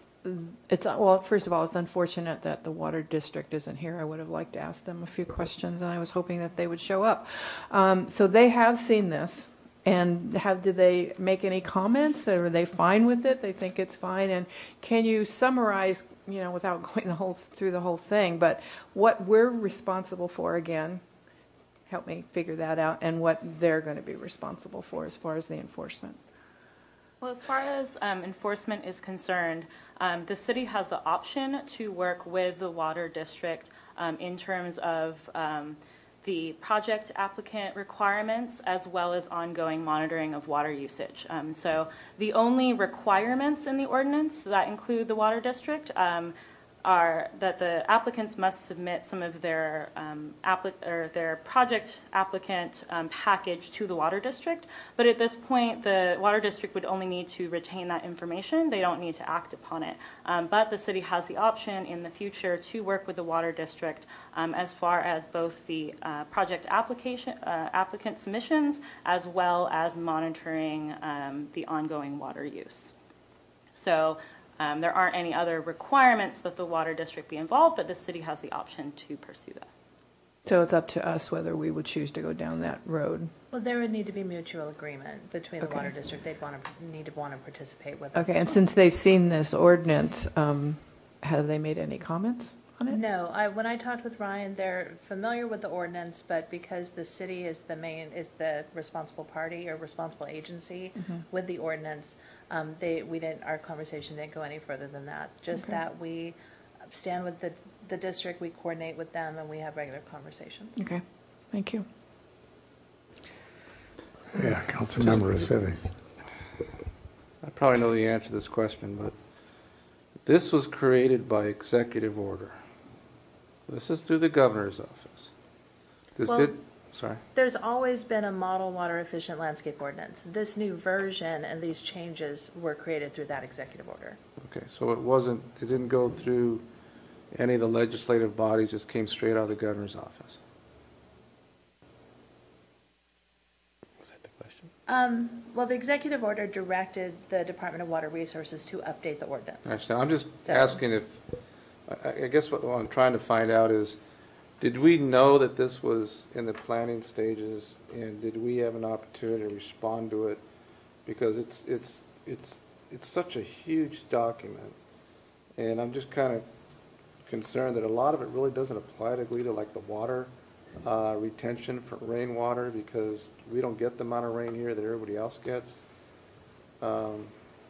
It's well. First of all, it's unfortunate that the water district isn't here. I would have liked to ask them a few questions, and I was hoping that they would show up. Um, so they have seen this, and have did they make any comments? Or are they fine with it? They think it's fine. And can you summarize, you know, without going the whole through the whole thing, but what we're responsible for again? Help me figure that out, and what they're going to be responsible for as far as the enforcement. Well, as far as um, enforcement is concerned, um, the city has the option to work with the water district um, in terms of um, the project applicant requirements as well as ongoing monitoring of water usage. Um, so the only requirements in the ordinance that include the water district um, are that the applicants must submit some of their um, applic- or their project applicant um, package to the water district. But at this point, the water district would only need to retain that information. They don't need to act upon it. Um, but the city has the option in the future to work with the water district um, as far as both the uh, project application uh, applicant submissions as well as monitoring um, the ongoing water use. So. Um, there aren't any other requirements that the water district be involved, but the city has the option to pursue that. So it's up to us whether we would choose to go down that road. Well, there would need to be mutual agreement between the Okay. water district. They'd want to need to want to participate with us. Okay, as and well. since they've seen this ordinance, um, have they made any comments on it? No, I, when I talked with Ryan, they're familiar with the ordinance, but because the city is the main, is the responsible party or responsible agency Mhm. with the ordinance, um, they, we didn't, our conversation didn't go any further than that. Just Okay. that we stand with the, the district, we coordinate with them, and we have regular conversations. Okay, thank you. Yeah, Councilmember Aceves. I probably know the answer to this question, but This was created by executive order. This is through the governor's office. This Well, did, sorry. There's always been a model water efficient landscape ordinance. This new version and these changes were created through that executive order. Okay, so it wasn't, it didn't go through any of the legislative bodies, just came straight out of the governor's office. Was that the question? Um, well, the executive order directed the Department of Water Resources to update the ordinance. Actually, I'm just So- asking if, I, I guess what I'm trying to find out is, did we know that this was in the planning stages, and did we have an opportunity to respond to it? Because it's it's it's it's such a huge document, and I'm just kind of concerned that a lot of it really doesn't apply to Goleta, like the water uh, retention for rainwater, because we don't get the amount of rain here that everybody else gets. Um,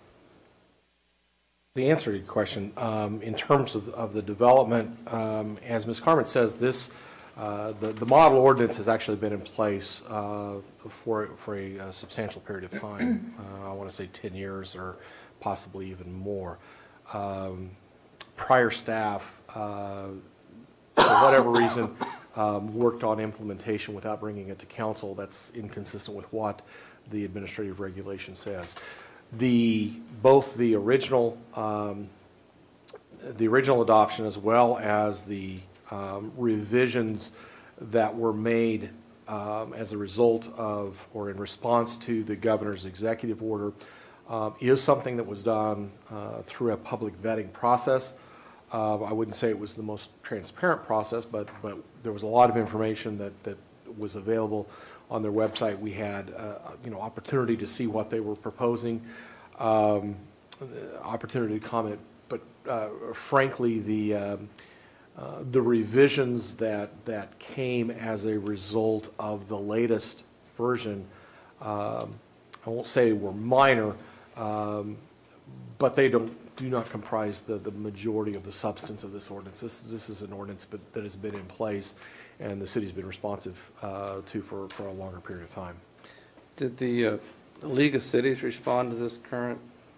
The answer to your question, um, in terms of, of the development, um, as Miz Carmen says, this uh, the, the model ordinance has actually been in place uh, for for a, a substantial period of time. Uh, I want to say ten years or possibly even more. Um, prior staff, uh, for whatever reason, um, worked on implementation without bringing it to council. That's inconsistent with what the administrative regulation says. The both the original um, the original adoption as well as the um, revisions that were made um, as a result of or in response to the governor's executive order um, is something that was done uh, through a public vetting process. Uh, I wouldn't say it was the most transparent process, but but there was a lot of information that that was available on their website. We had uh, you know opportunity to see what they were proposing, um, opportunity to comment. But uh, frankly, the um, uh, the revisions that that came as a result of the latest version, um, I won't say were minor, um, but they don't do not comprise the the majority of the substance of this ordinance. This this is an ordinance but, that has been in place, and the city's been responsive uh, to for, for a longer period of time. Did the uh, League of Cities respond to this current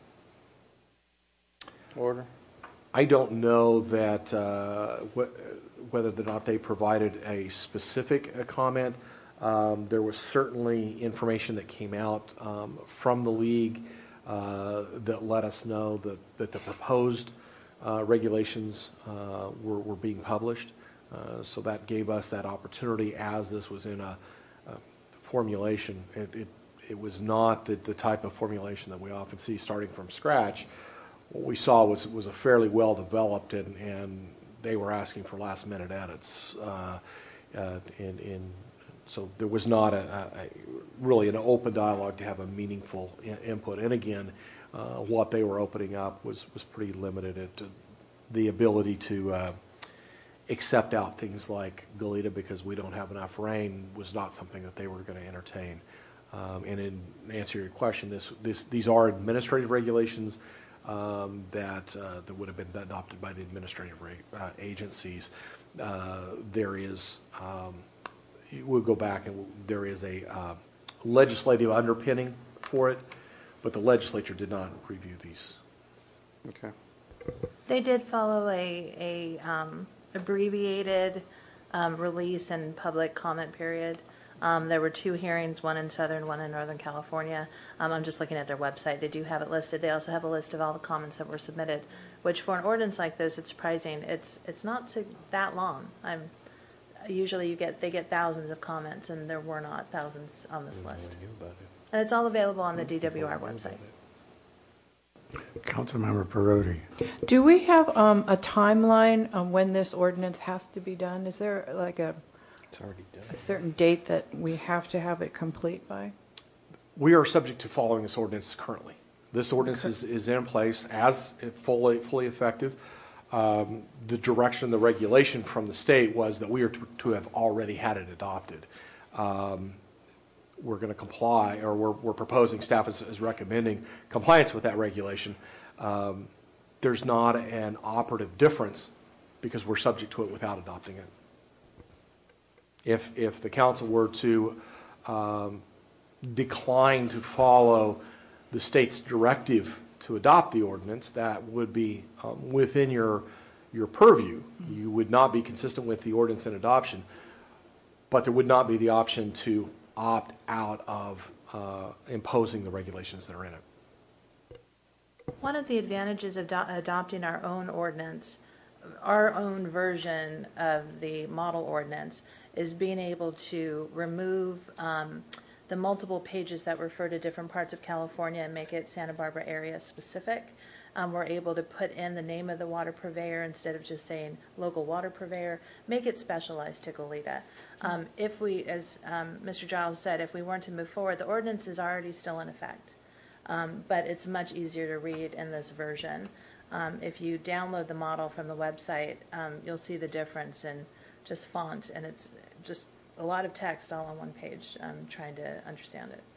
order? I don't know that uh, wh- whether or not they provided a specific uh, comment. Um, there was certainly information that came out um, from the league uh, that let us know that, that the proposed uh, regulations uh, were, were being published. Uh, so that gave us that opportunity as this was in a, a formulation. It, it, it was not the, the type of formulation that we often see starting from scratch. What we saw was was a fairly well developed, and, and they were asking for last minute edits. Uh, uh, in, in so there was not a, a, a really an open dialogue to have a meaningful in, input. And again, uh, what they were opening up was was pretty limited. At the ability to uh, accept out things like Goleta because we don't have enough rain was not something that they were going to entertain. Um, and in answer to your question, this this these are administrative regulations. Um, that uh, that would have been adopted by the administrative reg- uh, agencies. Uh, there is, um, we'll go back and we'll, there is a uh, legislative underpinning for it, but the legislature did not review these. Okay. They did follow a, a um, abbreviated um, release and public comment period. Um, there were two hearings, one in Southern, one in Northern California. Um, I'm just looking at their website. They do have it listed. They also have a list of all the comments that were submitted, which for an ordinance like this, it's surprising. It's it's not so, that long. I'm usually you get they get thousands of comments, and there were not thousands on this list. And it's all available on the D W R website. Councilmember Perotti. Do we have um, a timeline on when this ordinance has to be done? Is there like a It's already done. a certain date that we have to have it complete by? We are subject to following this ordinance currently. This ordinance is, is in place as it fully fully effective. Um, the direction, the regulation from the state was that we are to, to have already had it adopted. Um, we're going to comply, or we're, we're proposing, staff is, is recommending compliance with that regulation. Um, there's not an operative difference because we're subject to it without adopting it. If if the council were to um, decline to follow the state's directive to adopt the ordinance, that would be um, within your your purview. You would not be consistent with the ordinance in adoption, but there would not be the option to opt out of uh, imposing the regulations that are in it. One of the advantages of do- adopting our own ordinance, our own version of the model ordinance, is being able to remove um, the multiple pages that refer to different parts of California and make it Santa Barbara area specific. Um, we're able to put in the name of the water purveyor instead of just saying local water purveyor, make it specialized to Goleta. Um, if we, as um, Mister Giles said, if we weren't to move forward, the ordinance is already still in effect, um, but it's much easier to read in this version. Um, if you download the model from the website, um, you'll see the difference in just font, and it's just a lot of text all on one page. I'm trying to understand it.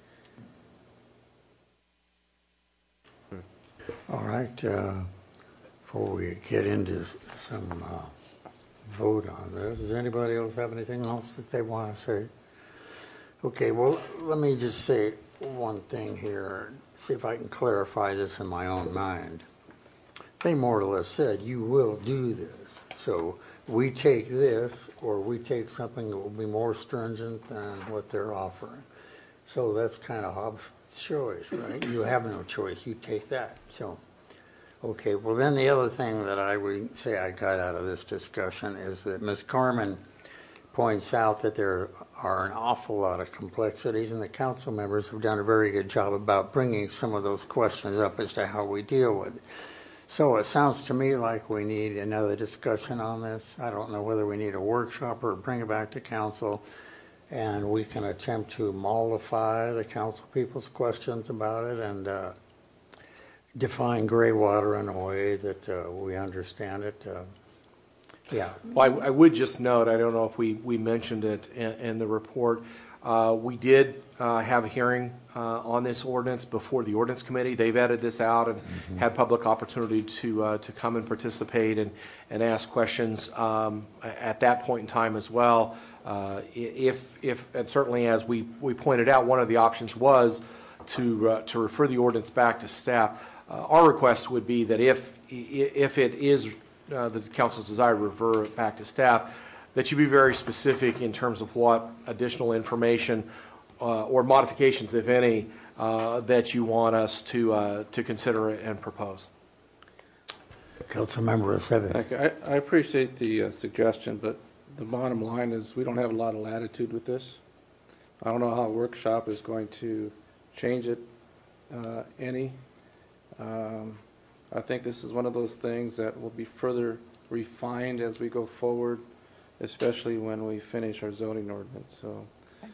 All right, uh, before we get into some uh, vote on this, does anybody else have anything else that they want to say? Okay, well, let me just say one thing here, see if I can clarify this in my own mind. They more or less said, you will do this. So we take this, or we take something that will be more stringent than what they're offering. So that's kind of Hobbs' choice, right? You have no choice. You take that. So, okay. Well, then the other thing that I would say I got out of this discussion is that Miz Carmen points out that there are an awful lot of complexities, and the council members have done a very good job about bringing some of those questions up as to how we deal with it. So it sounds to me like we need another discussion on this. I don't know whether we need a workshop or bring it back to council, and we can attempt to mollify the council people's questions about it and uh, define gray water in a way that uh, we understand it. Uh, yeah. Well, I, I would just note, I don't know if we, we mentioned it in, in the report, uh, we did uh, have a hearing uh, on this ordinance before the ordinance committee. They vetted this out and mm-hmm. had public opportunity to uh, to come and participate and, and ask questions um, at that point in time as well. Uh, if, if, and certainly as we, we pointed out, one of the options was to uh, to refer the ordinance back to staff. Uh, our request would be that if if it is uh, the council's desire to refer it back to staff, that you be very specific in terms of what additional information uh, or modifications, if any, uh, that you want us to uh, to consider and propose. Councilmember Aceves. I, I appreciate the uh, suggestion, but the bottom line is we don't have a lot of latitude with this. I don't know how a workshop is going to change it uh, any. Um, I think this is one of those things that will be further refined as we go forward, especially when we finish our zoning ordinance. So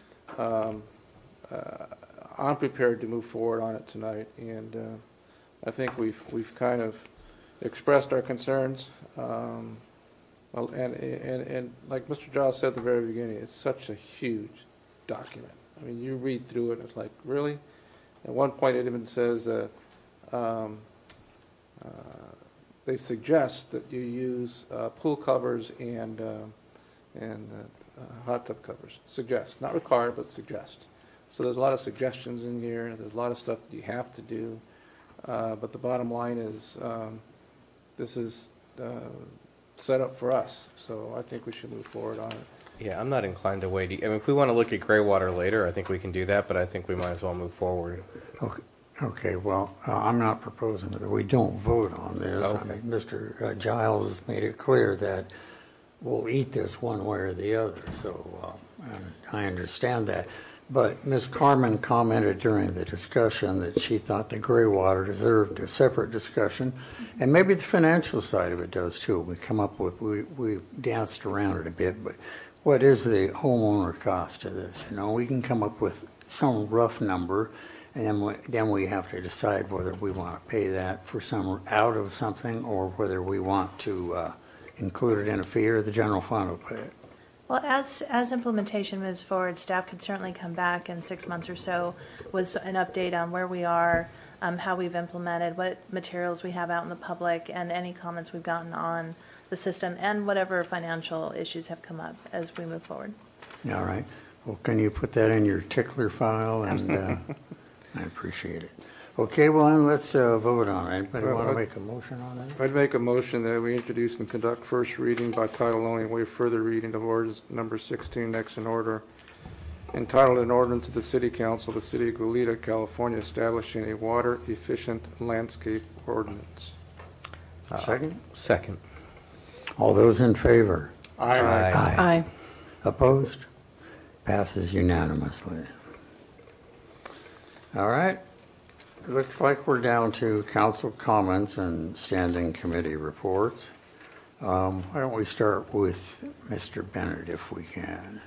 um, uh, I'm prepared to move forward on it tonight, and uh, I think we've we've kind of expressed our concerns. Um, well, and, and and like Mister Giles said at the very beginning, it's such a huge document. I mean, you read through it, it's like, really? At one point, it even says uh, um, uh, they suggest that you use uh, pool covers and uh, and uh, uh, hot tub covers. Suggest, not required, but suggest. So there's a lot of suggestions in here. There's a lot of stuff that you have to do. Uh, but the bottom line is um, this is uh, set up for us. So I think we should move forward on it. Yeah, I'm not inclined to wait. I mean, if we want to look at gray water later, I think we can do that, but I think we might as well move forward. Okay, okay. Well, uh, I'm not proposing that we don't vote on this. Okay. I mean, Mister Uh, Giles has made it clear that we'll eat this one way or the other, so uh, I understand that. But Miz Carmen commented during the discussion that she thought the gray water deserved a separate discussion, and maybe the financial side of it does too. We come up with, we, we danced around it a bit, but what is the homeowner cost of this? You know, we can come up with some rough number, and then we, then we have to decide whether we want to pay that for some out of something, or whether we want to uh, include it in a fee, or the general fund will pay it. Well, as as implementation moves forward, staff could certainly come back in six months or so with an update on where we are, um, how we've implemented, what materials we have out in the public, and any comments we've gotten on the system, and whatever financial issues have come up as we move forward. All right. Well, can you put that in your tickler file? And uh, I appreciate it. Okay, well then let's uh, vote on it. Anybody Well, want to I'd- make a motion on that? I'd make a motion that we introduce and conduct first reading by title only and waive further reading of ordinance number sixteen next in order, entitled an ordinance of the City Council of the City of Goleta, California, establishing a water-efficient landscape ordinance. Second? Second. All those in favor? Aye. Aye. Aye. Opposed? Passes unanimously. All right. It looks like we're down to council comments and standing committee reports. Um, why don't we start with Mister Bennett if we can?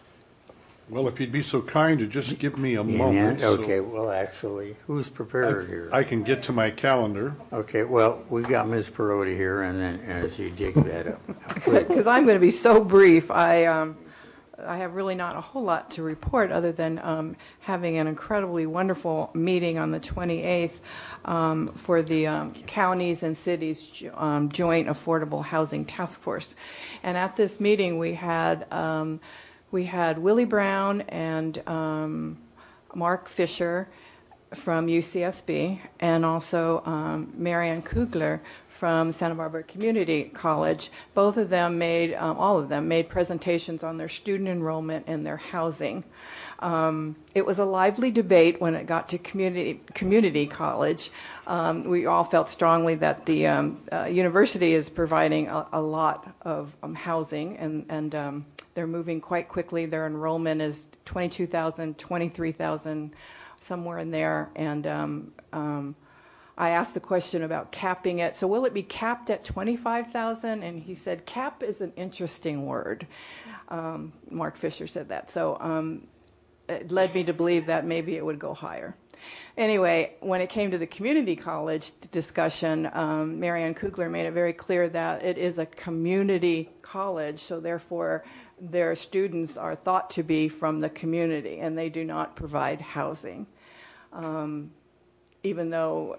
Well, if you'd be so kind to just give me a Yeah, moment. so okay, well, actually, who's prepared here? I can get to my calendar. Okay, well, we've got Miz Perotti here, and then as you dig that up. please. Because I'm going to be so brief, I um, I have really not a whole lot to report other than um, having an incredibly wonderful meeting on the twenty-eighth um, for the um, counties and cities jo- um, joint affordable housing task force. And at this meeting, we had um, we had Willie Brown and um, Mark Fisher from U C S B, and also um, Marianne Kugler from Santa Barbara Community College. Both of them made, um, all of them made presentations on their student enrollment and their housing. Um, it was a lively debate when it got to community community college. Um, we all felt strongly that the um, uh, university is providing a, a lot of um, housing, and, and um, they're moving quite quickly. Their enrollment is twenty-two thousand, twenty-three thousand, somewhere in there, and um, um, I asked the question about capping it. So will it be capped at twenty-five thousand? And he said, cap is an interesting word. Um, Mark Fisher said that. So um, it led me to believe that maybe it would go higher. Anyway, when it came to the community college discussion, um, Marianne Kugler made it very clear that it is a community college, so therefore their students are thought to be from the community, and they do not provide housing. Um, even though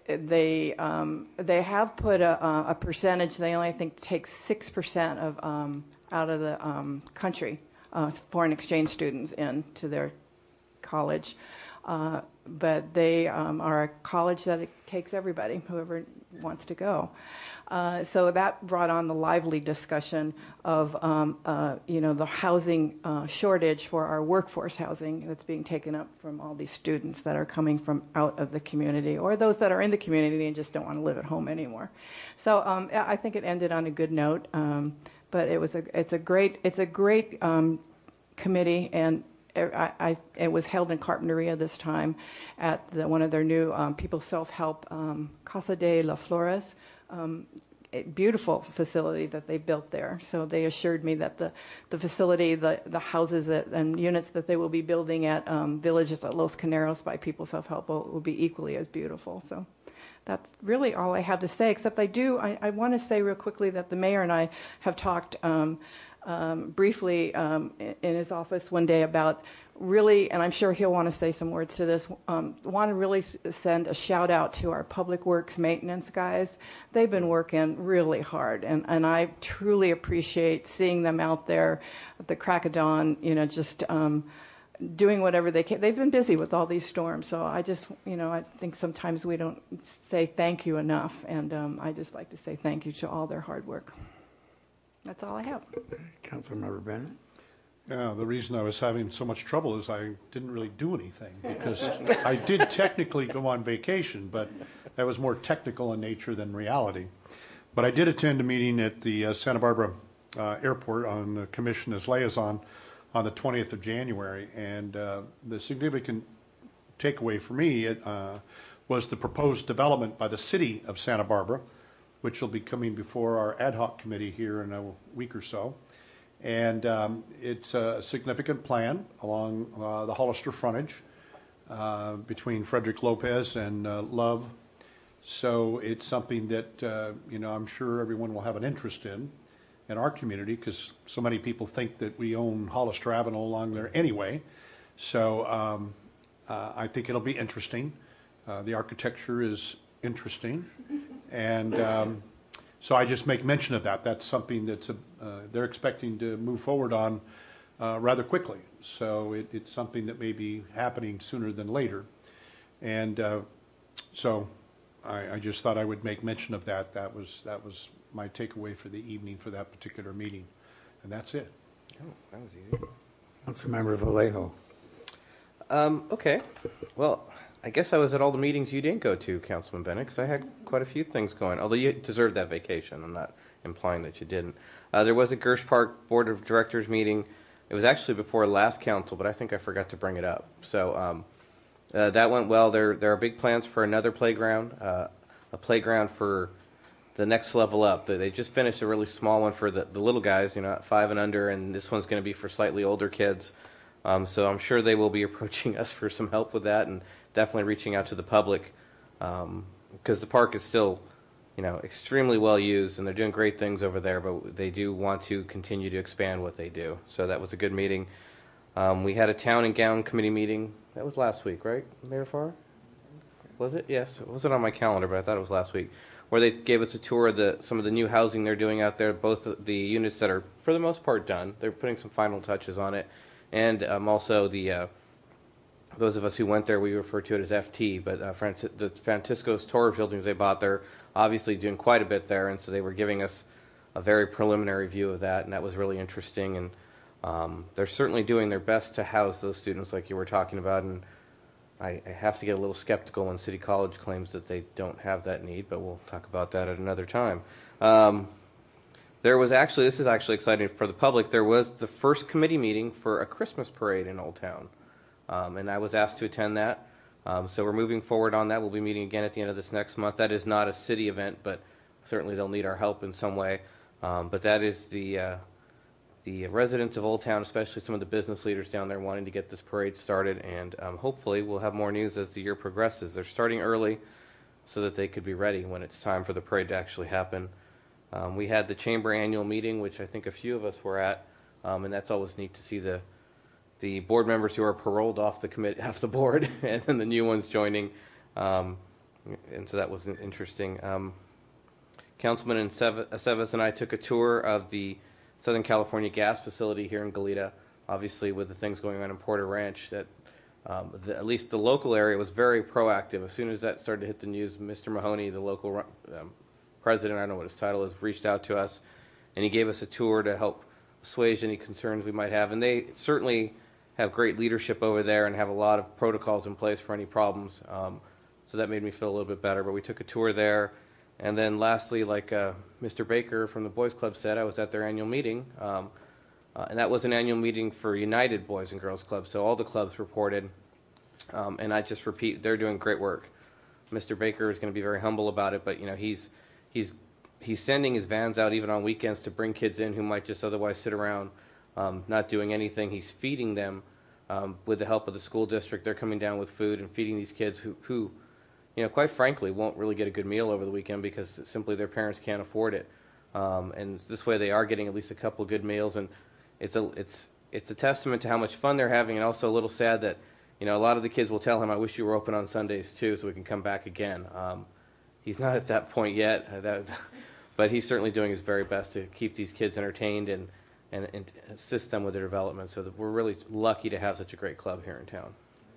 they um, they have put a, a percentage, they only I think take six percent of um, out of the um, country uh, foreign exchange students into their college, uh, but they um, are a college that it takes everybody, whoever wants to go. Uh, so that brought on the lively discussion of, um, uh, you know, the housing uh, shortage for our workforce housing that's being taken up from all these students that are coming from out of the community, or those that are in the community and just don't want to live at home anymore. So um, I think it ended on a good note, um, but it was a it's a great it's a great um, committee, and I, I, it was held in Carpinteria this time at the, one of their new um, People Self-Help um, Casa de las Flores. Um, a beautiful facility that they built there. So they assured me that the, the facility, the, the houses that, and units that they will be building at um, villages at Los Caneros by People Self-Help will, will be equally as beautiful. So that's really all I have to say, except I do, I, I want to say real quickly that the mayor and I have talked um, um, briefly um, in, in his office one day about really, and I'm sure he'll want to say some words to this, um, want to really send a shout out to our public works maintenance guys. They've been working really hard, and, and I truly appreciate seeing them out there at the crack of dawn, you know, just um, doing whatever they can. They've been busy with all these storms, so I just, you know, I think sometimes we don't say thank you enough, and um, I just like to say thank you to all their hard work. That's all I have. Councilmember Bennett? Yeah, the reason I was having so much trouble is I didn't really do anything, because I did technically go on vacation, but that was more technical in nature than reality. But I did attend a meeting at the uh, Santa Barbara uh, Airport on the commission as liaison on the twentieth of January, and uh, the significant takeaway for me uh, was the proposed development by the city of Santa Barbara, which will be coming before our ad hoc committee here in a week or so. And um, it's a significant plan along uh, the Hollister frontage uh, between Frederick Lopez and uh, Love. So it's something that, uh, you know, I'm sure everyone will have an interest in, in our community, because so many people think that we own Hollister Avenue along there anyway. So um, uh, I think it'll be interesting. Uh, the architecture is interesting. And um, so I just make mention of that. That's something that's a, uh, they're expecting to move forward on uh, rather quickly. So it, it's something that may be happening sooner than later. And uh, So I, I just thought I would make mention of that. That was, that was my takeaway for the evening for that particular meeting. And that's it. Oh, that was easy. Councilmember Vallejo. Um, okay. Well, I guess I was at all the meetings you didn't go to, Councilman Bennett, because I had quite a few things going, although you deserved that vacation. I'm not implying that you didn't. Uh, there was a Gersh Park Board of Directors meeting. It was actually before last council, but I think I forgot to bring it up. So um, uh, that went well. There, there are big plans for another playground, uh, a playground for the next level up. They just finished a really small one for the, the little guys, you know, at five and under, and this one's going to be for slightly older kids. Um, so I'm sure they will be approaching us for some help with that, and definitely reaching out to the public, um, because the park is still, you know, extremely well used, and they're doing great things over there, but they do want to continue to expand what they do. So that was a good meeting. Um, we had a town and gown committee meeting. That was last week, right, Mayor Farr? Was it? Yes. It wasn't on my calendar, but I thought it was last week, where they gave us a tour of the, some of the new housing they're doing out there, both the, the units that are, for the most part, done. They're putting some final touches on it. And um, also the uh, those of us who went there, we refer to it as F T, but uh, Francis, the Francisco's Torres buildings they bought, they're obviously doing quite a bit there, and so they were giving us a very preliminary view of that, and that was really interesting. And um, they're certainly doing their best to house those students like you were talking about, and I, I have to get a little skeptical when City College claims that they don't have that need, but we'll talk about that at another time. Um, There was actually, this is actually exciting for the public, there was the first committee meeting for a Christmas parade in Old Town. Um, and I was asked to attend that. Um, so we're moving forward on that. We'll be meeting again at the end of this next month. That is not a city event, but certainly they'll need our help in some way. Um, but that is the, uh, the residents of Old Town, especially some of the business leaders down there, wanting to get this parade started. And um, hopefully we'll have more news as the year progresses. They're starting early so that they could be ready when it's time for the parade to actually happen. Um, we had the chamber annual meeting, which I think a few of us were at, um, and that's always neat to see the the board members who are paroled off the commit off the board, and then the new ones joining, um, and so that was interesting. Um, Councilman Aceves and I took a tour of the Southern California gas facility here in Goleta. Obviously, with the things going on in Porter Ranch, that um, the, at least the local area was very proactive. As soon as that started to hit the news, Mister Mahoney, the local um, president, I don't know what his title is, reached out to us, and he gave us a tour to help assuage any concerns we might have. And they certainly have great leadership over there and have a lot of protocols in place for any problems. Um, so that made me feel a little bit better. But we took a tour there. And then lastly, like uh, Mister Baker from the Boys Club said, I was at their annual meeting. Um, uh, and that was an annual meeting for United Boys and Girls Clubs. So all the clubs reported. Um, and I just repeat, they're doing great work. Mister Baker is going to be very humble about it, but you know he's he's he's sending his vans out even on weekends to bring kids in who might just otherwise sit around um, not doing anything. He's feeding them um, with the help of the school district. They're coming down with food and feeding these kids who, who, you know, quite frankly, won't really get a good meal over the weekend because simply their parents can't afford it. Um, and this way they are getting at least a couple of good meals, and it's a it's it's a testament to how much fun they're having, and also a little sad that you know a lot of the kids will tell him, "I wish you were open on Sundays too, so we can come back again." Um, he's not at that point yet, uh, that, but he's certainly doing his very best to keep these kids entertained and and, and assist them with their development. So that we're really lucky to have such a great club here in town.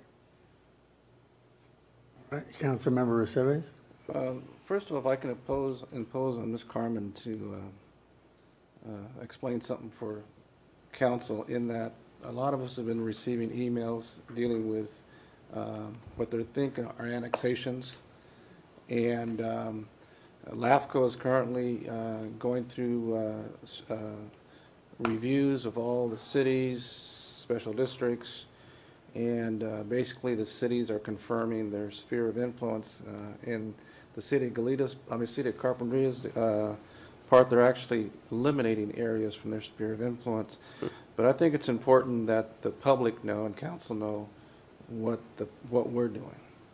Councilmember Aceves? Um, first of all, if I can impose, impose on Miz Carmen to uh, uh, explain something for council, in that a lot of us have been receiving emails dealing with uh, what they're thinking are annexations. And um, LAFCO is currently uh, going through uh, uh, reviews of all the cities, special districts, and uh, basically the cities are confirming their sphere of influence. Uh, in the city of Goleta's, I mean, city of Carpinteria's uh, part, they're actually eliminating areas from their sphere of influence. But I think it's important that the public know and council know what the what we're doing.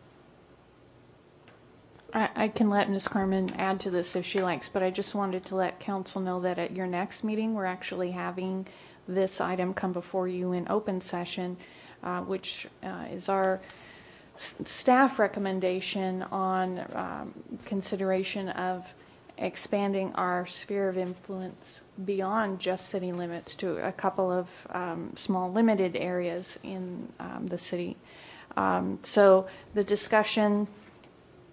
I, I can let Miz Carmen add to this if she likes, but I just wanted to let council know that at your next meeting, we're actually having this item come before you in open session, uh, which uh, is our s- staff recommendation on um, consideration of expanding our sphere of influence beyond just city limits to a couple of um, small limited areas in um, the city. Um, so the discussion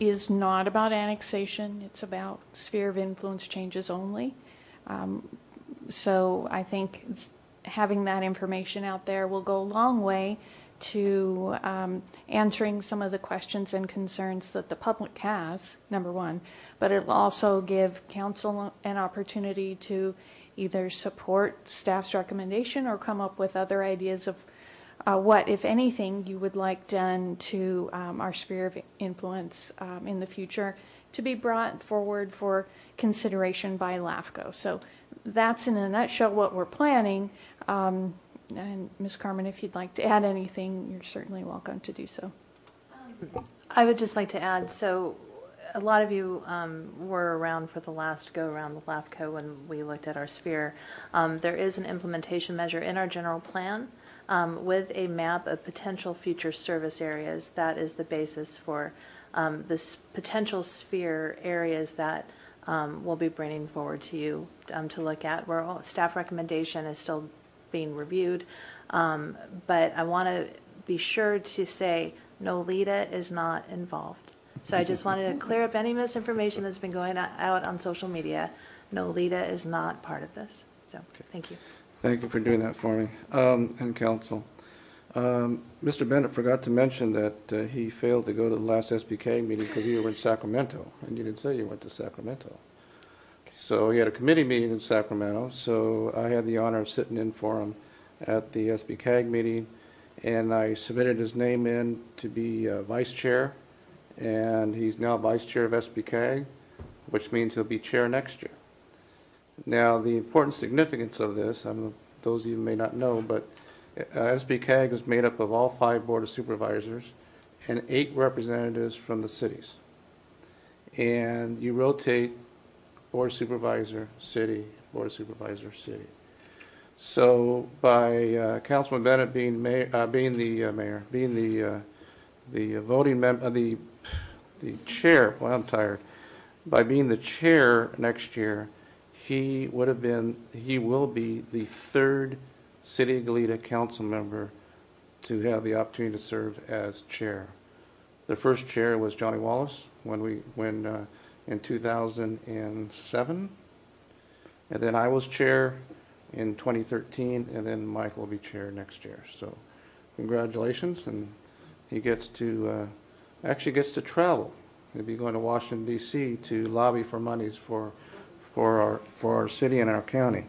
is not about annexation. It's about sphere of influence changes only. Um, so I think having that information out there will go a long way to um, answering some of the questions and concerns that the public has, number one, but it'll also give council an opportunity to either support staff's recommendation or come up with other ideas of uh, what, if anything, you would like done to um, our sphere of influence um, in the future to be brought forward for consideration by LAFCO. So that's in a nutshell what we're planning. Um, and Miz Carmen, if you'd like to add anything, you're certainly welcome to do so. I would just like to add, so a lot of you um, were around for the last go-around with LAFCO when we looked at our sphere. Um, there is an implementation measure in our general plan um, with a map of potential future service areas. That is the basis for um, this potential sphere areas that um, we'll be bringing forward to you um, to look at. Where all, staff recommendation is still being reviewed, um, but I want to be sure to say NOLITA is not involved. So I just wanted to clear up any misinformation that's been going out on social media. NOLITA is not part of this. So thank you. Thank you for doing that for me, um, and council. Um, Mister Bennett forgot to mention that uh, he failed to go to the last S B K meeting because you were in Sacramento, and you didn't say you went to Sacramento. So he had a committee meeting in Sacramento, so I had the honor of sitting in for him at the S B C A G meeting, and I submitted his name in to be uh, vice chair, and he's now vice chair of S B C A G, which means he'll be chair next year. Now, the important significance of this, I mean, those of you may not know, but uh, S B C A G is made up of all five Board of Supervisors and eight representatives from the cities. And you rotate Board of Supervisor, city, Board of Supervisor, city. So by uh, Councilman Bennett being mayor, uh, being the uh, mayor, being the uh, the voting member, uh, the the chair. Well, I'm tired. By being the chair next year, he would have been, he will be the third City of Goleta council member to have the opportunity to serve as chair. The first chair was Johnny Wallace when we when. Uh, in two thousand seven, and then I was chair in twenty thirteen, and then Mike will be chair next year. So congratulations, and he gets to uh, actually gets to travel. He'll be going to Washington D C to lobby for monies for for our for our city and our county.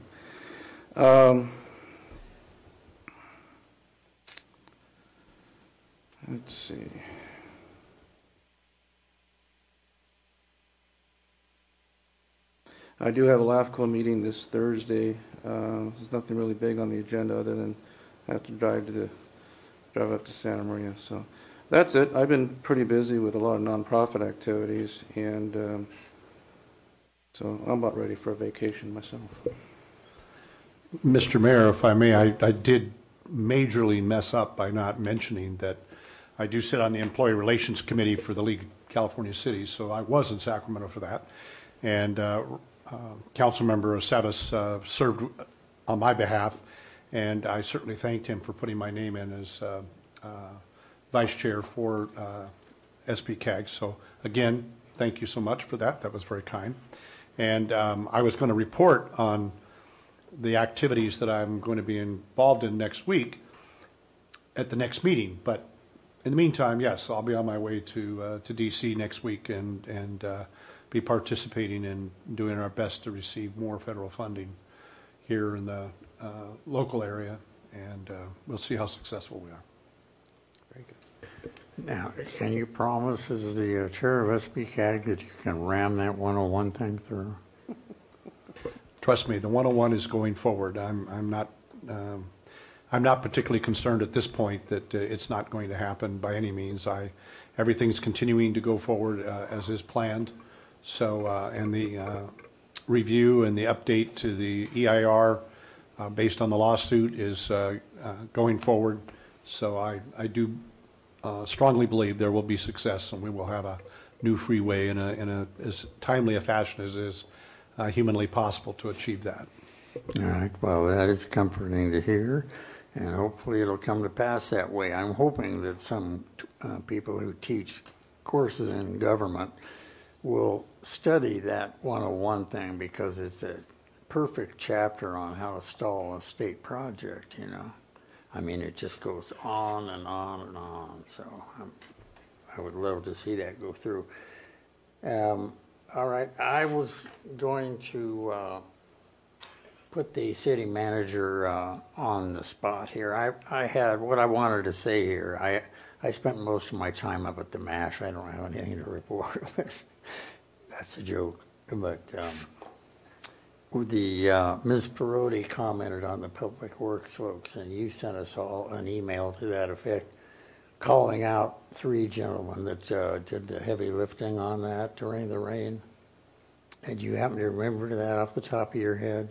Um, let's see. I do have a LAFCO meeting this Thursday. Uh, there's nothing really big on the agenda other than I have to drive to the drive up to Santa Maria. So that's it. I've been pretty busy with a lot of nonprofit activities, and um, so I'm about ready for a vacation myself. Mister Mayor, if I may, I, I did majorly mess up by not mentioning that I do sit on the Employee Relations Committee for the League of California Cities, so I was in Sacramento for that. And uh, uh, Councilmember Aceves uh, served on my behalf, and I certainly thanked him for putting my name in as uh, uh, vice chair for uh, S B C A G. So again, thank you so much for that. That was very kind. And um, I was going to report on the activities that I'm going to be involved in next week at the next meeting. But in the meantime, yes, I'll be on my way to uh, to D C next week and and uh, be participating in doing our best to receive more federal funding here in the uh, local area, and uh, we'll see how successful we are. Very good. Now, can you promise as the uh, chair of S B C A G that you can ram that one oh one thing through? Trust me, the one oh one is going forward. I'm I'm not um, I'm not particularly concerned at this point that uh, it's not going to happen by any means. I everything's continuing to go forward uh, as is planned. So uh, and the uh, review and the update to the E I R uh, based on the lawsuit is uh, uh, going forward. So I I do uh, strongly believe there will be success, and we will have a new freeway in a in a as timely a fashion as is Uh, humanly possible to achieve that. All right. Well, that is comforting to hear, and hopefully it'll come to pass that way. I'm hoping that some uh, people who teach courses in government will study that one oh one thing, because it's a perfect chapter on how to stall a state project, you know. I mean, it just goes on and on and on, so I'm, I would love to see that go through. Um, all right, I was going to uh, put the city manager uh, on the spot here. I, I had what I wanted to say here. I I spent most of my time up at the MASH. I don't have anything to report. That's a joke. But um, the uh, Miz Perotti commented on the Public Works folks, and you sent us all an email to that effect, calling out three gentlemen that uh, did the heavy lifting on that during the rain. And you happen to remember that off the top of your head?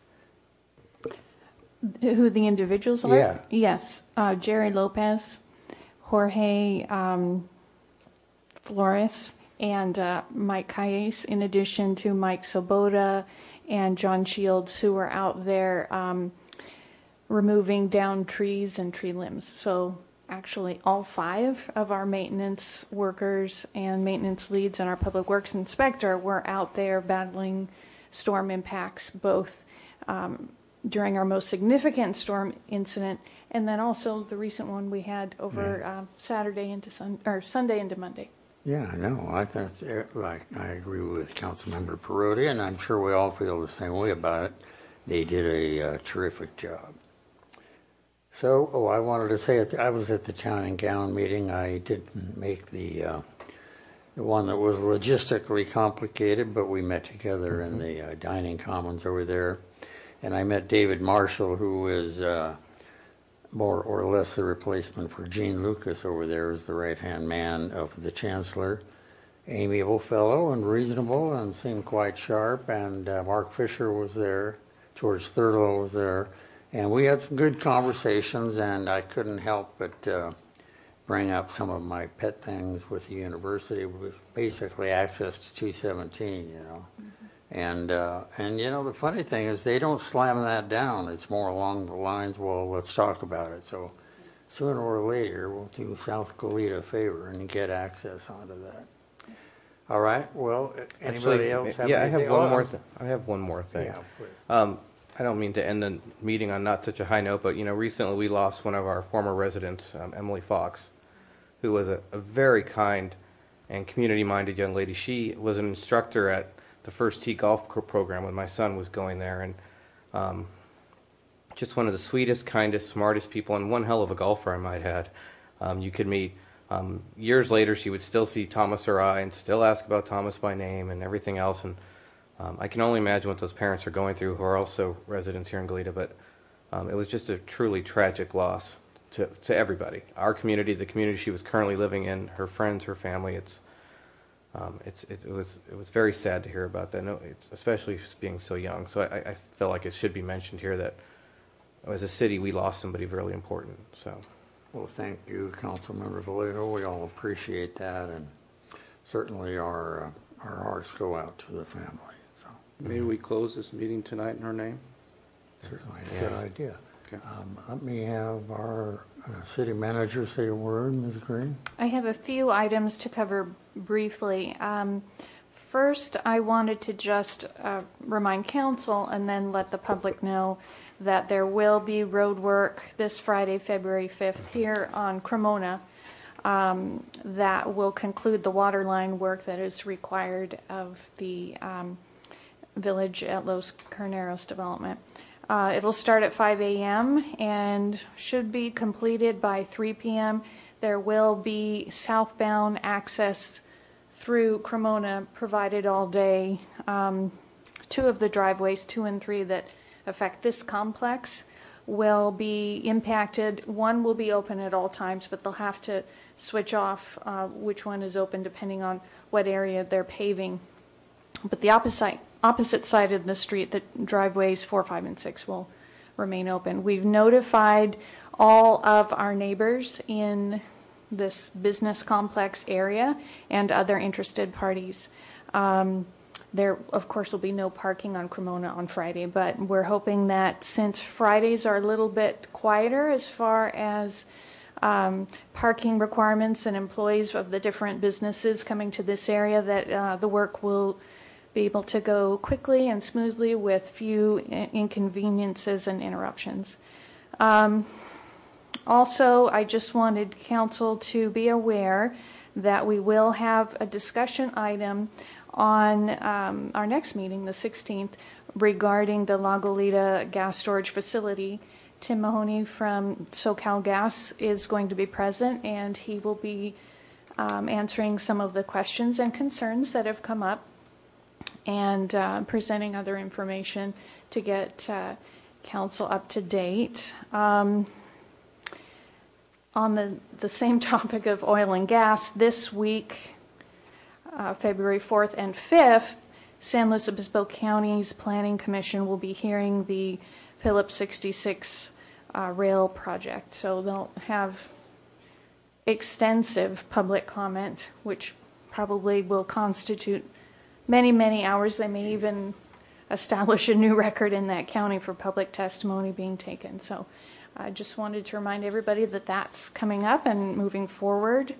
Who the individuals are? Yeah. Yes. Uh, Jerry Lopez, Jorge um, Flores, and uh, Mike Calles, in addition to Mike Sobota and John Shields, who were out there um, removing down trees and tree limbs. So actually all five of our maintenance workers and maintenance leads and our public works inspector were out there battling storm impacts, both um, during our most significant storm incident and then also the recent one we had over Yeah. uh, Saturday into sun or Sunday into Monday. Yeah, I know. I think, like, I agree with Councilmember Perotti, and I'm sure we all feel the same way about it. They did a uh, terrific job. So, oh, I wanted to say, it, I was at the Town and Gown meeting. I didn't make the, uh, the one that was logistically complicated, but we met together in the uh, dining commons over there. And I met David Marshall, who is uh, more or less the replacement for Gene Lucas over there as the right-hand man of the Chancellor. Amiable fellow and reasonable and seemed quite sharp. And uh, Mark Fisher was there. George Thurlow was there. And we had some good conversations, and I couldn't help but uh, bring up some of my pet things with the university, with basically access to two seventeen, you know. Mm-hmm. And, uh, and you know, the funny thing is they don't slam that down. It's more along the lines, well, let's talk about it. So sooner or later, we'll do South Goleta a favor and get access onto that. All right, well, anybody Actually, else have yeah, I anything? have one Oh, more. I'm- Th- I have one more thing. Yeah, please. Um, I don't mean to end the meeting on not such a high note, but you know, recently we lost one of our former residents, um, Emily Fox, who was a, a very kind and community-minded young lady. She was an instructor at the First Tee Golf co- program when my son was going there, and um, just one of the sweetest, kindest, smartest people, and one hell of a golfer, I might add. Um, you could meet. Um, years later, she would still see Thomas or I and still ask about Thomas by name and everything else. And um, I can only imagine what those parents are going through who are also residents here in Goleta. But um, it was just a truly tragic loss to, to everybody. Our community, the community she was currently living in, her friends, her family. It's um, it's it, it was it was very sad to hear about that. No, it's, especially being so young. So I, I feel like it should be mentioned here that as a city we lost somebody really important. So. Well, thank you, Councilmember Vallejo. We all appreciate that, and certainly our uh, our hearts go out to the family. So maybe we close this meeting tonight in her name. Certainly, a Yeah. good idea. Okay. Um, let me have our uh, city manager say a word, Miz Green. I have a few items to cover briefly. Um, first, I wanted to just uh, remind council and then let the public know that there will be road work this Friday, February fifth, here on Cremona. Um, that will conclude the water line work that is required of the um, village at Los Carneros development. Uh, it'll start at five a.m. and should be completed by three p.m. There will be southbound access through Cremona provided all day. Um, two of the driveways, two and three, that affect this complex will be impacted. One will be open at all times, but they'll have to switch off uh, which one is open depending on what area they're paving. But the opposite opposite side of the street, the driveways four, five, and six will remain open. We've notified all of our neighbors in this business complex area and other interested parties. Um, There, of course, will be no parking on Cremona on Friday, but we're hoping that since Fridays are a little bit quieter as far as um, parking requirements and employees of the different businesses coming to this area, that uh, the work will be able to go quickly and smoothly with few inconveniences and interruptions. Um, also, I just wanted council to be aware that we will have a discussion item on um, our next meeting, the sixteenth, regarding the La Goleta gas storage facility. Tim Mahoney from SoCal Gas is going to be present, and he will be um, answering some of the questions and concerns that have come up, and uh, presenting other information to get uh, council up to date. Um, on the, the same topic of oil and gas, this week, uh, February fourth and fifth, San Luis Obispo County's Planning Commission will be hearing the Phillips sixty-six uh, rail project. So they'll have extensive public comment, which probably will constitute many, many hours. They may even establish a new record in that county for public testimony being taken. So I just wanted to remind everybody that that's coming up and moving forward.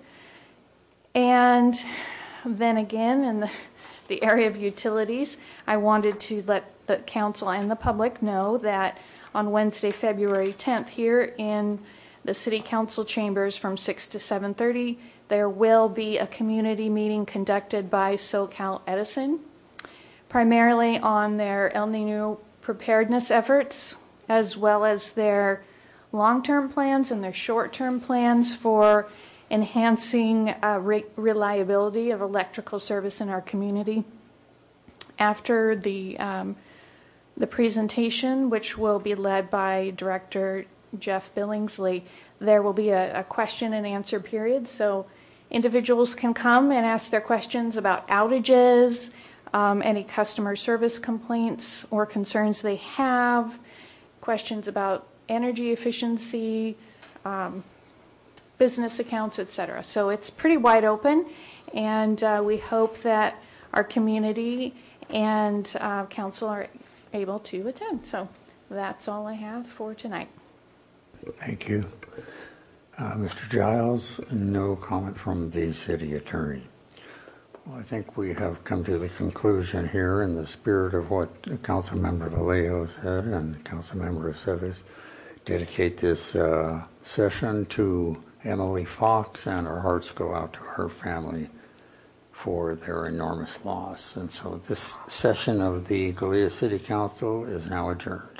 And then again, in the, the area of utilities, I wanted to let the council and the public know that on Wednesday, February tenth, here in the City Council chambers from six to seven thirty, there will be a community meeting conducted by SoCal Edison, primarily on their El Nino preparedness efforts, as well as their long-term plans and their short-term plans for enhancing uh, re- reliability of electrical service in our community. After the um, the presentation, which will be led by Director Jeff Billingsley, there will be a, a question and answer period. So individuals can come and ask their questions about outages, um, any customer service complaints or concerns they have, questions about energy efficiency, um, business accounts, et cetera. So it's pretty wide open, and uh, we hope that our community and uh, council are able to attend. So that's all I have for tonight. Thank you. Uh, Mister Giles, no comment from the city attorney. Well, I think we have come to the conclusion here in the spirit of what Councilmember Vallejo said and Councilmember Aceves. Dedicate this uh, session to Emily Fox, and our hearts go out to her family for their enormous loss. And so this session of the Goleta City Council is now adjourned.